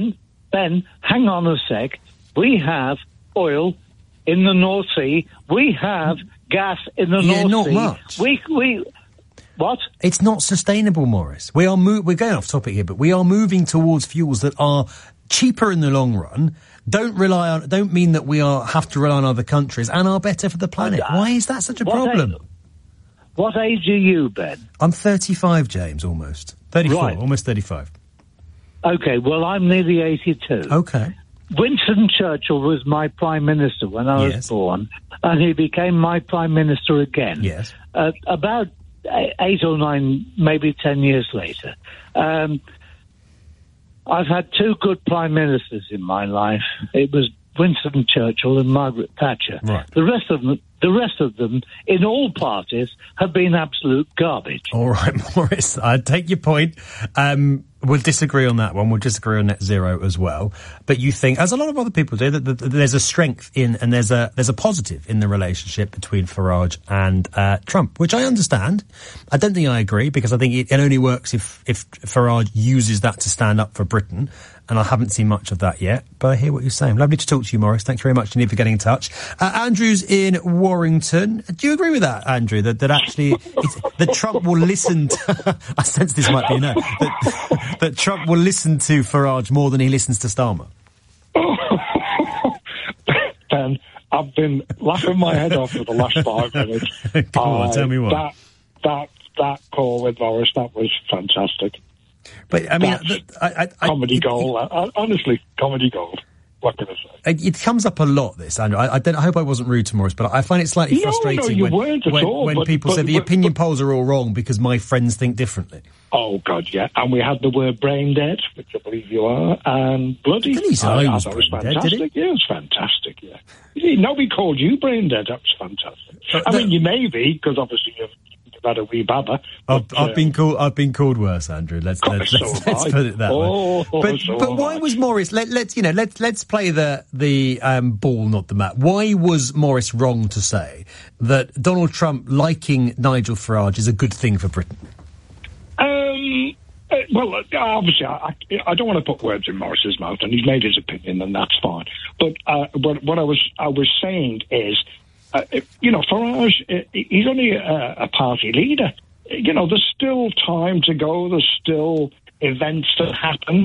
hang on a sec. We have oil in the North Sea. We have gas in the North not Sea. Much. We what? It's not sustainable, Maurice. We're going off topic here, but we are moving towards fuels that are cheaper in the long run. Don't mean that we have to rely on other countries, and are better for the planet. Why is that such a problem? What age are you, Ben? I'm 35, James, almost 34, right. Almost 35. Okay, well, I'm nearly 82. Okay. Winston Churchill was my Prime Minister when I was born, and he became my Prime Minister again. Yes. About 8 or 9, maybe 10 years later. I've had 2 good Prime Ministers in my life. It was Winston Churchill and Margaret Thatcher. Right. The rest of them, in all parties, have been absolute garbage. All right, Maurice, I take your point. We'll disagree on that one. We'll disagree on net zero as well. But you think, as a lot of other people do, that there's a strength in, and there's a positive in the relationship between Farage and Trump, which I understand. I don't think I agree, because I think it only works if Farage uses that to stand up for Britain. And I haven't seen much of that yet, but I hear what you're saying. Lovely to talk to you, Maurice. Thanks very much indeed for getting in touch. Andrew's in Warrington. Do you agree with that, Andrew, that actually that Trump will listen to... I sense this might be a no. That Trump will listen to Farage more than he listens to Starmer? Ben, I've been laughing my head off for the last 5 minutes. Come on, tell me what. That call with Maurice, that was fantastic. But I mean, comedy gold. Honestly, comedy gold. What can I say? It comes up a lot, this, Andrew. I hope I wasn't rude to Maurice, but I find it slightly frustrating when people say the opinion polls are all wrong because my friends think differently. Oh, God, yeah. And we had the word brain dead, which I believe you are, and bloody. Didn't he say I was was brain dead, fantastic. did he? Yeah, it was fantastic, yeah. Nobody called you brain dead. That was fantastic. I mean, you may be, because obviously you've had a wee baba. I've been called worse, Andrew. Let's put it that way. But why was Maurice? Let's play the ball, not the mat. Why was Maurice wrong to say that Donald Trump liking Nigel Farage is a good thing for Britain? Well, obviously, I don't want to put words in Maurice's mouth, and he's made his opinion, and that's fine. But what I was saying is, Farage, he's only a party leader. There's still time to go. There's still events to happen.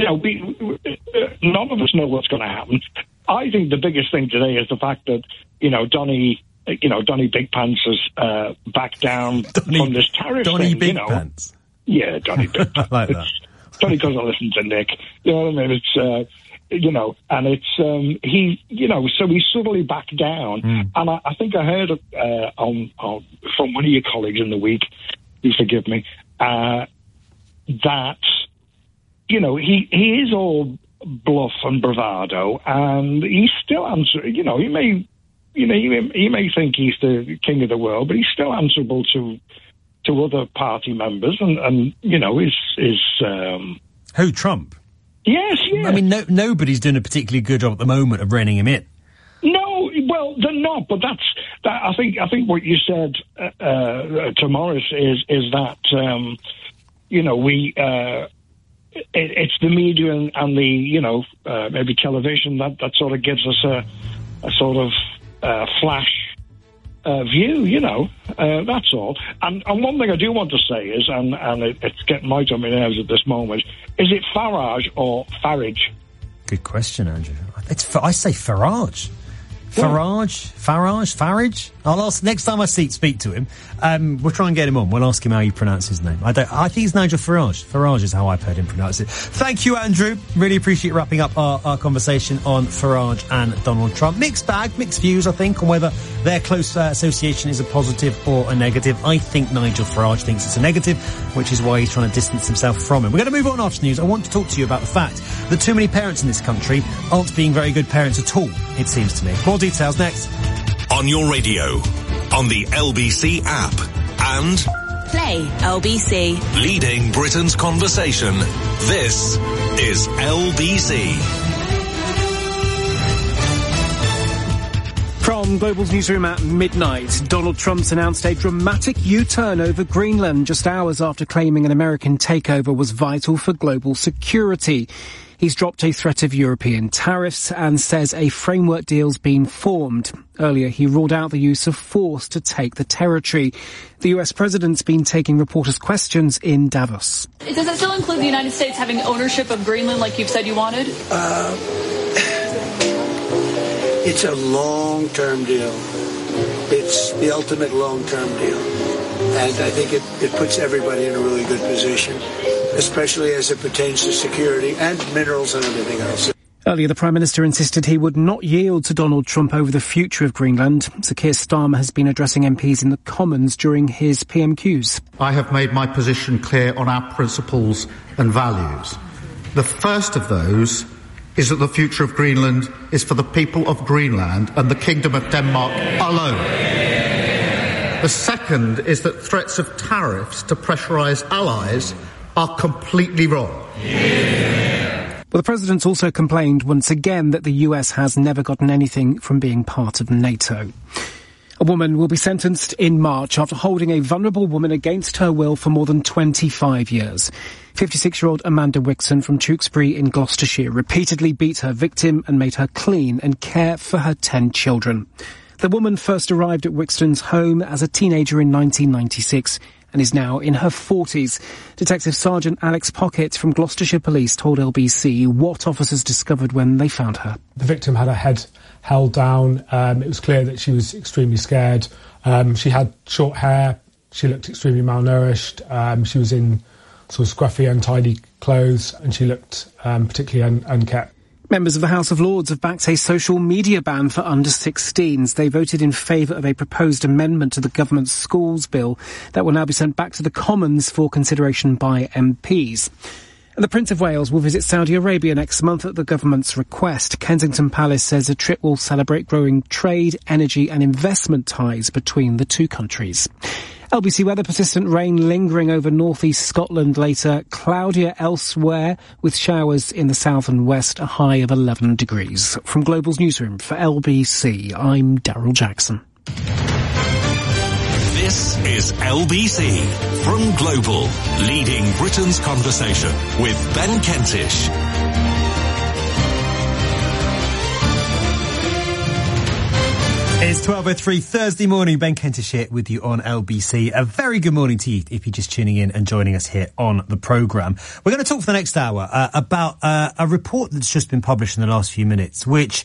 None of us know what's going to happen. I think the biggest thing today is the fact that, Donny Big Pants has backed down from this tariff thing. Donny Big Pants? Yeah, Donny Big Pants. I like that. Donny goes and listens to Nick. You know what I mean? It's, and it's, so he suddenly backed down. And I think I heard from one of your colleagues in the week, you forgive me, that, he is all bluff and bravado, and he's still answering, he may think he's the king of the world, but he's still answerable to other party members, and who, Trump? Yes. I mean, nobody's doing a particularly good job at the moment of reining him in. No, well, they're not. But I think what you said to Maurice is that it's the media and the maybe television that sort of gives us a sort of flash view, that's all. And one thing I do want to say is, and it's getting right on my nerves at this moment, is it Farage or Farage? Good question, Andrew. I say Farage. Farage. I'll ask next time I speak to him. We'll try and get him on. We'll ask him how you pronounce his name. I think it's Nigel Farage. Farage is how I've heard him pronounce it. Thank you, Andrew. Really appreciate wrapping up our conversation on Farage and Donald Trump. Mixed bag, mixed views, I think, on whether their close association is a positive or a negative. I think Nigel Farage thinks it's a negative, which is why he's trying to distance himself from him. We're going to move on after news. I want to talk to you about the fact that too many parents in this country aren't being very good parents at all, it seems to me. More details next. On your radio, on the LBC app, and Play LBC. Leading Britain's conversation. This is LBC. From Global's newsroom at midnight, Donald Trump's announced a dramatic U-turn over Greenland just hours after claiming an American takeover was vital for global security. He's dropped a threat of European tariffs and says a framework deal's been formed. Earlier, he ruled out the use of force to take the territory. The US president's been taking reporters' questions in Davos. Does that still include the United States having ownership of Greenland like you've said you wanted? It's a long-term deal. It's the ultimate long-term deal. And I think it puts everybody in a really good position, especially as it pertains to security and minerals and everything else. Earlier, the Prime Minister insisted he would not yield to Donald Trump over the future of Greenland. Sir Keir Starmer has been addressing MPs in the Commons during his PMQs. I have made my position clear on our principles and values. The first of those is that the future of Greenland is for the people of Greenland and the Kingdom of Denmark alone. The second is that threats of tariffs to pressurise allies are completely wrong. Well, the president's also complained once again that the US has never gotten anything from being part of NATO. A woman will be sentenced in March after holding a vulnerable woman against her will for more than 25 years. 56-year-old Amanda Wixon from Tewkesbury in Gloucestershire repeatedly beat her victim and made her clean and care for her 10 children. The woman first arrived at Wixton's home as a teenager in 1996 and is now in her 40s. Detective Sergeant Alex Pockett from Gloucestershire Police told LBC what officers discovered when they found her. The victim had her head held down. It was clear that she was extremely scared. She had short hair. She looked extremely malnourished. She was in sort of scruffy, untidy clothes, and she looked particularly unkept. Members of the House of Lords have backed a social media ban for under-16s. They voted in favour of a proposed amendment to the government's schools bill that will now be sent back to the Commons for consideration by MPs. And the Prince of Wales will visit Saudi Arabia next month at the government's request. Kensington Palace says the trip will celebrate growing trade, energy and investment ties between the two countries. LBC weather, persistent rain lingering over northeast Scotland later. Cloudier elsewhere with showers in the south and west, a high of 11 degrees. From Global's newsroom for LBC, I'm Daryl Jackson. This is LBC from Global, leading Britain's conversation with Ben Kentish. It's 12:03 Thursday morning. Ben Kentish here with you on LBC. A very good morning to you if you're just tuning in and joining us here on the programme. We're going to talk for the next hour about a report that's just been published in the last few minutes, which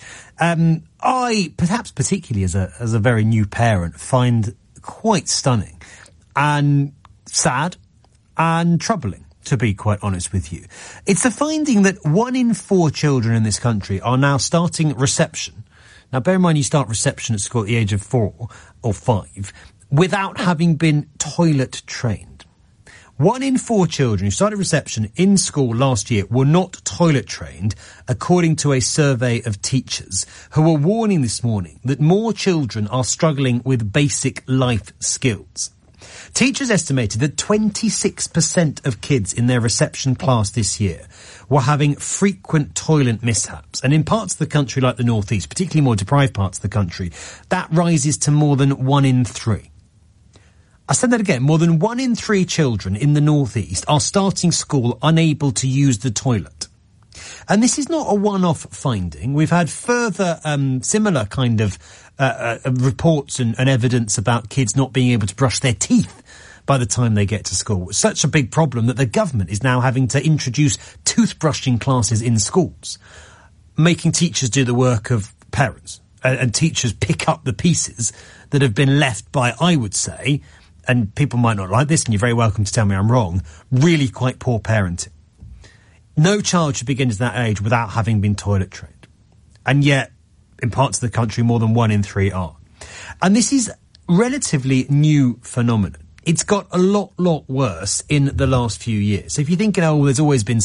I, perhaps particularly as a very new parent, find quite stunning and sad and troubling, to be quite honest with you. It's the finding that 1 in 4 children in this country are now starting reception. Now, bear in mind, you start reception at school at the age of 4 or 5 without having been toilet trained. 1 in 4 children who started reception in school last year were not toilet trained, according to a survey of teachers who are warning this morning that more children are struggling with basic life skills. Teachers estimated that 26% of kids in their reception class this year were having frequent toilet mishaps. And in parts of the country like the North East, particularly more deprived parts of the country, that rises to more than 1 in 3. I said that again, more than 1 in 3 children in the North East are starting school unable to use the toilet. And this is not a one-off finding. We've had further similar kind of reports and evidence about kids not being able to brush their teeth by the time they get to school. It's such a big problem that the government is now having to introduce toothbrushing classes in schools, making teachers do the work of parents, and teachers pick up the pieces that have been left by, I would say, and people might not like this, and you're very welcome to tell me I'm wrong, really quite poor parenting. No child should begin at that age without having been toilet trained. And yet, in parts of the country, more than 1 in 3 are. And this is relatively new phenomenon. It's got a lot worse in the last few years. So if you're thinking, there's always been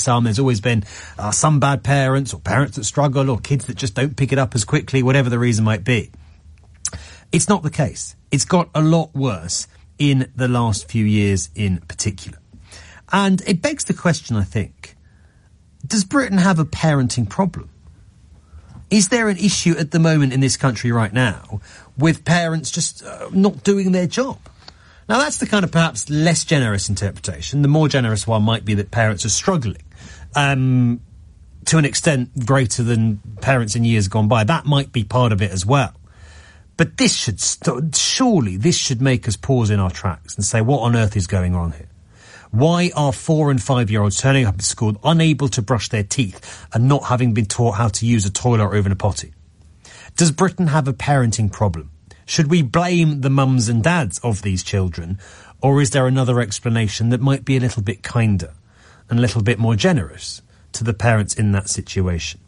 some bad parents or parents that struggle or kids that just don't pick it up as quickly, whatever the reason might be. It's not the case. It's got a lot worse in the last few years in particular. And it begs the question, I think, does Britain have a parenting problem? Is there an issue at the moment in this country right now with parents just not doing their job? Now, that's the kind of perhaps less generous interpretation. The more generous one might be that parents are struggling to an extent greater than parents in years gone by. That might be part of it as well. But this should surely this should make us pause in our tracks and say, what on earth is going on here? Why are 4 and 5-year-olds turning up at school unable to brush their teeth and not having been taught how to use a toilet or even a potty? Does Britain have a parenting problem? Should we blame the mums and dads of these children, or is there another explanation that might be a little bit kinder and a little bit more generous to the parents in that situation?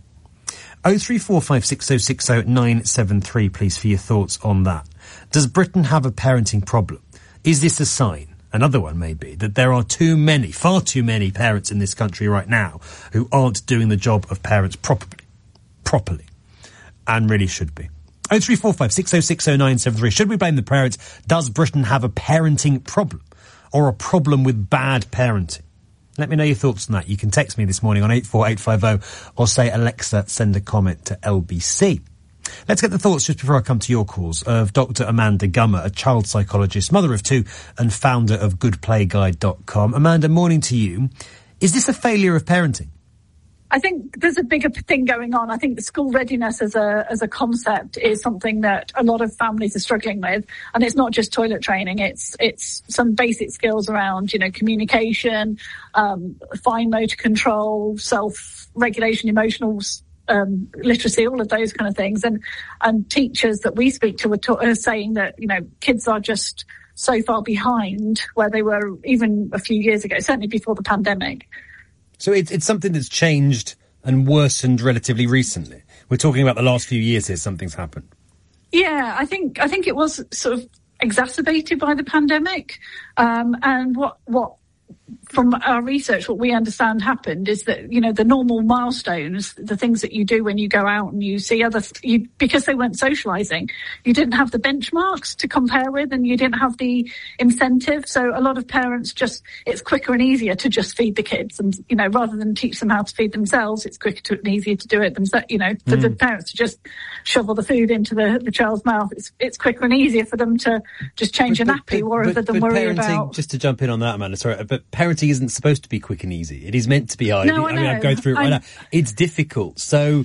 03456060973, please, for your thoughts on that. Does Britain have a parenting problem? Is this a sign, another one may be, that there are far too many parents in this country right now who aren't doing the job of parents properly, and really should be? 03456060973. Should we blame the parents? Does Britain have a parenting problem or a problem with bad parenting? Let me know your thoughts on that. You can text me this morning on 84850 or say, Alexa, send a comment to LBC. Let's get the thoughts, just before I come to your calls, of Dr. Amanda Gummer, a child psychologist, mother of 2 and founder of GoodPlayGuide.com. Amanda, morning to you. Is this a failure of parenting? I think there's a bigger thing going on. I think the school readiness as a concept is something that a lot of families are struggling with. And it's not just toilet training. It's some basic skills around, communication, fine motor control, self-regulation, emotional literacy, all of those kind of things. And teachers that we speak to are saying that, kids are just so far behind where they were even a few years ago, certainly before the pandemic. So it's something that's changed and worsened relatively recently. We're talking about the last few years here, something's happened. Yeah, I think it was sort of exacerbated by the pandemic. And what from our research, what we understand happened is that, the normal milestones, the things that you do when you go out and you see because they weren't socialising, you didn't have the benchmarks to compare with and you didn't have the incentive. So a lot of parents it's quicker and easier to just feed the kids and, rather than teach them how to feed themselves, it's quicker and easier to do it themselves, for the parents to just shovel the food into the child's mouth. It's quicker and easier for them to just change a nappy rather than worry about... Just to jump in on that, Amanda, sorry, but parenting isn't supposed to be quick and easy. It is meant to be hard. No, I know. I go through it right now. It's difficult. So,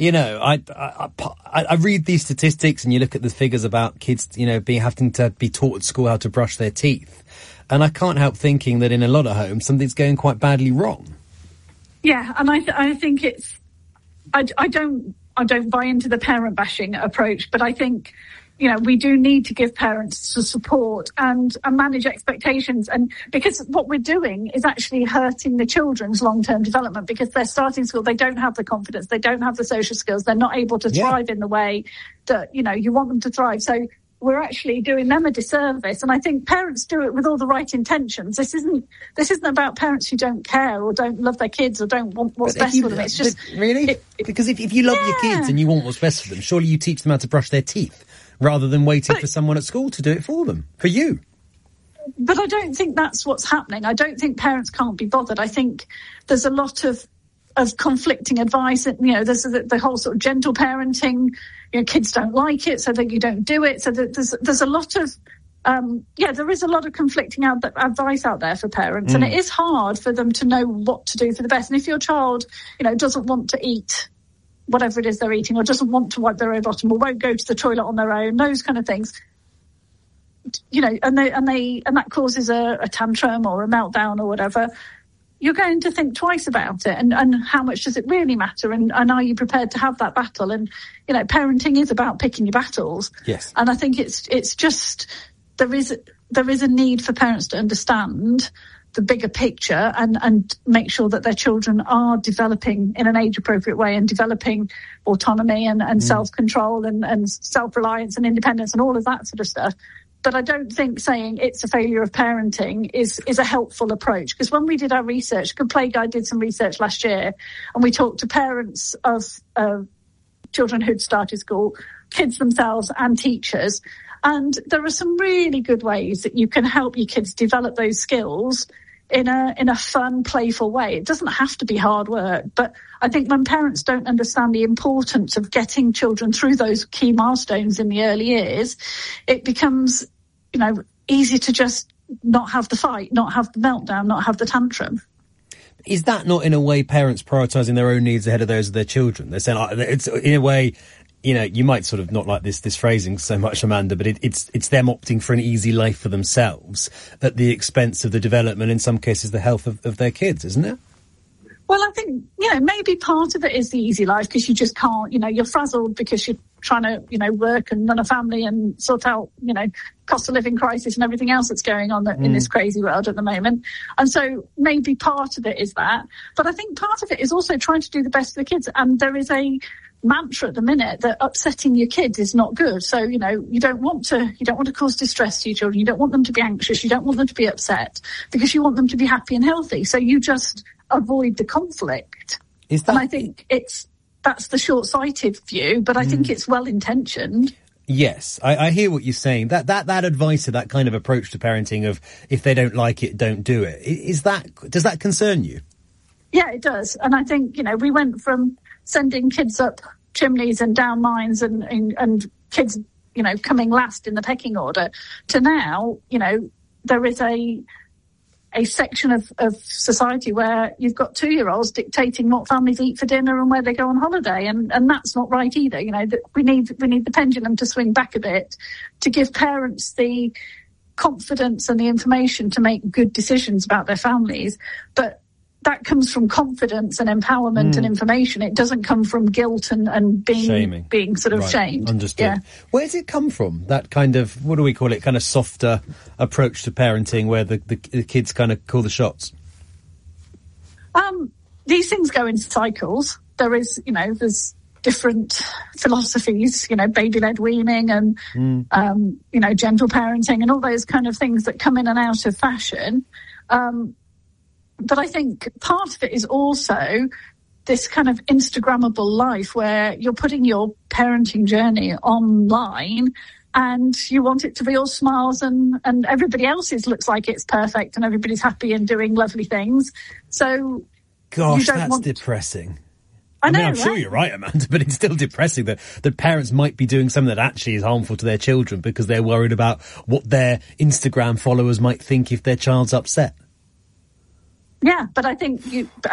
I read these statistics and you look at the figures about kids, having to be taught at school how to brush their teeth. And I can't help thinking that in a lot of homes, something's going quite badly wrong. Yeah, and I think it's... I don't buy into the parent bashing approach, but I think... we do need to give parents the support and manage expectations. And because what we're doing is actually hurting the children's long-term development because they're starting school, they don't have the confidence, they don't have the social skills, they're not able to thrive in the way that, you want them to thrive. So we're actually doing them a disservice. And I think parents do it with all the right intentions. This isn't about parents who don't care or don't love their kids or don't want what's best for them. It's just... Really? Because if you love your kids and you want what's best for them, surely you teach them how to brush their teeth, rather than waiting for someone at school to do it for them, for you. But I don't think that's what's happening. I don't think parents can't be bothered. I think there's a lot of conflicting advice. There's the whole sort of gentle parenting. Kids don't like it, so that you don't do it. So there's a lot of there is a lot of conflicting advice out there for parents, and it is hard for them to know what to do for the best. And if your child, doesn't want to eat whatever it is they're eating, or doesn't want to wipe their own bottom, or won't go to the toilet on their own, those kind of things, and that causes a tantrum or a meltdown or whatever, you're going to think twice about it, and how much does it really matter, and are you prepared to have that battle? And parenting is about picking your battles. Yes. And I think it's just there is a need for parents to understand the bigger picture and make sure that their children are developing in an age-appropriate way and developing autonomy and self-control and self-reliance and independence and all of that sort of stuff. But I don't think saying it's a failure of parenting is a helpful approach. Because when we did our research, Good Play Guide did some research last year, and we talked to parents of children who'd started school, kids themselves and teachers. And there are some really good ways that you can help your kids develop those skills in a fun, playful way. It doesn't have to be hard work, but I think when parents don't understand the importance of getting children through those key milestones in the early years, it becomes, easy to just not have the fight, not have the meltdown, not have the tantrum. Is that not, in a way, parents prioritising their own needs ahead of those of their children? They're saying, it's in a way, you might sort of not like this phrasing so much, Amanda, but it's them opting for an easy life for themselves at the expense of the development, in some cases, the health of their kids, isn't it? Well, I think, maybe part of it is the easy life because you just can't, you're frazzled because you're trying to, work and run a family and sort out, cost of living crisis and everything else that's going on in this crazy world at the moment. And so maybe part of it is that. But I think part of it is also trying to do the best for the kids. And there is a mantra at the minute that upsetting your kids is not good. So, you don't want to cause distress to your children. You don't want them to be anxious. You don't want them to be upset because you want them to be happy and healthy. So you just avoid the conflict. And I think that's the short-sighted view, but I think it's well-intentioned. Yes, I hear what you're saying. That advice, that kind of approach to parenting of if they don't like it, don't do it. Does that concern you? Yeah, it does. And I think, we went from sending kids up chimneys and down mines and kids, coming last in the pecking order to now, there is a section of society where you've got 2-year-olds dictating what families eat for dinner and where they go on holiday. And that's not right either. We need the pendulum to swing back a bit to give parents the confidence and the information to make good decisions about their families. But that comes from confidence and empowerment and information. It doesn't come from guilt and being sort of shamed. Understood. Yeah. Where does it come from? That kind of, what do we call it, kind of softer approach to parenting where the kids kind of call the shots? These things go in cycles. there's different philosophies, baby-led weaning and, gentle parenting and all those kind of things that come in and out of fashion. But I think part of it is also this kind of Instagrammable life where you're putting your parenting journey online and you want it to be all smiles and everybody else's looks like it's perfect and everybody's happy and doing lovely things. So, gosh, that's depressing. I know, I'm sure you're right, Amanda, but it's still depressing that parents might be doing something that actually is harmful to their children because they're worried about what their Instagram followers might think if their child's upset. Yeah, but I think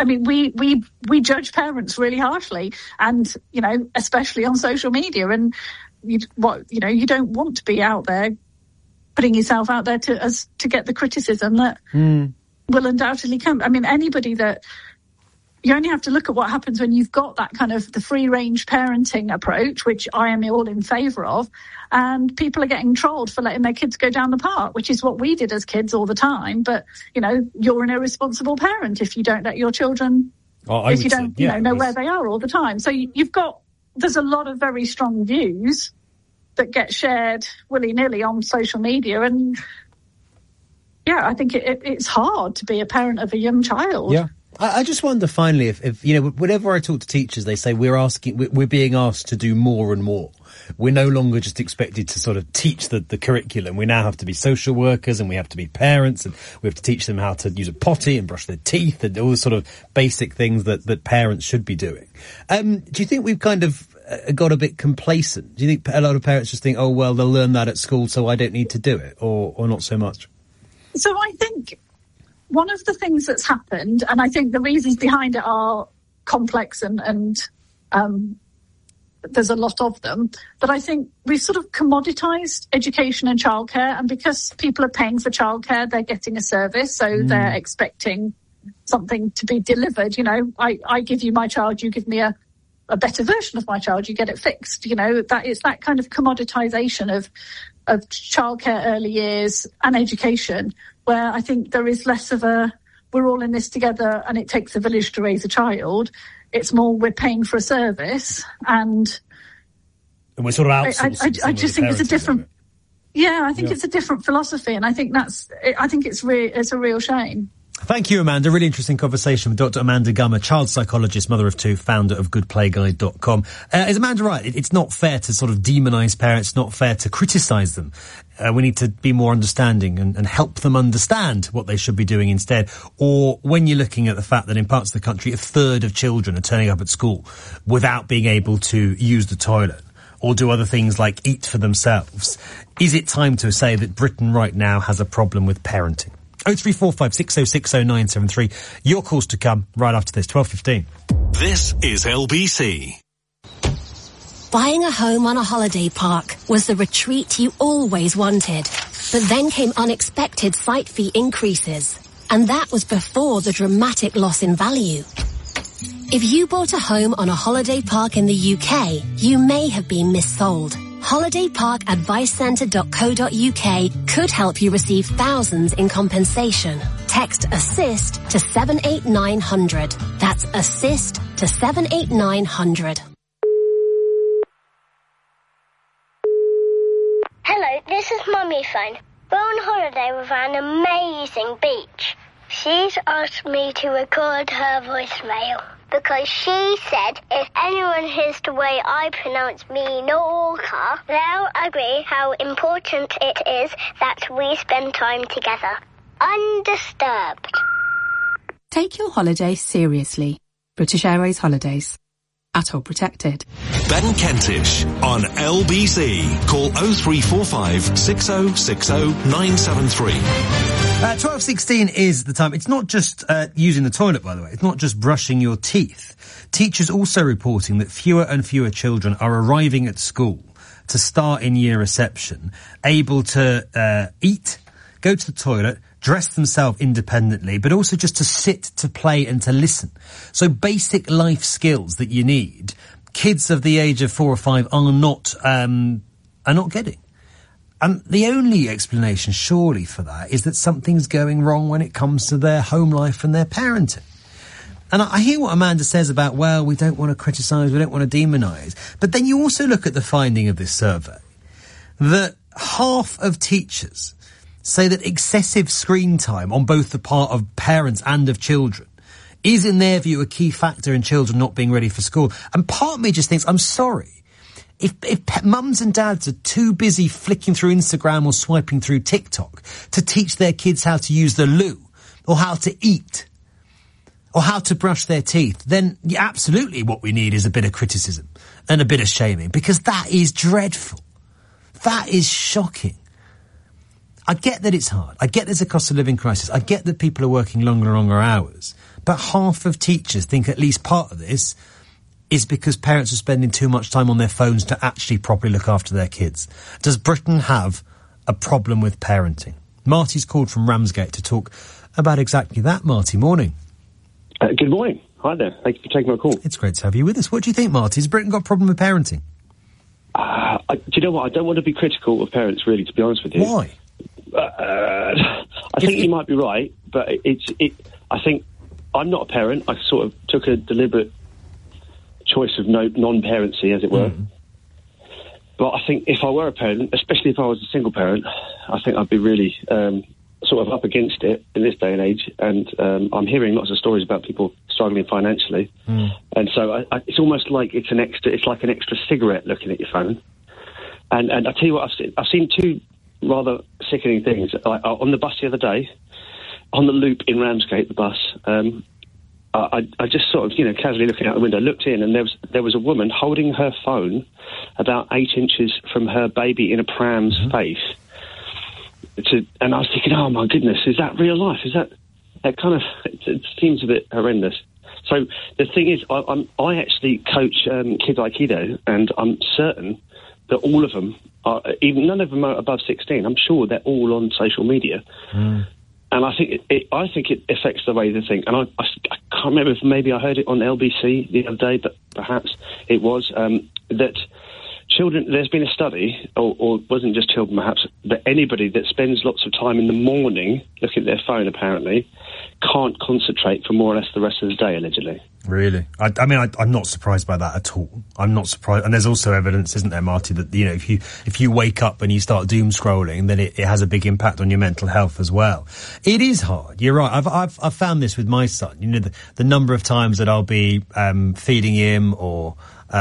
we judge parents really harshly, and especially on social media, and you don't want to be out there putting yourself out there to get the criticism that will undoubtedly come. I mean, anybody that. You only have to look at what happens when you've got that kind of the free-range parenting approach, which I am all in favour of, and people are getting trolled for letting their kids go down the park, which is what we did as kids all the time. But, you're an irresponsible parent if you don't let your children, if you don't know where they are all the time. So there's a lot of very strong views that get shared willy-nilly on social media. And, I think it's hard to be a parent of a young child. Yeah. I just wonder finally if whenever I talk to teachers, they say we're being asked to do more and more. We're no longer just expected to sort of teach the curriculum. We now have to be social workers and we have to be parents and we have to teach them how to use a potty and brush their teeth and all the sort of basic things that parents should be doing. Do you think we've kind of got a bit complacent? Do you think a lot of parents just think, oh, well, they'll learn that at school, so I don't need to do it, or not so much? So I think one of the things that's happened, and I think the reasons behind it are complex and there's a lot of them, but I think we've sort of commoditised education and childcare, and because people are paying for childcare, they're getting a service, so they're expecting something to be delivered. I give you my child, you give me a better version of my child, you get it fixed. That is that kind of commoditisation of childcare, early years and education, where I think there is less of we're all in this together and it takes a village to raise a child. It's more we're paying for a service and we're sort of outsourcing. I just think it's a different. I think it's a different philosophy, and I think it's a real shame. Thank you, Amanda. Really interesting conversation with Dr. Amanda Gummer, child psychologist, mother of two, founder of GoodPlayGuide.com. Is Amanda right? It's not fair to sort of demonise parents, not fair to criticise them. We need to be more understanding and help them understand what they should be doing instead. Or when you're looking at the fact that in parts of the country, a third of children are turning up at school without being able to use the toilet or do other things like eat for themselves, is it time to say that Britain right now has a problem with parenting? 0345 6060 973. Your calls to come right after this, 12:15. This is LBC. Buying a home on a holiday park was the retreat you always wanted. But then came unexpected site fee increases. And that was before the dramatic loss in value. If you bought a home on a holiday park in the UK, you may have been missold. HolidayParkAdviceCentre.co.uk could help you receive thousands in compensation. Text ASSIST to 78900. That's ASSIST to 78900. Hello, this is Mummy Phone. We're on holiday with an amazing beach. She's asked me to record her voicemail because she said if anyone hears the way I pronounce Minorca, they'll agree how important it is that we spend time together. Undisturbed. Take your holiday seriously. British Airways Holidays. At all protected. Ben Kentish on LBC. Call 0345 6060 973. 12:16 is the time. It's not just using the toilet, by the way. It's not just brushing your teeth. Teachers also reporting that fewer and fewer children are arriving at school to start in year reception, able to eat, go to the toilet, dress themselves independently, but also just to sit, to play and to listen. So basic life skills that you need, kids of the age of 4 or 5 are not getting. And the only explanation, surely, for that is that something's going wrong when it comes to their home life and their parenting. And I hear what Amanda says about, well, we don't want to criticise, we don't want to demonise. But then you also look at the finding of this survey, that half of teachers say that excessive screen time on both the part of parents and of children is, in their view, a key factor in children not being ready for school. And part of me just thinks, I'm sorry, if mums and dads are too busy flicking through Instagram or swiping through TikTok to teach their kids how to use the loo, or how to eat, or how to brush their teeth, then absolutely what we need is a bit of criticism and a bit of shaming, because that is dreadful. That is shocking. I get that it's hard. I get there's a cost of living crisis. I get that people are working longer and longer hours. But half of teachers think at least part of this is because parents are spending too much time on their phones to actually properly look after their kids. Does Britain have a problem with parenting? Marty's called from Ramsgate to talk about exactly that. Marty, morning. Good morning. Hi there. Thank you for taking my call. It's great to have you with us. What do you think, Marty? Has Britain got a problem with parenting? Do you know what? I don't want to be critical of parents, really, to be honest with you. Why? I think you might be right, but I think I'm not a parent. I sort of took a deliberate choice of non-parency, as it were. But I think if I were a parent, especially if I was a single parent, I think I'd be really sort of up against it in this day and age. And I'm hearing lots of stories about people struggling financially. And so it's almost like it's like an extra cigarette looking at your phone. And I tell you what, I've seen two rather sickening things. On the bus the other day, on the loop in Ramsgate, the bus, I just sort of, casually looking out the window, looked in, and there was a woman holding her phone about 8 inches from her baby in a pram's face. And I was thinking, oh my goodness, is that real life? Is that kind of, it seems a bit horrendous. So the thing is, I actually coach kids Aikido, and I'm certain that all of them are, even none of them are above 16. I'm sure they're all on social media. And I think it affects the way they think. And I can't remember if maybe I heard it on LBC the other day, but perhaps it was, that children, there's been a study, or it wasn't just children perhaps, but anybody that spends lots of time in the morning looking at their phone apparently can't concentrate for more or less the rest of the day, allegedly. Really? I'm not surprised by that at all. I'm not surprised. And there's also evidence, isn't there, Marty, that, if you wake up and you start doom scrolling, then it has a big impact on your mental health as well. It is hard. You're right. I've found this with my son. The number of times that I'll be feeding him or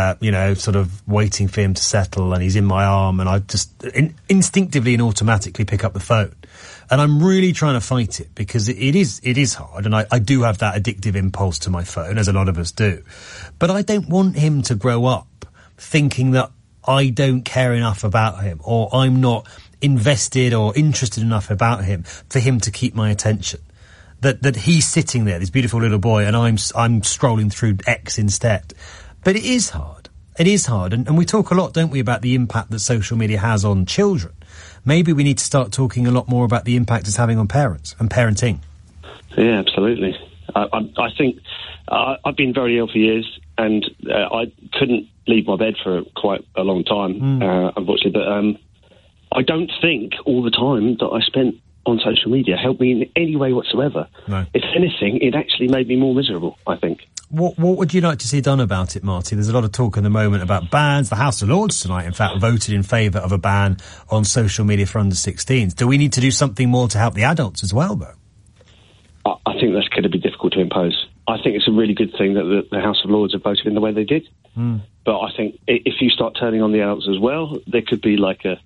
sort of waiting for him to settle, and he's in my arm, and I just instinctively and automatically pick up the phone. And I'm really trying to fight it, because it is hard, and I do have that addictive impulse to my phone, as a lot of us do. But I don't want him to grow up thinking that I don't care enough about him, or I'm not invested or interested enough about him for him to keep my attention. That he's sitting there, this beautiful little boy, and I'm scrolling through X instead. But it is hard. It is hard. And we talk a lot, don't we, about the impact that social media has on children. Maybe we need to start talking a lot more about the impact it's having on parents and parenting. Yeah, absolutely. I think I've been very ill for years, and I couldn't leave my bed for quite a long time, unfortunately. But I don't think all the time that I spent on social media helped me in any way whatsoever. No. If anything, it actually made me more miserable, I think. What would you like to see done about it, Marty? There's a lot of talk in the moment about bans. The House of Lords tonight, in fact, voted in favour of a ban on social media for under 16s. Do we need to do something more to help the adults as well, though? I think that's going to be difficult to impose. I think it's a really good thing that the House of Lords have voted in the way they did. But I think if you start turning on the adults as well, there could be like a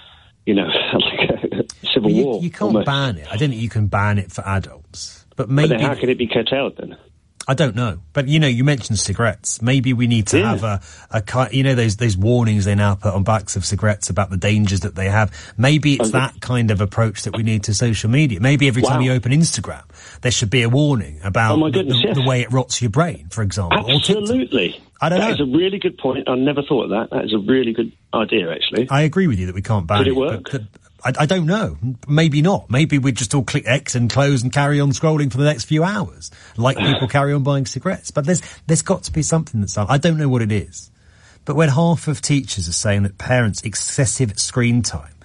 civil war. You can't ban it. I don't think you can ban it for adults. But maybe. But then how can it be curtailed then? I don't know. But, you mentioned cigarettes. Maybe we need to have those warnings they now put on backs of cigarettes about the dangers that they have. Maybe it's that kind of approach that we need to social media. Maybe every time you open Instagram, there should be a warning about the way it rots your brain, for example. Absolutely. I don't know. That is a really good point. I never thought of that. That is a really good idea, actually. I agree with you that we can't ban it. Could it work? But I don't know. Maybe not. Maybe we just all click X and close and carry on scrolling for the next few hours, like people carry on buying cigarettes. But there's got to be something that's done. I don't know what it is. But when half of teachers are saying that parents' excessive screen time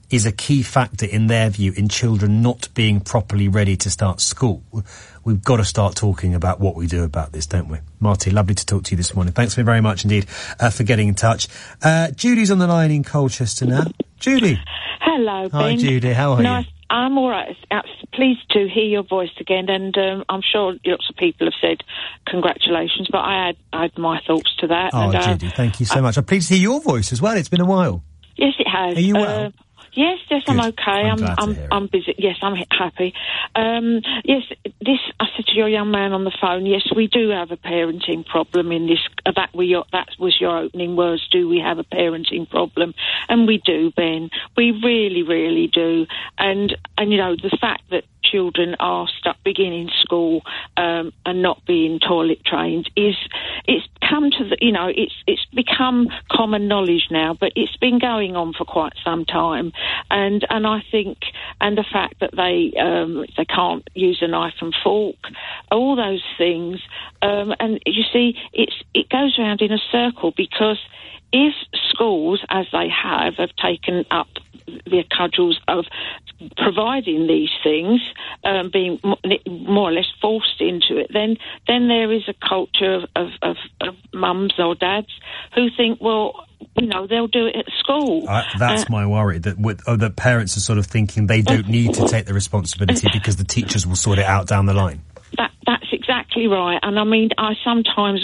is a key factor in their view in children not being properly ready to start school, we've got to start talking about what we do about this, don't we? Marty, lovely to talk to you this morning. Thanks very much indeed for getting in touch. Judy's on the line in Colchester now. Judy. Hello, Ben. Hi, Judy. How are you? I'm all right. Pleased to hear your voice again, and I'm sure lots of people have said congratulations, but I had my thoughts to that. Oh, and, Judy, thank you so much. I'm pleased to hear your voice as well. It's been a while. Yes, it has. Are you well? Yes, I'm okay. I'm busy. Yes, I'm happy. Yes, I said to your young man on the phone. Yes, we do have a parenting problem in this. That was your opening words. Do we have a parenting problem? And we do, Ben. We really, really do. And you know, the fact that children are stuck beginning school and not being toilet trained it's come to the, you know, it's become common knowledge now, but it's been going on for quite some time, and I think, and the fact that they can't use a knife and fork, all those things, and you see it goes around in a circle, because if schools, as they have taken up the cudgels of providing these things, being more or less forced into it, then there is a culture of mums or dads who think, well, you know, they'll do it at school. That's my worry, that parents are sort of thinking they don't need to take the responsibility because the teachers will sort it out down the line. That's exactly right. And I mean, I sometimes,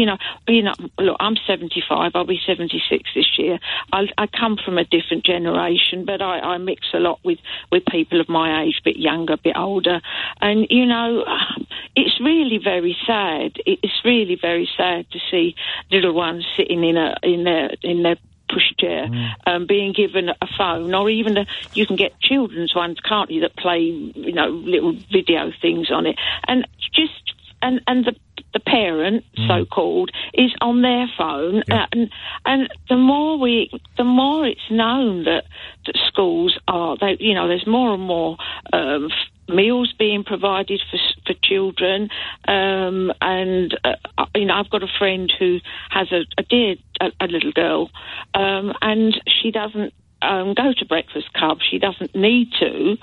look, I'm 75, I'll be 76 this year. I come from a different generation, but I mix a lot with people of my age, a bit younger, a bit older. And, you know, it's really very sad. It's really very sad to see little ones sitting in their pushchair, being given a phone, or even you can get children's ones, can't you, that play, you know, little video things on it, and the parent, so-called, is on their phone, and the more it's known that schools are, you know, there's more and more meals being provided for children, and you know, I've got a friend who has a little girl, and she doesn't go to breakfast club. She doesn't need to,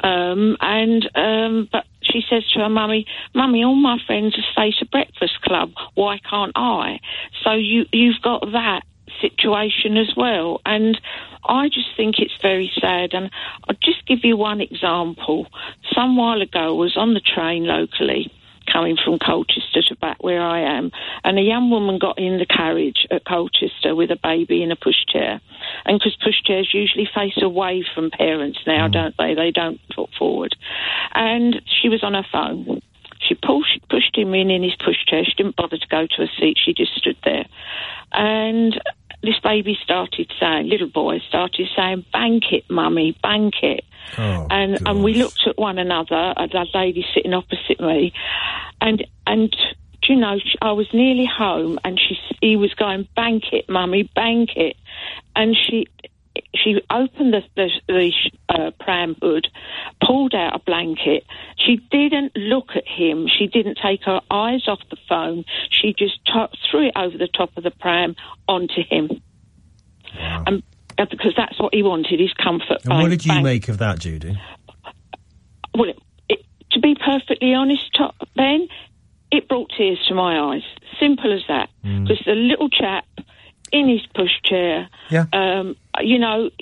but she says to her mummy, all my friends stay to breakfast club. Why can't I? So you've got that situation as well, and I just think it's very sad. And I'll just give you one example. Some while ago I was on the train locally coming from Colchester to back where I am, and a young woman got in the carriage at Colchester with a baby in a pushchair, and because pushchairs usually face away from parents now, don't they? They don't put forward. And she was on her phone. She pushed him in his pushchair. She didn't bother to go to a seat. She just stood there. And this baby little boy started saying, "Bank it, mummy, bank it." Oh, and we looked at one another, a lady sitting opposite me, and you know, I was nearly home, and he was going, "Bank it, mummy, bank it," and she opened the pram hood, pulled out a blanket. She didn't look at him. She didn't take her eyes off the phone. She just threw it over the top of the pram onto him. Wow. And because that's what he wanted, his comfort. And what did you make of that, Judy? Well, to be perfectly honest, Ben, it brought tears to my eyes. Simple as that. Because the little chap in his pushchair, you know,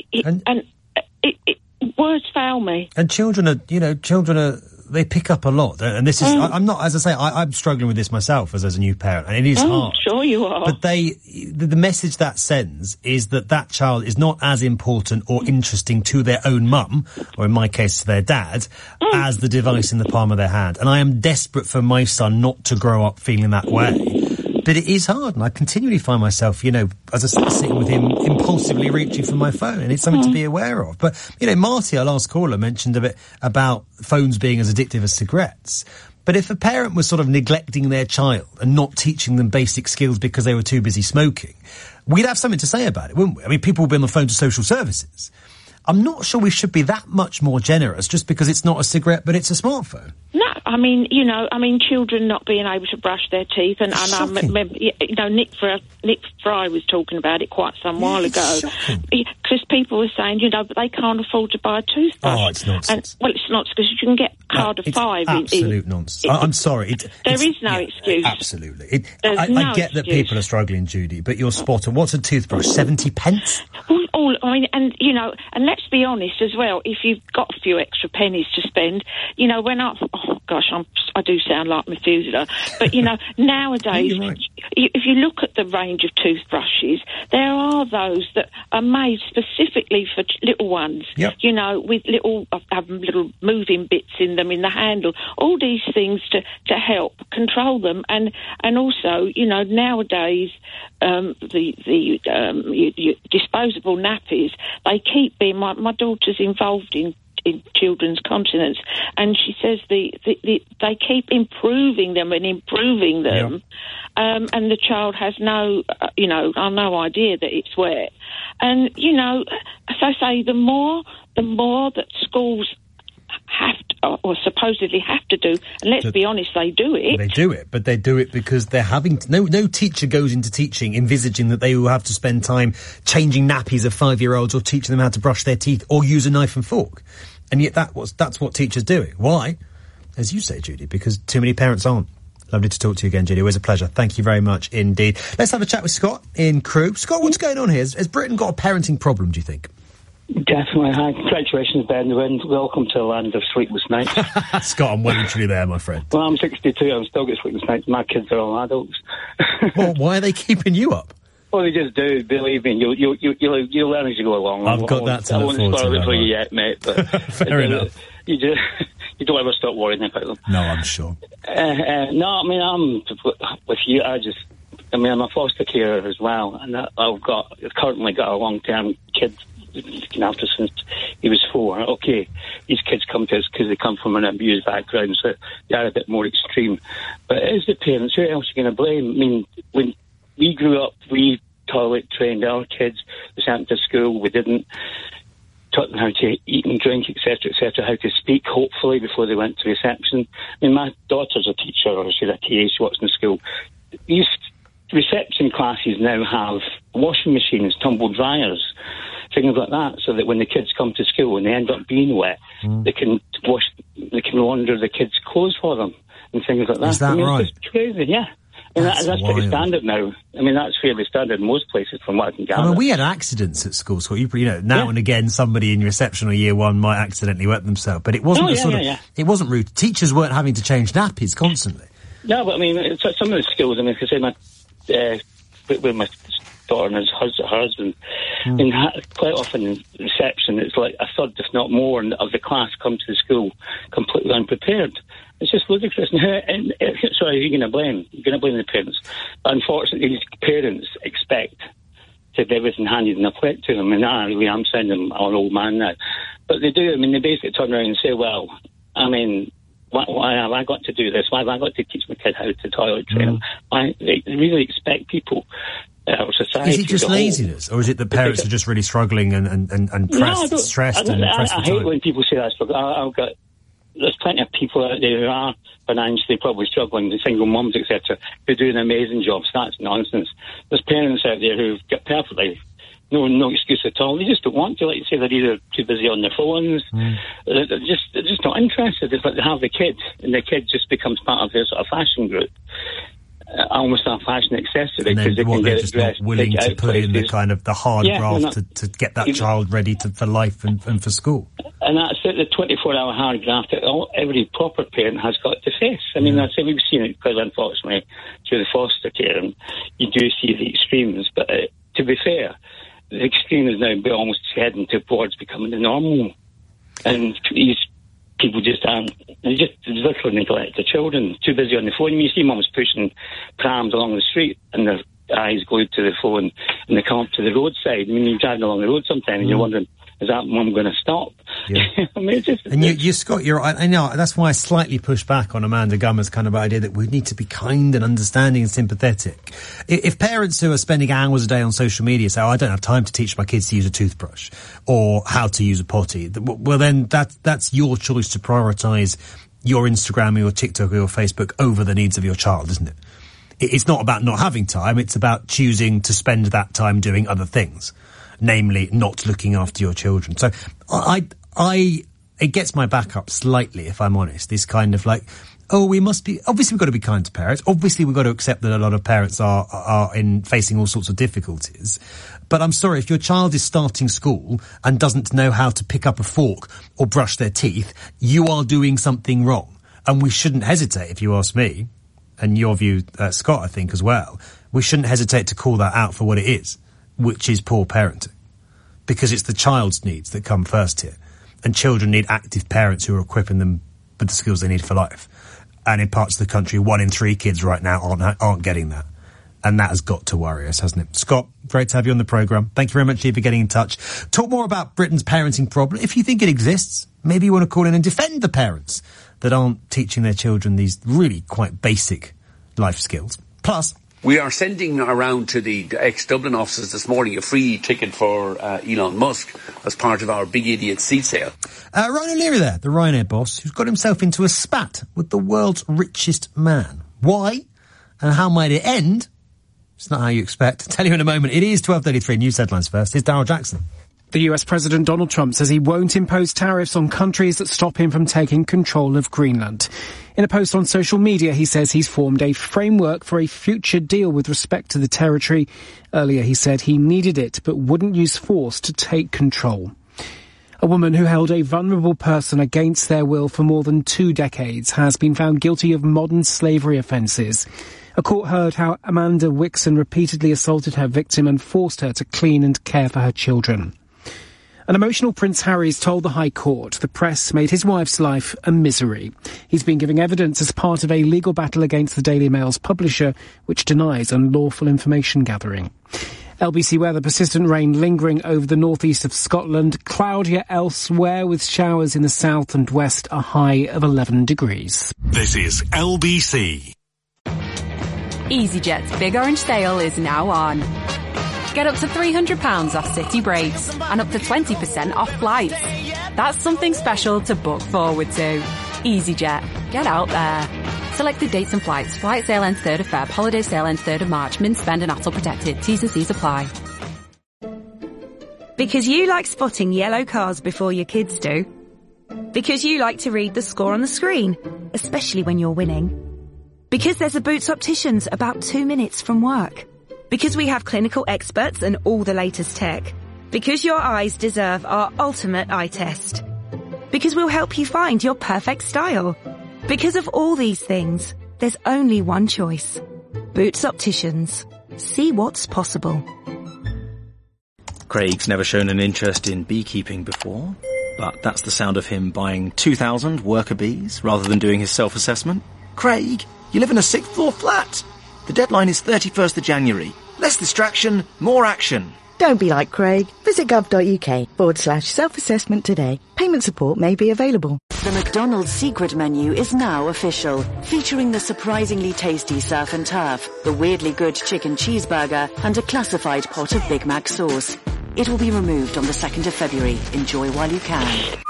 words fail me. And children are, they pick up a lot. And this is, I'm not, as I say, I'm struggling with this myself as a new parent, and it is hard. Sure you are. But the message that sends is that child is not as important or interesting to their own mum, or in my case to their dad, as the device in the palm of their hand. And I am desperate for my son not to grow up feeling that way. But it is hard, and I continually find myself, you know, as I say, sitting with him, impulsively reaching for my phone, and it's something to be aware of. But, you know, Marty, our last caller, mentioned a bit about phones being as addictive as cigarettes. But if a parent was sort of neglecting their child and not teaching them basic skills because they were too busy smoking, we'd have something to say about it, wouldn't we? I mean, people would be on the phone to social services. I'm not sure we should be that much more generous just because it's not a cigarette, but it's a smartphone. No, I mean, children not being able to brush their teeth, and I remember, Nick Fry was talking about it quite some while ago, because people were saying, but they can't afford to buy a toothbrush. Oh, it's nonsense. It's not, because you can get card of five. Absolute nonsense. I'm sorry. There is no excuse. Absolutely. I get that people are struggling, Judy, but you're spot on. What's a toothbrush? 70 pence? And let's be honest as well, if you've got a few extra pennies to spend, when I do sound like Methuselah, but nowadays, if you look at the range of toothbrushes, there are those that are made specifically for little ones, with little moving bits in them, in the handle, all these things to help control them, and also, nowadays, the disposable nappies, they keep being, my daughter's involved in children's continence, and she says they keep improving them, and the child has no idea that it's wet. And as I say, the more that schools have to, or supposedly have to do, and let's be honest, they do it. They do it, but they do it because they're having to, no teacher goes into teaching envisaging that they will have to spend time changing nappies of 5-year-olds or teaching them how to brush their teeth or use a knife and fork. And yet that's what teachers do. Why? As you say, Judy, because too many parents aren't. Lovely to talk to you again, Judy. It was a pleasure. Thank you very much indeed. Let's have a chat with Scott in Crewe. Scott, what's going on here? Has Britain got a parenting problem, do you think? Definitely. Hi. Congratulations, Ben. Welcome to the land of sleepless nights. Scott, I'm well and truly there, my friend. Well, I'm 62. I'm still got sleepless nights. My kids are all adults. Well, why are they keeping you up? Well, they just do. Believe me, you'll learn as you go along. I've got that to look forward to. I won't spoil it for you yet, mate. But fair enough. You don't ever stop worrying about them. No, I'm sure. No, I mean, I'm with you. I'm a foster carer as well, and I've currently got a long-term kid looking after since he was 4. Okay, these kids come to us because they come from an abused background, so they are a bit more extreme. But as the parents, who else are you going to blame? I mean, when we grew up, we toilet trained our kids. We sent them to school. We didn't taught them how to eat and drink, etc., how to speak, hopefully, before they went to reception. I mean, my daughter's a teacher, or she's a TA, she works in the school. These reception classes now have washing machines, tumble dryers, things like that, so that when the kids come to school and they end up being wet, they can launder the kids' clothes for them and things like that. Is that right? It's just crazy, yeah. And that's pretty standard now. I mean, that's fairly standard in most places, from what I can gather. I mean, we had accidents at school, Scott. Now and again, somebody in reception or year 1 might accidentally wet themselves, but it wasn't it wasn't rude. Teachers weren't having to change nappies constantly. No, but I mean, some of the schools, I mean, because with my daughter and his husband, and quite often in reception, it's like a third, if not more, of the class come to the school completely unprepared. It's just ludicrous. Sorry, you're going to blame? You're going to blame the parents. Unfortunately, these parents expect to have everything handed in a plate to them, and I really am sounding an old man now. But they do. I mean, they basically turn around and say, well, I mean, why have I got to do this? Why have I got to teach my kid how to toilet train? They really expect people, our society. Is it just laziness, or is it that parents are just really struggling and stressed and pressed for time? I hate when people say that. There's plenty of people out there who are financially probably struggling, the single mums, etc., who do an amazing job. So that's nonsense. There's parents out there who've got perfectly no excuse at all. They just don't want to. Like you say, they're either too busy on their phones, they're just not interested. It's like they have the kid, and the kid just becomes part of their sort of fashion group. Almost a fashion accessory, because they can get it dressed, not willing to put in the kind of the hard graft to get that child ready for life and for school. And that's it, the 24-hour hard graft that every proper parent has got to face. I mean, I say we've seen it, because unfortunately, through the foster care, and you do see the extremes. But to be fair, the extreme is now almost heading towards becoming the normal. And these people just literally neglect the children, too busy on the phone. You see mums pushing prams along the street and their eyes glued to the phone, and they come up to the roadside. I mean, you're driving along the road sometime and you're wondering, is that mum going to stop? Yeah. I mean, you, Scott, you're right. I know, that's why I slightly push back on Amanda Gummer's kind of idea that we need to be kind and understanding and sympathetic. If parents who are spending hours a day on social media say, I don't have time to teach my kids to use a toothbrush or how to use a potty, well then that's your choice to prioritise your Instagram or your TikTok or your Facebook over the needs of your child, isn't it? It's not about not having time, it's about choosing to spend that time doing other things, namely not looking after your children. So it gets my back up slightly, if I'm honest, this kind of like, obviously we've got to be kind to parents. Obviously we've got to accept that a lot of parents are facing all sorts of difficulties. But I'm sorry, if your child is starting school and doesn't know how to pick up a fork or brush their teeth, you are doing something wrong. And we shouldn't hesitate, if you ask me, and your view, Scott, I think as well, we shouldn't hesitate to call that out for what it is, which is poor parenting. Because it's the child's needs that come first here. And children need active parents who are equipping them with the skills they need for life. And in parts of the country, 1 in 3 kids right now aren't getting that. And that has got to worry us, hasn't it? Scott, great to have you on the programme. Thank you very much for getting in touch. Talk more about Britain's parenting problem. If you think it exists, maybe you want to call in and defend the parents that aren't teaching their children these really quite basic life skills. Plus, we are sending around to the ex-Dublin offices this morning a free ticket for Elon Musk as part of our Big Idiot seat sale. Ryan O'Leary there, the Ryanair boss, who's got himself into a spat with the world's richest man. Why? And how might it end? It's not how you expect. I'll tell you in a moment. It is 12:33. News headlines first. Here's Darryl Jackson. The US President Donald Trump says he won't impose tariffs on countries that stop him from taking control of Greenland. In a post on social media, he says he's formed a framework for a future deal with respect to the territory. Earlier, he said he needed it, but wouldn't use force to take control. A woman who held a vulnerable person against their will for more than 2 decades has been found guilty of modern slavery offences. A court heard how Amanda Wixon repeatedly assaulted her victim and forced her to clean and care for her children. An emotional Prince Harry's told the High Court the press made his wife's life a misery. He's been giving evidence as part of a legal battle against the Daily Mail's publisher, which denies unlawful information gathering. LBC weather, persistent rain lingering over the northeast of Scotland, cloudier elsewhere with showers in the south and west, a high of 11 degrees. This is LBC. EasyJet's Big Orange Sale is now on. Get up to £300 off city breaks and up to 20% off flights. That's something special to book forward to. EasyJet. Get out there. Selected dates and flights. Flight sale ends 3rd of Feb. Holiday sale ends 3rd of March. Min spend and ATOL protected. T's and C's apply. Because you like spotting yellow cars before your kids do. Because you like to read the score on the screen, especially when you're winning. Because there's a Boots Opticians about 2 minutes from work. Because we have clinical experts and all the latest tech. Because your eyes deserve our ultimate eye test. Because we'll help you find your perfect style. Because of all these things, there's only one choice. Boots Opticians. See what's possible. Craig's never shown an interest in beekeeping before, but that's the sound of him buying 2,000 worker bees rather than doing his self-assessment. Craig, you live in a 6th floor flat. The deadline is 31st of January. Less distraction, more action. Don't be like Craig. Visit gov.uk/self-assessment today. Payment support may be available. The McDonald's secret menu is now official, featuring the surprisingly tasty surf and turf, the weirdly good chicken cheeseburger, and a classified pot of Big Mac sauce. It will be removed on the 2nd of February. Enjoy while you can.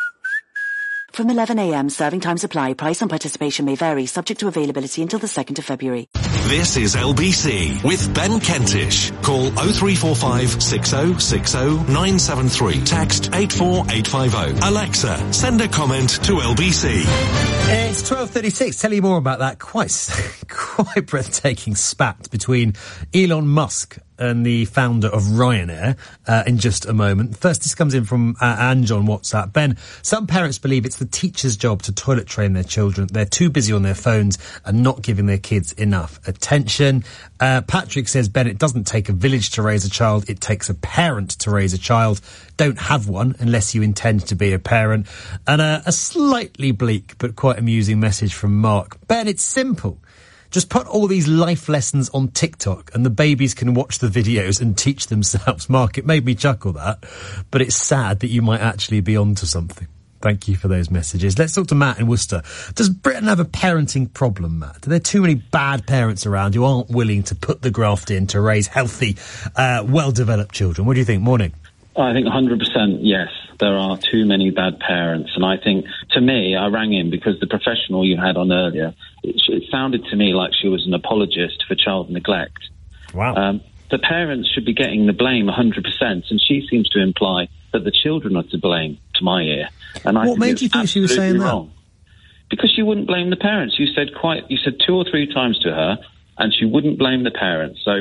From 11 a.m, serving time supply, price and participation may vary, subject to availability until the 2nd of February. This is LBC with Ben Kentish. Call 0345 6060 973. Text 84850. Alexa, send a comment to LBC. It's 12:36. Tell you more about that quite breathtaking spat between Elon Musk and the founder of Ryanair in just a moment. First, this comes in from Ange on WhatsApp. Ben, some parents believe it's the teacher's job to toilet train their children. They're too busy on their phones and not giving their kids enough attention. Patrick says, Ben, it doesn't take a village to raise a child. It takes a parent to raise a child. Don't have one unless you intend to be a parent. And a slightly bleak but quite amusing message from Mark. Ben, it's simple. Just put all these life lessons on TikTok and the babies can watch the videos and teach themselves. Mark, it made me chuckle that, but it's sad that you might actually be onto something. Thank you for those messages. Let's talk to Matt in Worcester. Does Britain have a parenting problem, Matt? Are there too many bad parents around who aren't willing to put the graft in to raise healthy, well-developed children? What do you think? Morning. I think 100% yes. there are too many bad parents. And I think, to me, I rang in because the professional you had on earlier, it sounded to me like she was an apologist for child neglect. Wow. The parents should be getting the blame 100%, and she seems to imply that the children are to blame, to my ear. And I what made you think she was saying wrong. Because she wouldn't blame the parents. You said 2 or 3 times to her, and she wouldn't blame the parents. So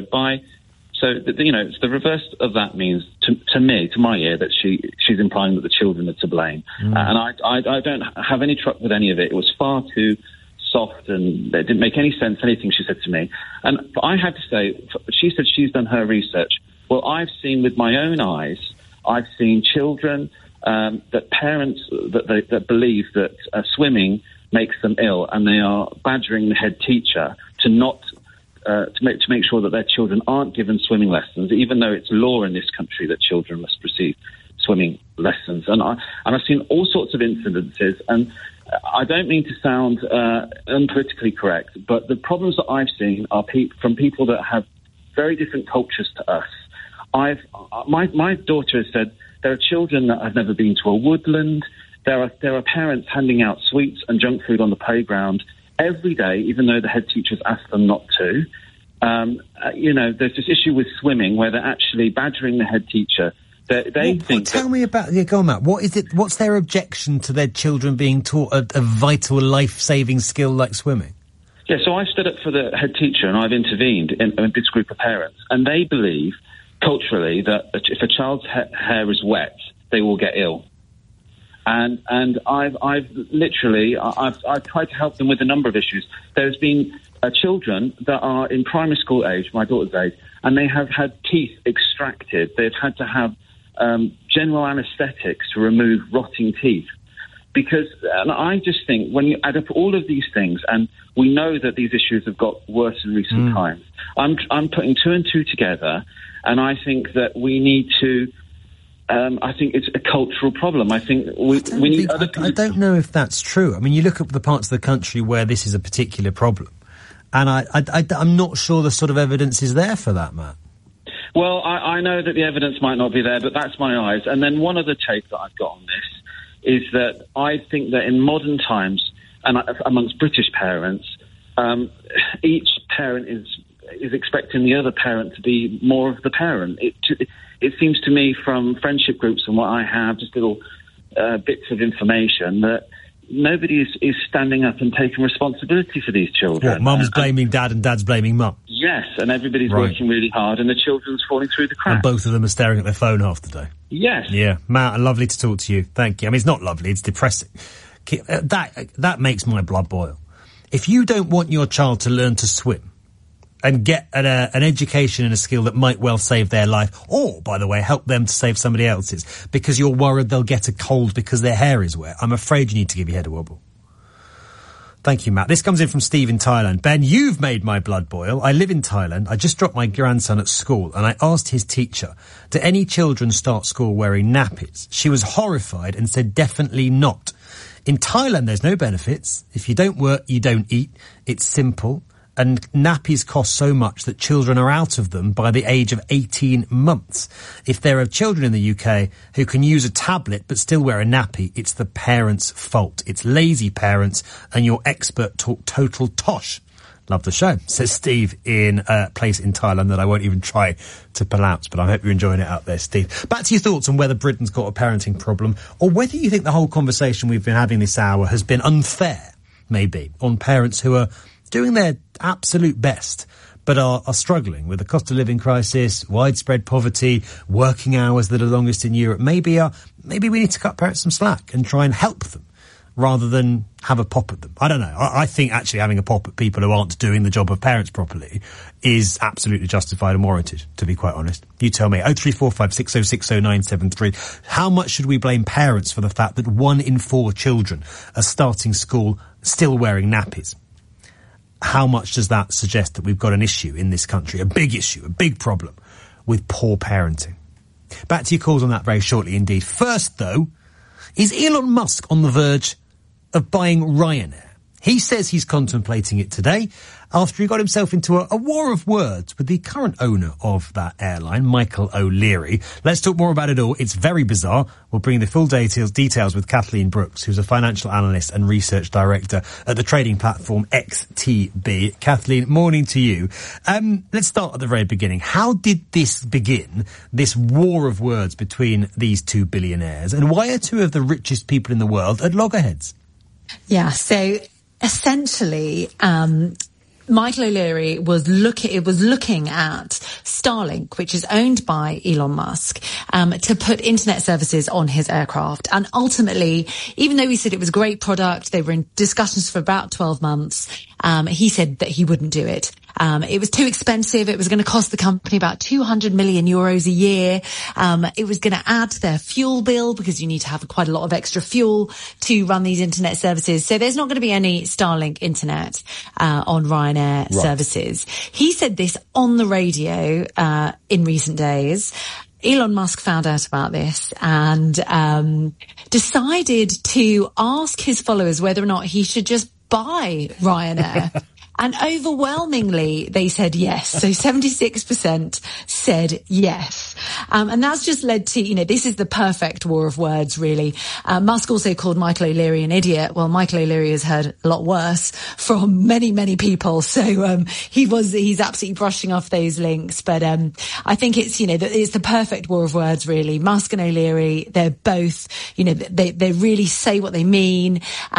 it's the reverse of that means to me, to my ear, that she's implying that the children are to blame. And I don't have any truck with any of it. It was far too soft, and it didn't make any sense, anything she said to me. And I had to say, she said she's done her research. Well, I've seen with my own eyes, I've seen children that parents that believe that swimming makes them ill, and they are badgering the head teacher to not to make sure that their children aren't given swimming lessons, even though it's law in this country that children must receive swimming lessons. And I've seen all sorts of incidences, and I don't mean to sound unpolitically correct, but the problems that I've seen are from people that have very different cultures to us. My daughter has said there are children that have never been to a woodland. There are parents handing out sweets and junk food on the playground every day, even though the head teachers ask them not to. There's this issue with swimming where they're actually badgering the head teacher. Tell me about... Yeah, go on, Matt. What is it? What's their objection to their children being taught a vital life-saving skill like swimming? Yeah, so I stood up for the head teacher and I've intervened in this group of parents. And they believe, culturally, that if a child's hair is wet, they will get ill. And I've tried to help them with a number of issues. There's been children that are in primary school age, my daughter's age, and they have had teeth extracted. They've had to have general anaesthetics to remove rotting teeth. Because I just think when you add up all of these things, and we know that these issues have got worse in recent times, I'm putting 2 and 2 together, and I think that we need to... I think it's a cultural problem. I think we need other people... I don't know if that's true. I mean, you look at the parts of the country where this is a particular problem, and I'm not sure the sort of evidence is there for that, Matt. Well, I know that the evidence might not be there, but that's my eyes. And then one other take that I've got on this is that I think that in modern times, and amongst British parents, each parent is expecting the other parent to be more of the parent. It seems to me from friendship groups and what I have, just little bits of information, that nobody is standing up and taking responsibility for these children. What, mum's blaming dad and dad's blaming mum? Yes, and everybody's working really hard and the children's falling through the cracks. And both of them are staring at their phone half the day. Yes. Yeah. Matt, lovely to talk to you. Thank you. I mean, it's not lovely, it's depressing. That makes my blood boil. If you don't want your child to learn to swim, and get an education and a skill that might well save their life, or, by the way, help them to save somebody else's, because you're worried they'll get a cold because their hair is wet, I'm afraid you need to give your head a wobble. Thank you, Matt. This comes in from Steve in Thailand. Ben, you've made my blood boil. I live in Thailand. I just dropped my grandson at school, and I asked his teacher, do any children start school wearing nappies? She was horrified and said definitely not. In Thailand, there's no benefits. If you don't work, you don't eat. It's simple. And nappies cost so much that children are out of them by the age of 18 months. If there are children in the UK who can use a tablet but still wear a nappy, it's the parents' fault. It's lazy parents, and your expert talk total tosh. Love the show, says Steve in a place in Thailand that I won't even try to pronounce, but I hope you're enjoying it out there, Steve. Back to your thoughts on whether Britain's got a parenting problem, or whether you think the whole conversation we've been having this hour has been unfair, maybe, on parents who are doing their absolute best, but are struggling with the cost of living crisis, widespread poverty, working hours that are longest in Europe. Maybe we need to cut parents some slack and try and help them rather than have a pop at them. I don't know. I think actually having a pop at people who aren't doing the job of parents properly is absolutely justified and warranted, to be quite honest. You tell me. 0345 6060 973. How much should we blame parents for the fact that 1 in 4 children are starting school still wearing nappies? How much does that suggest that we've got an issue in this country, a big issue, a big problem with poor parenting? Back to your calls on that very shortly indeed. First, though, is Elon Musk on the verge of buying Ryanair? He says he's contemplating it today after he got himself into a war of words with the current owner of that airline, Michael O'Leary. Let's talk more about it all. It's very bizarre. We'll bring the full details with Kathleen Brooks, who's a financial analyst and research director at the trading platform XTB. Kathleen, morning to you. Let's start at the very beginning. How did this begin, this war of words between these two billionaires, and why are two of the richest people in the world at loggerheads? Yeah, so essentially, Michael O'Leary was looking at Starlink, which is owned by Elon Musk, to put internet services on his aircraft. And ultimately, even though he said it was a great product, they were in discussions for about 12 months, he said that he wouldn't do it. It was too expensive. It was going to cost the company about 200 million euros a year. It was going to add to their fuel bill because you need to have quite a lot of extra fuel to run these internet services. So there's not going to be any Starlink internet on Ryanair services. He said this on the radio in recent days. Elon Musk found out about this and decided to ask his followers whether or not he should just buy Ryanair. And overwhelmingly, they said yes. So 76% said yes. And that's just led to, this is the perfect war of words, really. Musk also called Michael O'Leary an idiot. Well, Michael O'Leary has heard a lot worse from many, many people. So, he's absolutely brushing off those links. But, I think it's, it's the perfect war of words, really. Musk and O'Leary, they're both, they really say what they mean.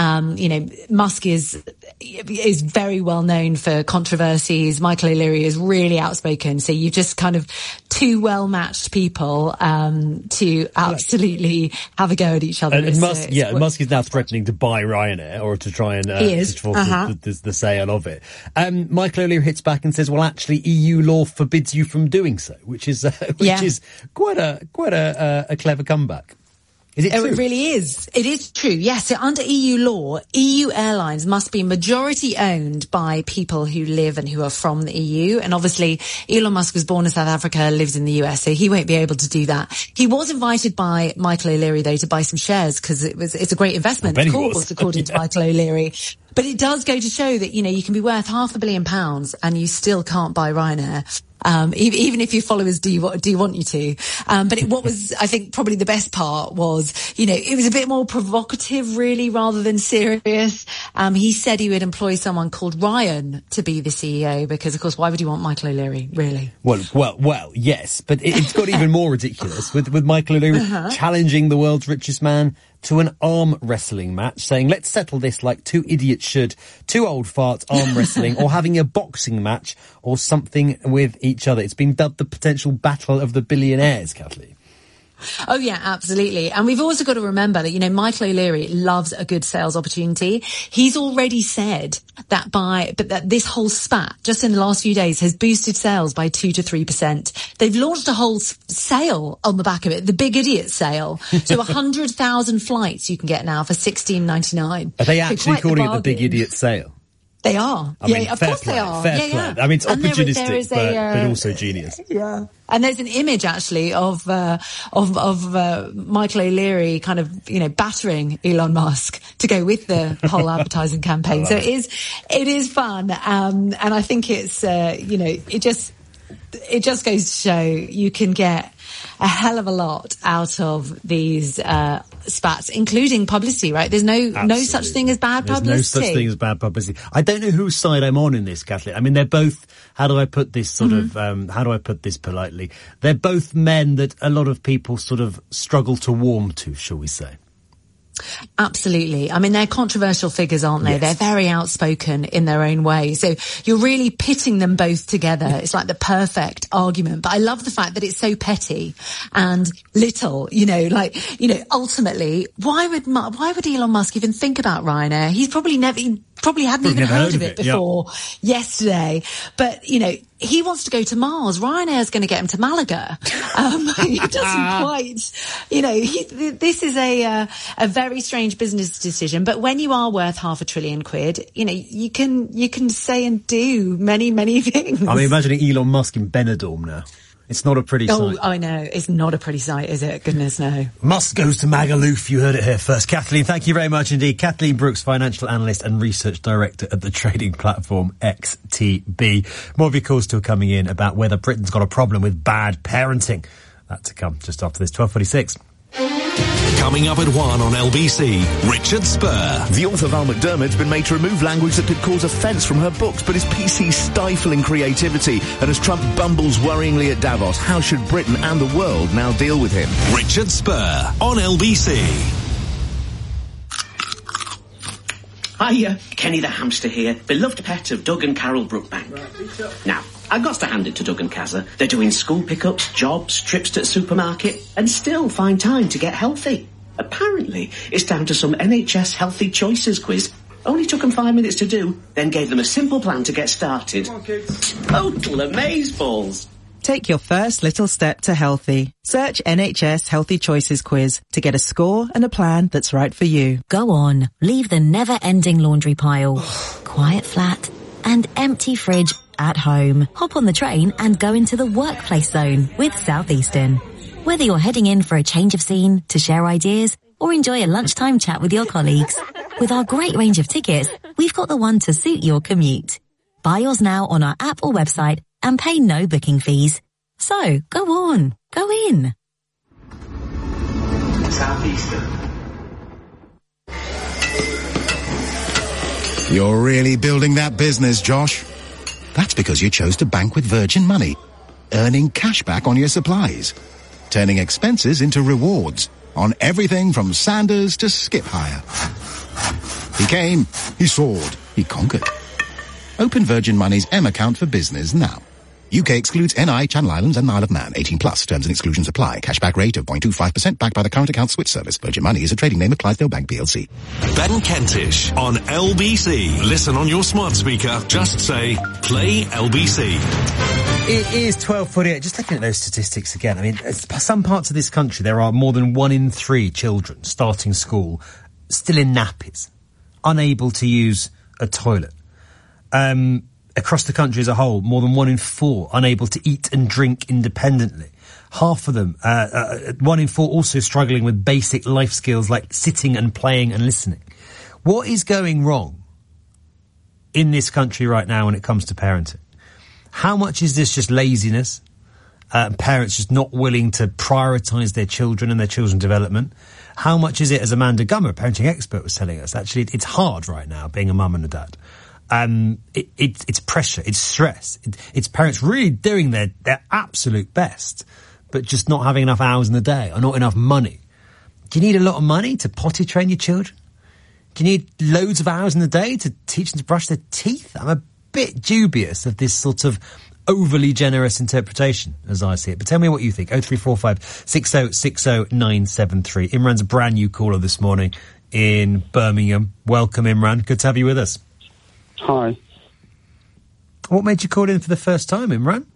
Musk is very well known for controversies. Michael O'Leary is really outspoken. So you've just kind of two well-matched people to absolutely have a go at each other. And Musk is now threatening to buy Ryanair or to try and force the sale of it. Michael O'Leary hits back and says, well, actually, EU law forbids you from doing so, which is quite a clever comeback. Is it true? It really is. It is true. Yes. So under EU law, EU airlines must be majority owned by people who live and who are from the EU. And obviously, Elon Musk was born in South Africa, lives in the US, so he won't be able to do that. He was invited by Michael O'Leary, though, to buy some shares because it's a great investment, of course, according to Michael O'Leary. But it does go to show that, you can be worth £500 million and you still can't buy Ryanair. Even if your followers do want you to. But what was, I think, probably the best part was, it was a bit more provocative, really, rather than serious. He said he would employ someone called Ryan to be the CEO because, of course, why would you want Michael O'Leary, really? Well, yes, but it's got even more ridiculous with Michael O'Leary challenging the world's richest man to an arm wrestling match, saying, let's settle this like two idiots should, two old farts arm wrestling, or having a boxing match or something with each other. It's been dubbed the potential battle of the billionaires, Kathleen. Oh, yeah, absolutely. And we've also got to remember that, Michael O'Leary loves a good sales opportunity. He's already said that that this whole spat, just in the last few days, has boosted sales by 2 to 3%. They've launched a whole sale on the back of it, the Big Idiot sale. So 100,000 flights you can get now for $16.99. Are they actually calling it the Big Idiot sale? They are. Of course they are. Fair play. I mean, it's opportunistic, but also genius. Yeah. And there's an image actually of Michael O'Leary kind of, battering Elon Musk to go with the whole advertising campaign. So it is fun. And I think it's, it just goes to show you can get a hell of a lot out of these spats, including publicity, right? There's no such thing as bad publicity. There's no such thing as bad publicity. I don't know whose side I'm on in this, Kathleen. I mean, they're both, how do I put this politely? They're both men that a lot of people sort of struggle to warm to, shall we say. Absolutely. I mean, they're controversial figures, aren't they? Yes. They're very outspoken in their own way. So you're really pitting them both together. It's like the perfect argument. But I love the fact that it's so petty and little, ultimately, why would Elon Musk even think about Ryanair? He's probably hadn't even heard of it before yesterday. But, he wants to go to Mars. Ryanair's going to get him to Malaga. He doesn't quite, this is a very strange business decision. But when you are worth £500 billion, you can say and do many, many things. I'm imagining Elon Musk in Benidorm now. It's not a pretty sight. Oh, I know. It's not a pretty sight, is it? Goodness, no. Musk goes to Magaluf. You heard it here first. Kathleen, thank you very much indeed. Kathleen Brooks, financial analyst and research director at the trading platform XTB. More of your calls still coming in about whether Britain's got a problem with bad parenting. That to come just after this, 12:46. Coming up at 1 on LBC, Richard Spur. The author Val McDermid's been made to remove language that could cause offence from her books, but is PC stifling creativity? And as Trump bumbles worryingly at Davos, how should Britain and the world now deal with him? Richard Spur on LBC. Hiya, Kenny the hamster here, beloved pet of Doug and Carol Brookbank. Now, I've got to hand it to Doug and Kazza. They're doing school pickups, jobs, trips to the supermarket, and still find time to get healthy. Apparently, it's down to some NHS Healthy Choices quiz. Only took them 5 minutes to do, then gave them a simple plan to get started. Total amazeballs. Take your first little step to healthy. Search NHS Healthy Choices quiz to get a score and a plan that's right for you. Go on, leave the never-ending laundry pile, quiet flat, and empty fridge at home. Hop on the train and go into the workplace zone with Southeastern. Whether you're heading in for a change of scene, to share ideas, or enjoy a lunchtime chat with your colleagues, with our great range of tickets, we've got the one to suit your commute. Buy yours now on our app or website and pay no booking fees. So, go on, go in. Southeastern. You're really building that business, Josh. That's because you chose to bank with Virgin Money, earning cash back on your supplies, turning expenses into rewards on everything from Sanders to Skip Hire. He came, he soared, he conquered. Open Virgin Money's M account for business now. UK excludes NI, Channel Islands and Isle of Man. 18 plus. Terms and exclusions apply. Cashback rate of 0.25% backed by the current account switch service. Virgin Money is a trading name of Clydesdale Bank PLC. Ben Kentish on LBC. Listen on your smart speaker. Just say, play LBC. It is 12:48. Just looking at those statistics again. I mean, some parts of this country, there are more than 1 in 3 children starting school still in nappies, unable to use a toilet. Across the country as a whole, more than 1 in 4 unable to eat and drink independently. Half of them, 1 in 4 also struggling with basic life skills like sitting and playing and listening. What is going wrong in this country right now when it comes to parenting? How much is this just laziness? Parents just not willing to prioritise their children and their children's development? How much is it, as Amanda Gummer, a parenting expert, was telling us, actually it's hard right now being a mum and a dad. It's pressure, it's stress, it's parents really doing their absolute best, but just not having enough hours in the day or not enough money. Do you need a lot of money to potty train your children? Do you need loads of hours in the day to teach them to brush their teeth? I'm a bit dubious of this sort of overly generous interpretation, as I see it. But tell me what you think. 0345 6060 973. Imran's a brand new caller this morning in Birmingham. Welcome, Imran. Good to have you with us. Hi. What made you call in for the first time, Imran?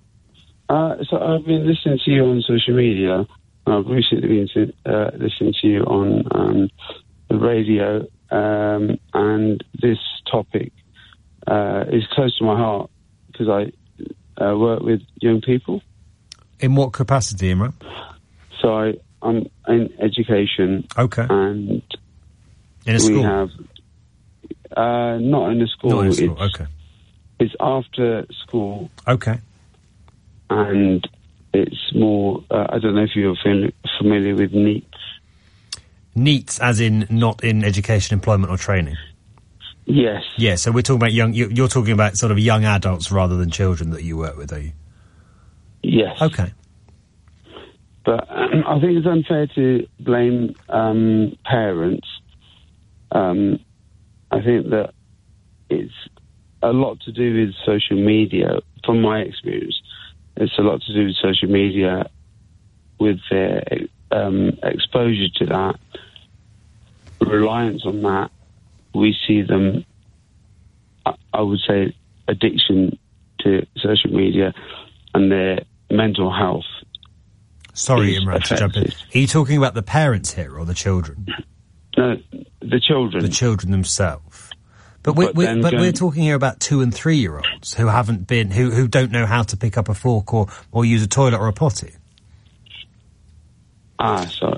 So I've been listening to you on social media. I've recently been listening to you on the radio, and this topic is close to my heart because I work with young people. In what capacity, Imran? So I'm in education. Okay. And in a school? We have... not in a school. Not in a school, okay. It's after school. Okay. And it's more, I don't know if you're familiar with NEET. NEET as in not in education, employment or training? Yes. Yeah, so we're talking about you're talking about sort of young adults rather than children that you work with, are you? Yes. Okay. But I think it's unfair to blame parents. I think that it's a lot to do with social media. From my experience, it's a lot to do with social media, with their exposure to that, reliance on that. We see them, I would say, addiction to social media and their mental health. Sorry, Imran, to jump in. Are you talking about the parents here or the children? No, the children. The children themselves. But we're talking here about 2 and 3 year olds who haven't been, who don't know how to pick up a fork or use a toilet or a potty. Sorry.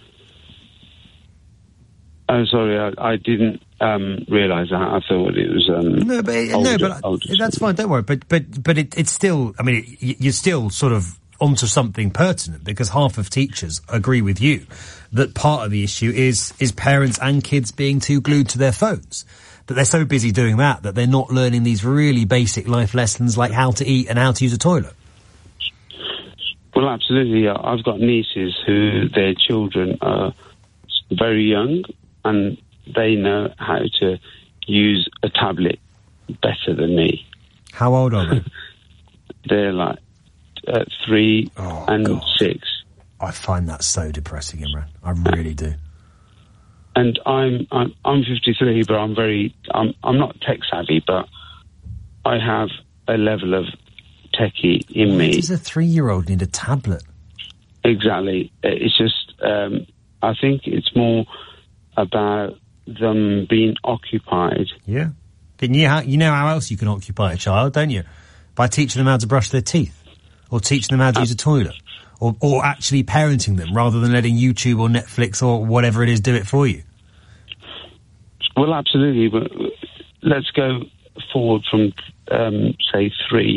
Oh, sorry, I didn't realise that. I thought it was older. That's fine. Don't worry. But it's still. I mean, you're still sort of onto something pertinent, because half of teachers agree with you that part of the issue is parents and kids being too glued to their phones. That they're so busy doing that they're not learning these really basic life lessons like how to eat and how to use a toilet. Well, absolutely. I've got nieces who their children are very young and they know how to use a tablet better than me. How old are they? They're like 3 and 6. I find that so depressing, Imran. I really do. And I'm 53, but I'm not tech savvy, but I have a level of techie in me. Why does a 3-year-old need a tablet? Exactly. It's just, I think it's more about them being occupied. Yeah. You know how else you can occupy a child, don't you? By teaching them how to brush their teeth, or teaching them how to use a toilet, or actually parenting them rather than letting YouTube or Netflix or whatever it is do it for you. Well, absolutely, but let's go forward from, say, 3,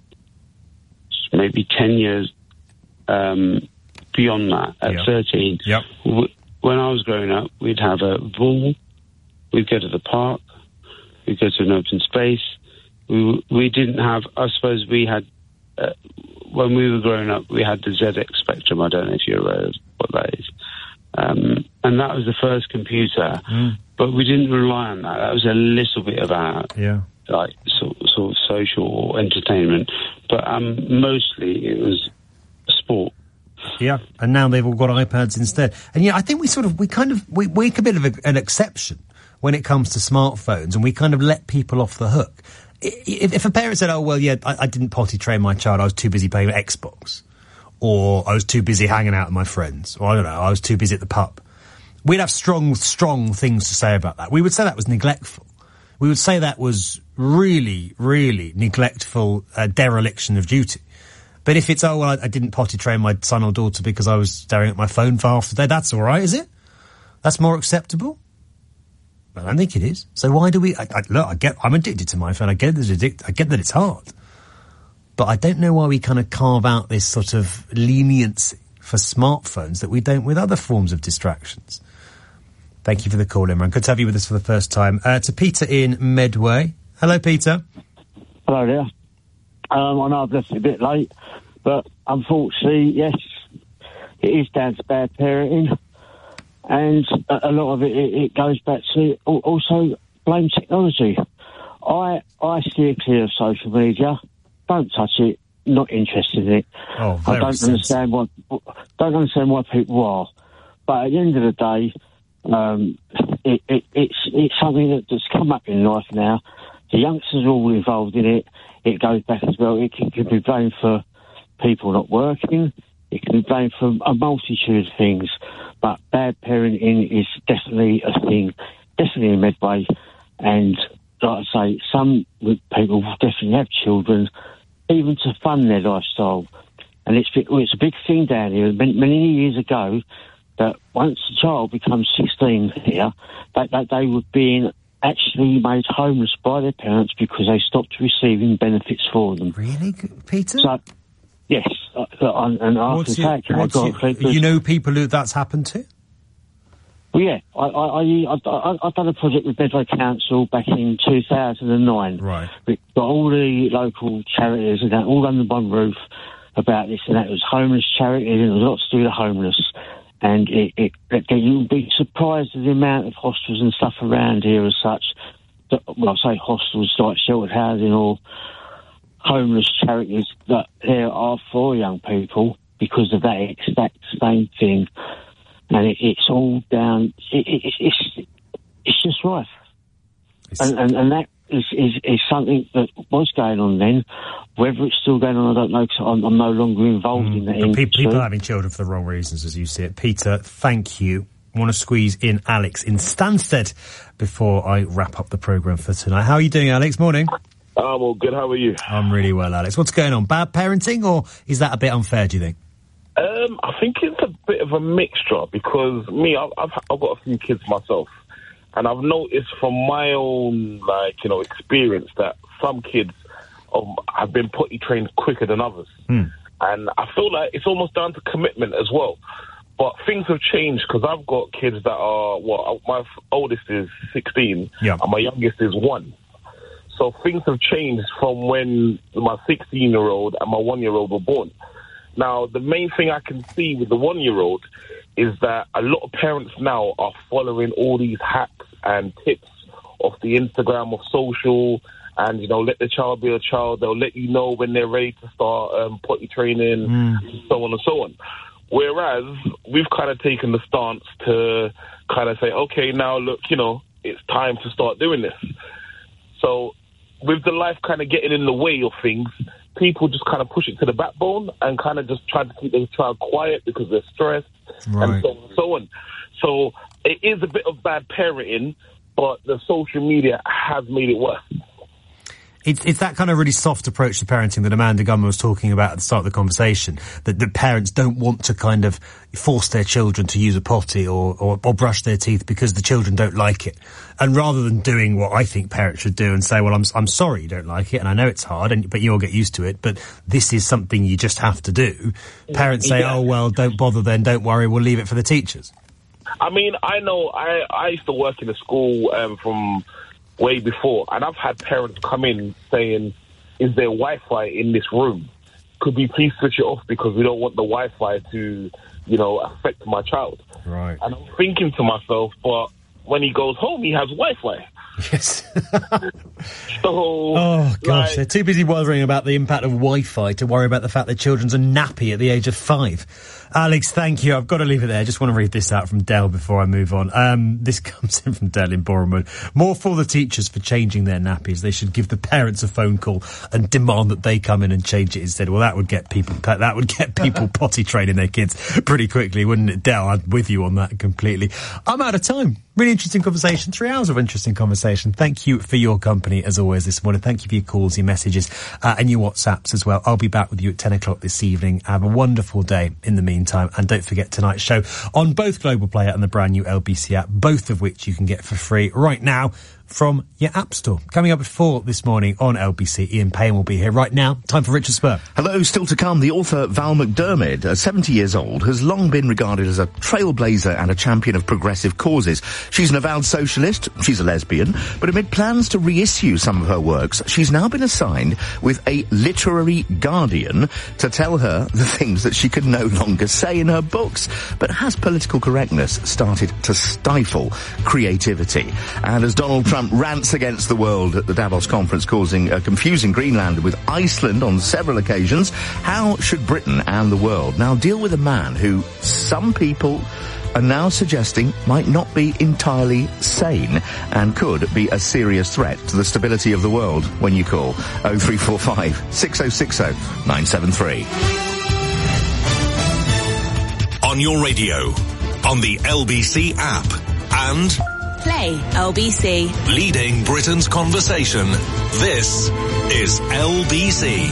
maybe 10 years beyond that, at 13. Yep. When I was growing up, we'd have a ball, we'd go to the park, we'd go to an open space. We didn't have, I suppose we had, when we were growing up, we had the ZX Spectrum. I don't know if you're aware of what that is. And that was the first computer, but we didn't rely on that. That was a little bit about, like, sort of social entertainment, but mostly it was sport. Yeah, and now they've all got iPads instead. And yeah, I think we're a bit of an exception when it comes to smartphones, and we kind of let people off the hook. If a parent said, oh, well, yeah, I didn't potty train my child, I was too busy playing Xbox, or I was too busy hanging out with my friends, or I don't know, I was too busy at the pub, we'd have strong things to say about that. We would say that was neglectful. We would say that was really, really neglectful dereliction of duty. But if it's, oh, well, I didn't potty train my son or daughter because I was staring at my phone for half the day, that's all right, is it? That's more acceptable? I don't think it is. So why do we... I'm addicted to my phone. I get that it's hard. But I don't know why we kind of carve out this sort of leniency for smartphones that we don't with other forms of distractions. Thank you for the call, Imran. Good to have you with us for the first time. To Peter in Medway. Hello, Peter. Hello there. I know I've left it a bit late, but unfortunately, yes, it is down to bad parenting. And a lot of it goes back to also blame technology. I steer clear of social media. Don't touch it. Not interested in it. Oh, I don't understand why people are. But at the end of the day, it's something that's come up in life now. The youngsters are all involved in it. It goes back as well. It can be blamed for people not working. It can be blamed for a multitude of things. But bad parenting is definitely a thing, definitely in Medway. And like I say, some people definitely have children, even to fund their lifestyle. And it's a big thing down here. Many years ago, that once a child becomes 16 here, they were being actually made homeless by their parents because they stopped receiving benefits for them. Really, Peter? So, yes. You know people who that's happened to? Well, yeah. I've done a project with Medway Council back in 2009. Right. We got all the local charities and that all under one roof about this and that. It was homeless charities and it was a lot to do with the homeless. And you'll be surprised at the amount of hostels and stuff around here as such. Well, I say hostels like sheltered housing or homeless charities that there are for young people because of that exact same thing. And it's all down. It's just rife. And that is something that was going on then. Whether it's still going on, I don't know, because I'm no longer involved in that industry. People are having children for the wrong reasons, as you see it. Peter, thank you I want to squeeze in Alex in Stansted before I wrap up the programme for tonight. How are you doing, Alex? Morning. I'm all good. How are you? I'm really well, Alex. What's going on? Bad parenting, or is that a bit unfair, do you think? I think it's a bit of a mixture because I've got a few kids myself, and I've noticed from my own experience that some kids have been potty trained quicker than others, and I feel like it's almost down to commitment as well. But things have changed because I've got kids that are my oldest is 16, and my youngest is 1. So things have changed from when my 16-year-old and my 1-year-old were born. Now, the main thing I can see with the 1-year-old is that a lot of parents now are following all these hacks and tips of the Instagram, of social, and, let the child be a child. They'll let you know when they're ready to start potty training, and so on and so on. Whereas we've kind of taken the stance to kind of say, okay, now look, it's time to start doing this. So with the life kind of getting in the way of things, people just kind of push it to the backbone and kind of just try to keep their child quiet because they're stressed and so on and so on. So it is a bit of bad parenting, but the social media has made it worse. It's that kind of really soft approach to parenting that Amanda Gunn was talking about at the start of the conversation, that the parents don't want to kind of force their children to use a potty or brush their teeth because the children don't like it. And rather than doing what I think parents should do and say, well, I'm sorry you don't like it, and I know it's hard, but you'll get used to it, but this is something you just have to do. Parents say, oh, well, don't bother then, don't worry, we'll leave it for the teachers. I mean, I know I used to work in a school from way before, and I've had parents come in saying, is there Wi-Fi in this room? Could we please switch it off because we don't want the Wi-Fi to, affect my child. Right. And I'm thinking to myself, but when he goes home, he has Wi-Fi. Yes. So, oh, gosh, they're too busy worrying about the impact of Wi-Fi to worry about the fact that children's a nappy at the age of 5. Alex, thank you. I've got to leave it there. I just want to read this out from Dell before I move on. This comes in from Dell in Bournemouth. More for the teachers for changing their nappies. They should give the parents a phone call and demand that they come in and change it instead. Well, that would get people potty training their kids pretty quickly, wouldn't it, Dell? I'm with you on that completely. I'm out of time. Really interesting conversation. 3 hours of interesting conversation. Thank you for your company, as always, this morning. Thank you for your calls, your messages, and your WhatsApps as well. I'll be back with you at 10 o'clock this evening. Have a wonderful day in the meantime. And don't forget tonight's show on both Global Player and the brand new LBC app, both of which you can get for free right now from your App Store. Coming up at 4 this morning on LBC, Ian Payne will be here right now. Time for Richard Spur. Hello, still to come. The author Val McDermid, 70 years old, has long been regarded as a trailblazer and a champion of progressive causes. She's an avowed socialist, she's a lesbian, but amid plans to reissue some of her works, she's now been assigned with a literary guardian to tell her the things that she could no longer say in her books. But has political correctness started to stifle creativity? And as Donald Trump rants against the world at the Davos conference, causing confusing Greenland with Iceland on several occasions, how should Britain and the world now deal with a man who some people are now suggesting might not be entirely sane and could be a serious threat to the stability of the world? When you call 0345 6060 973. On your radio, on the LBC app, and Play LBC. leading Britain's conversation. This is LBC.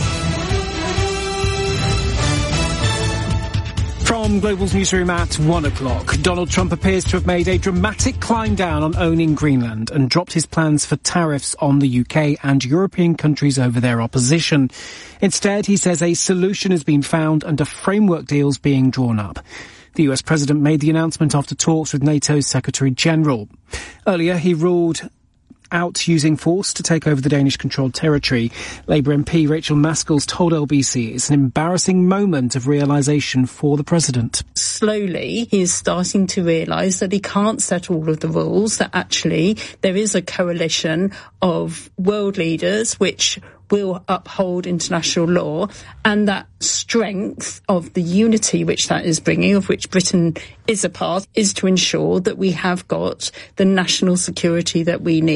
From Global's newsroom at 1 o'clock, Donald Trump appears to have made a dramatic climb down on owning Greenland and dropped his plans for tariffs on the UK and European countries over their opposition. Instead, he says a solution has been found and a framework deal's being drawn up. The US president made the announcement after talks with NATO's Secretary General. Earlier, he ruled out using force to take over the Danish-controlled territory. Labour MP Rachel Maskell told LBC it's an embarrassing moment of realisation for the president. Slowly, he is starting to realise that he can't set all of the rules, that actually there is a coalition of world leaders which will uphold international law, and that strength of the unity which that is bringing, of which Britain is a part, is to ensure that we have got the national security that we need.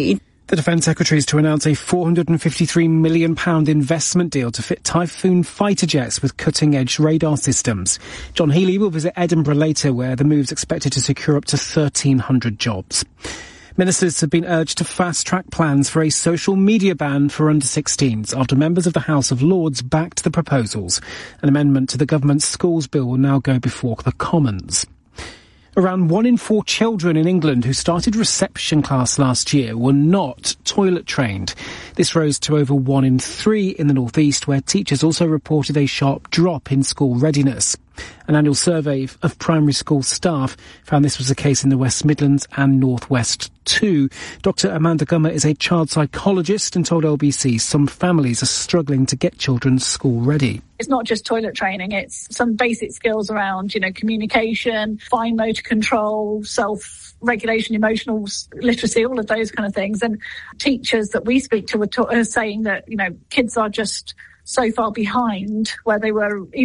The Defence Secretary is to announce a £453 million investment deal to fit Typhoon fighter jets with cutting-edge radar systems. John Healey will visit Edinburgh later, where the move's expected to secure up to 1,300 jobs. Ministers have been urged to fast-track plans for a social media ban for under-16s after members of the House of Lords backed the proposals. An amendment to the government's schools bill will now go before the Commons. Around 1 in 4 children in England who started reception class last year were not toilet trained. This rose to over 1 in 3 in the North East, where teachers also reported a sharp drop in school readiness. An annual survey of primary school staff found this was the case in the West Midlands and North West too. Dr. Amanda Gummer is a child psychologist and told LBC some families are struggling to get children school ready. It's not just toilet training, it's some basic skills around, communication, fine motor control, self-regulation, emotional literacy, all of those kind of things. And teachers that we speak to are saying that, kids are just so far behind where they were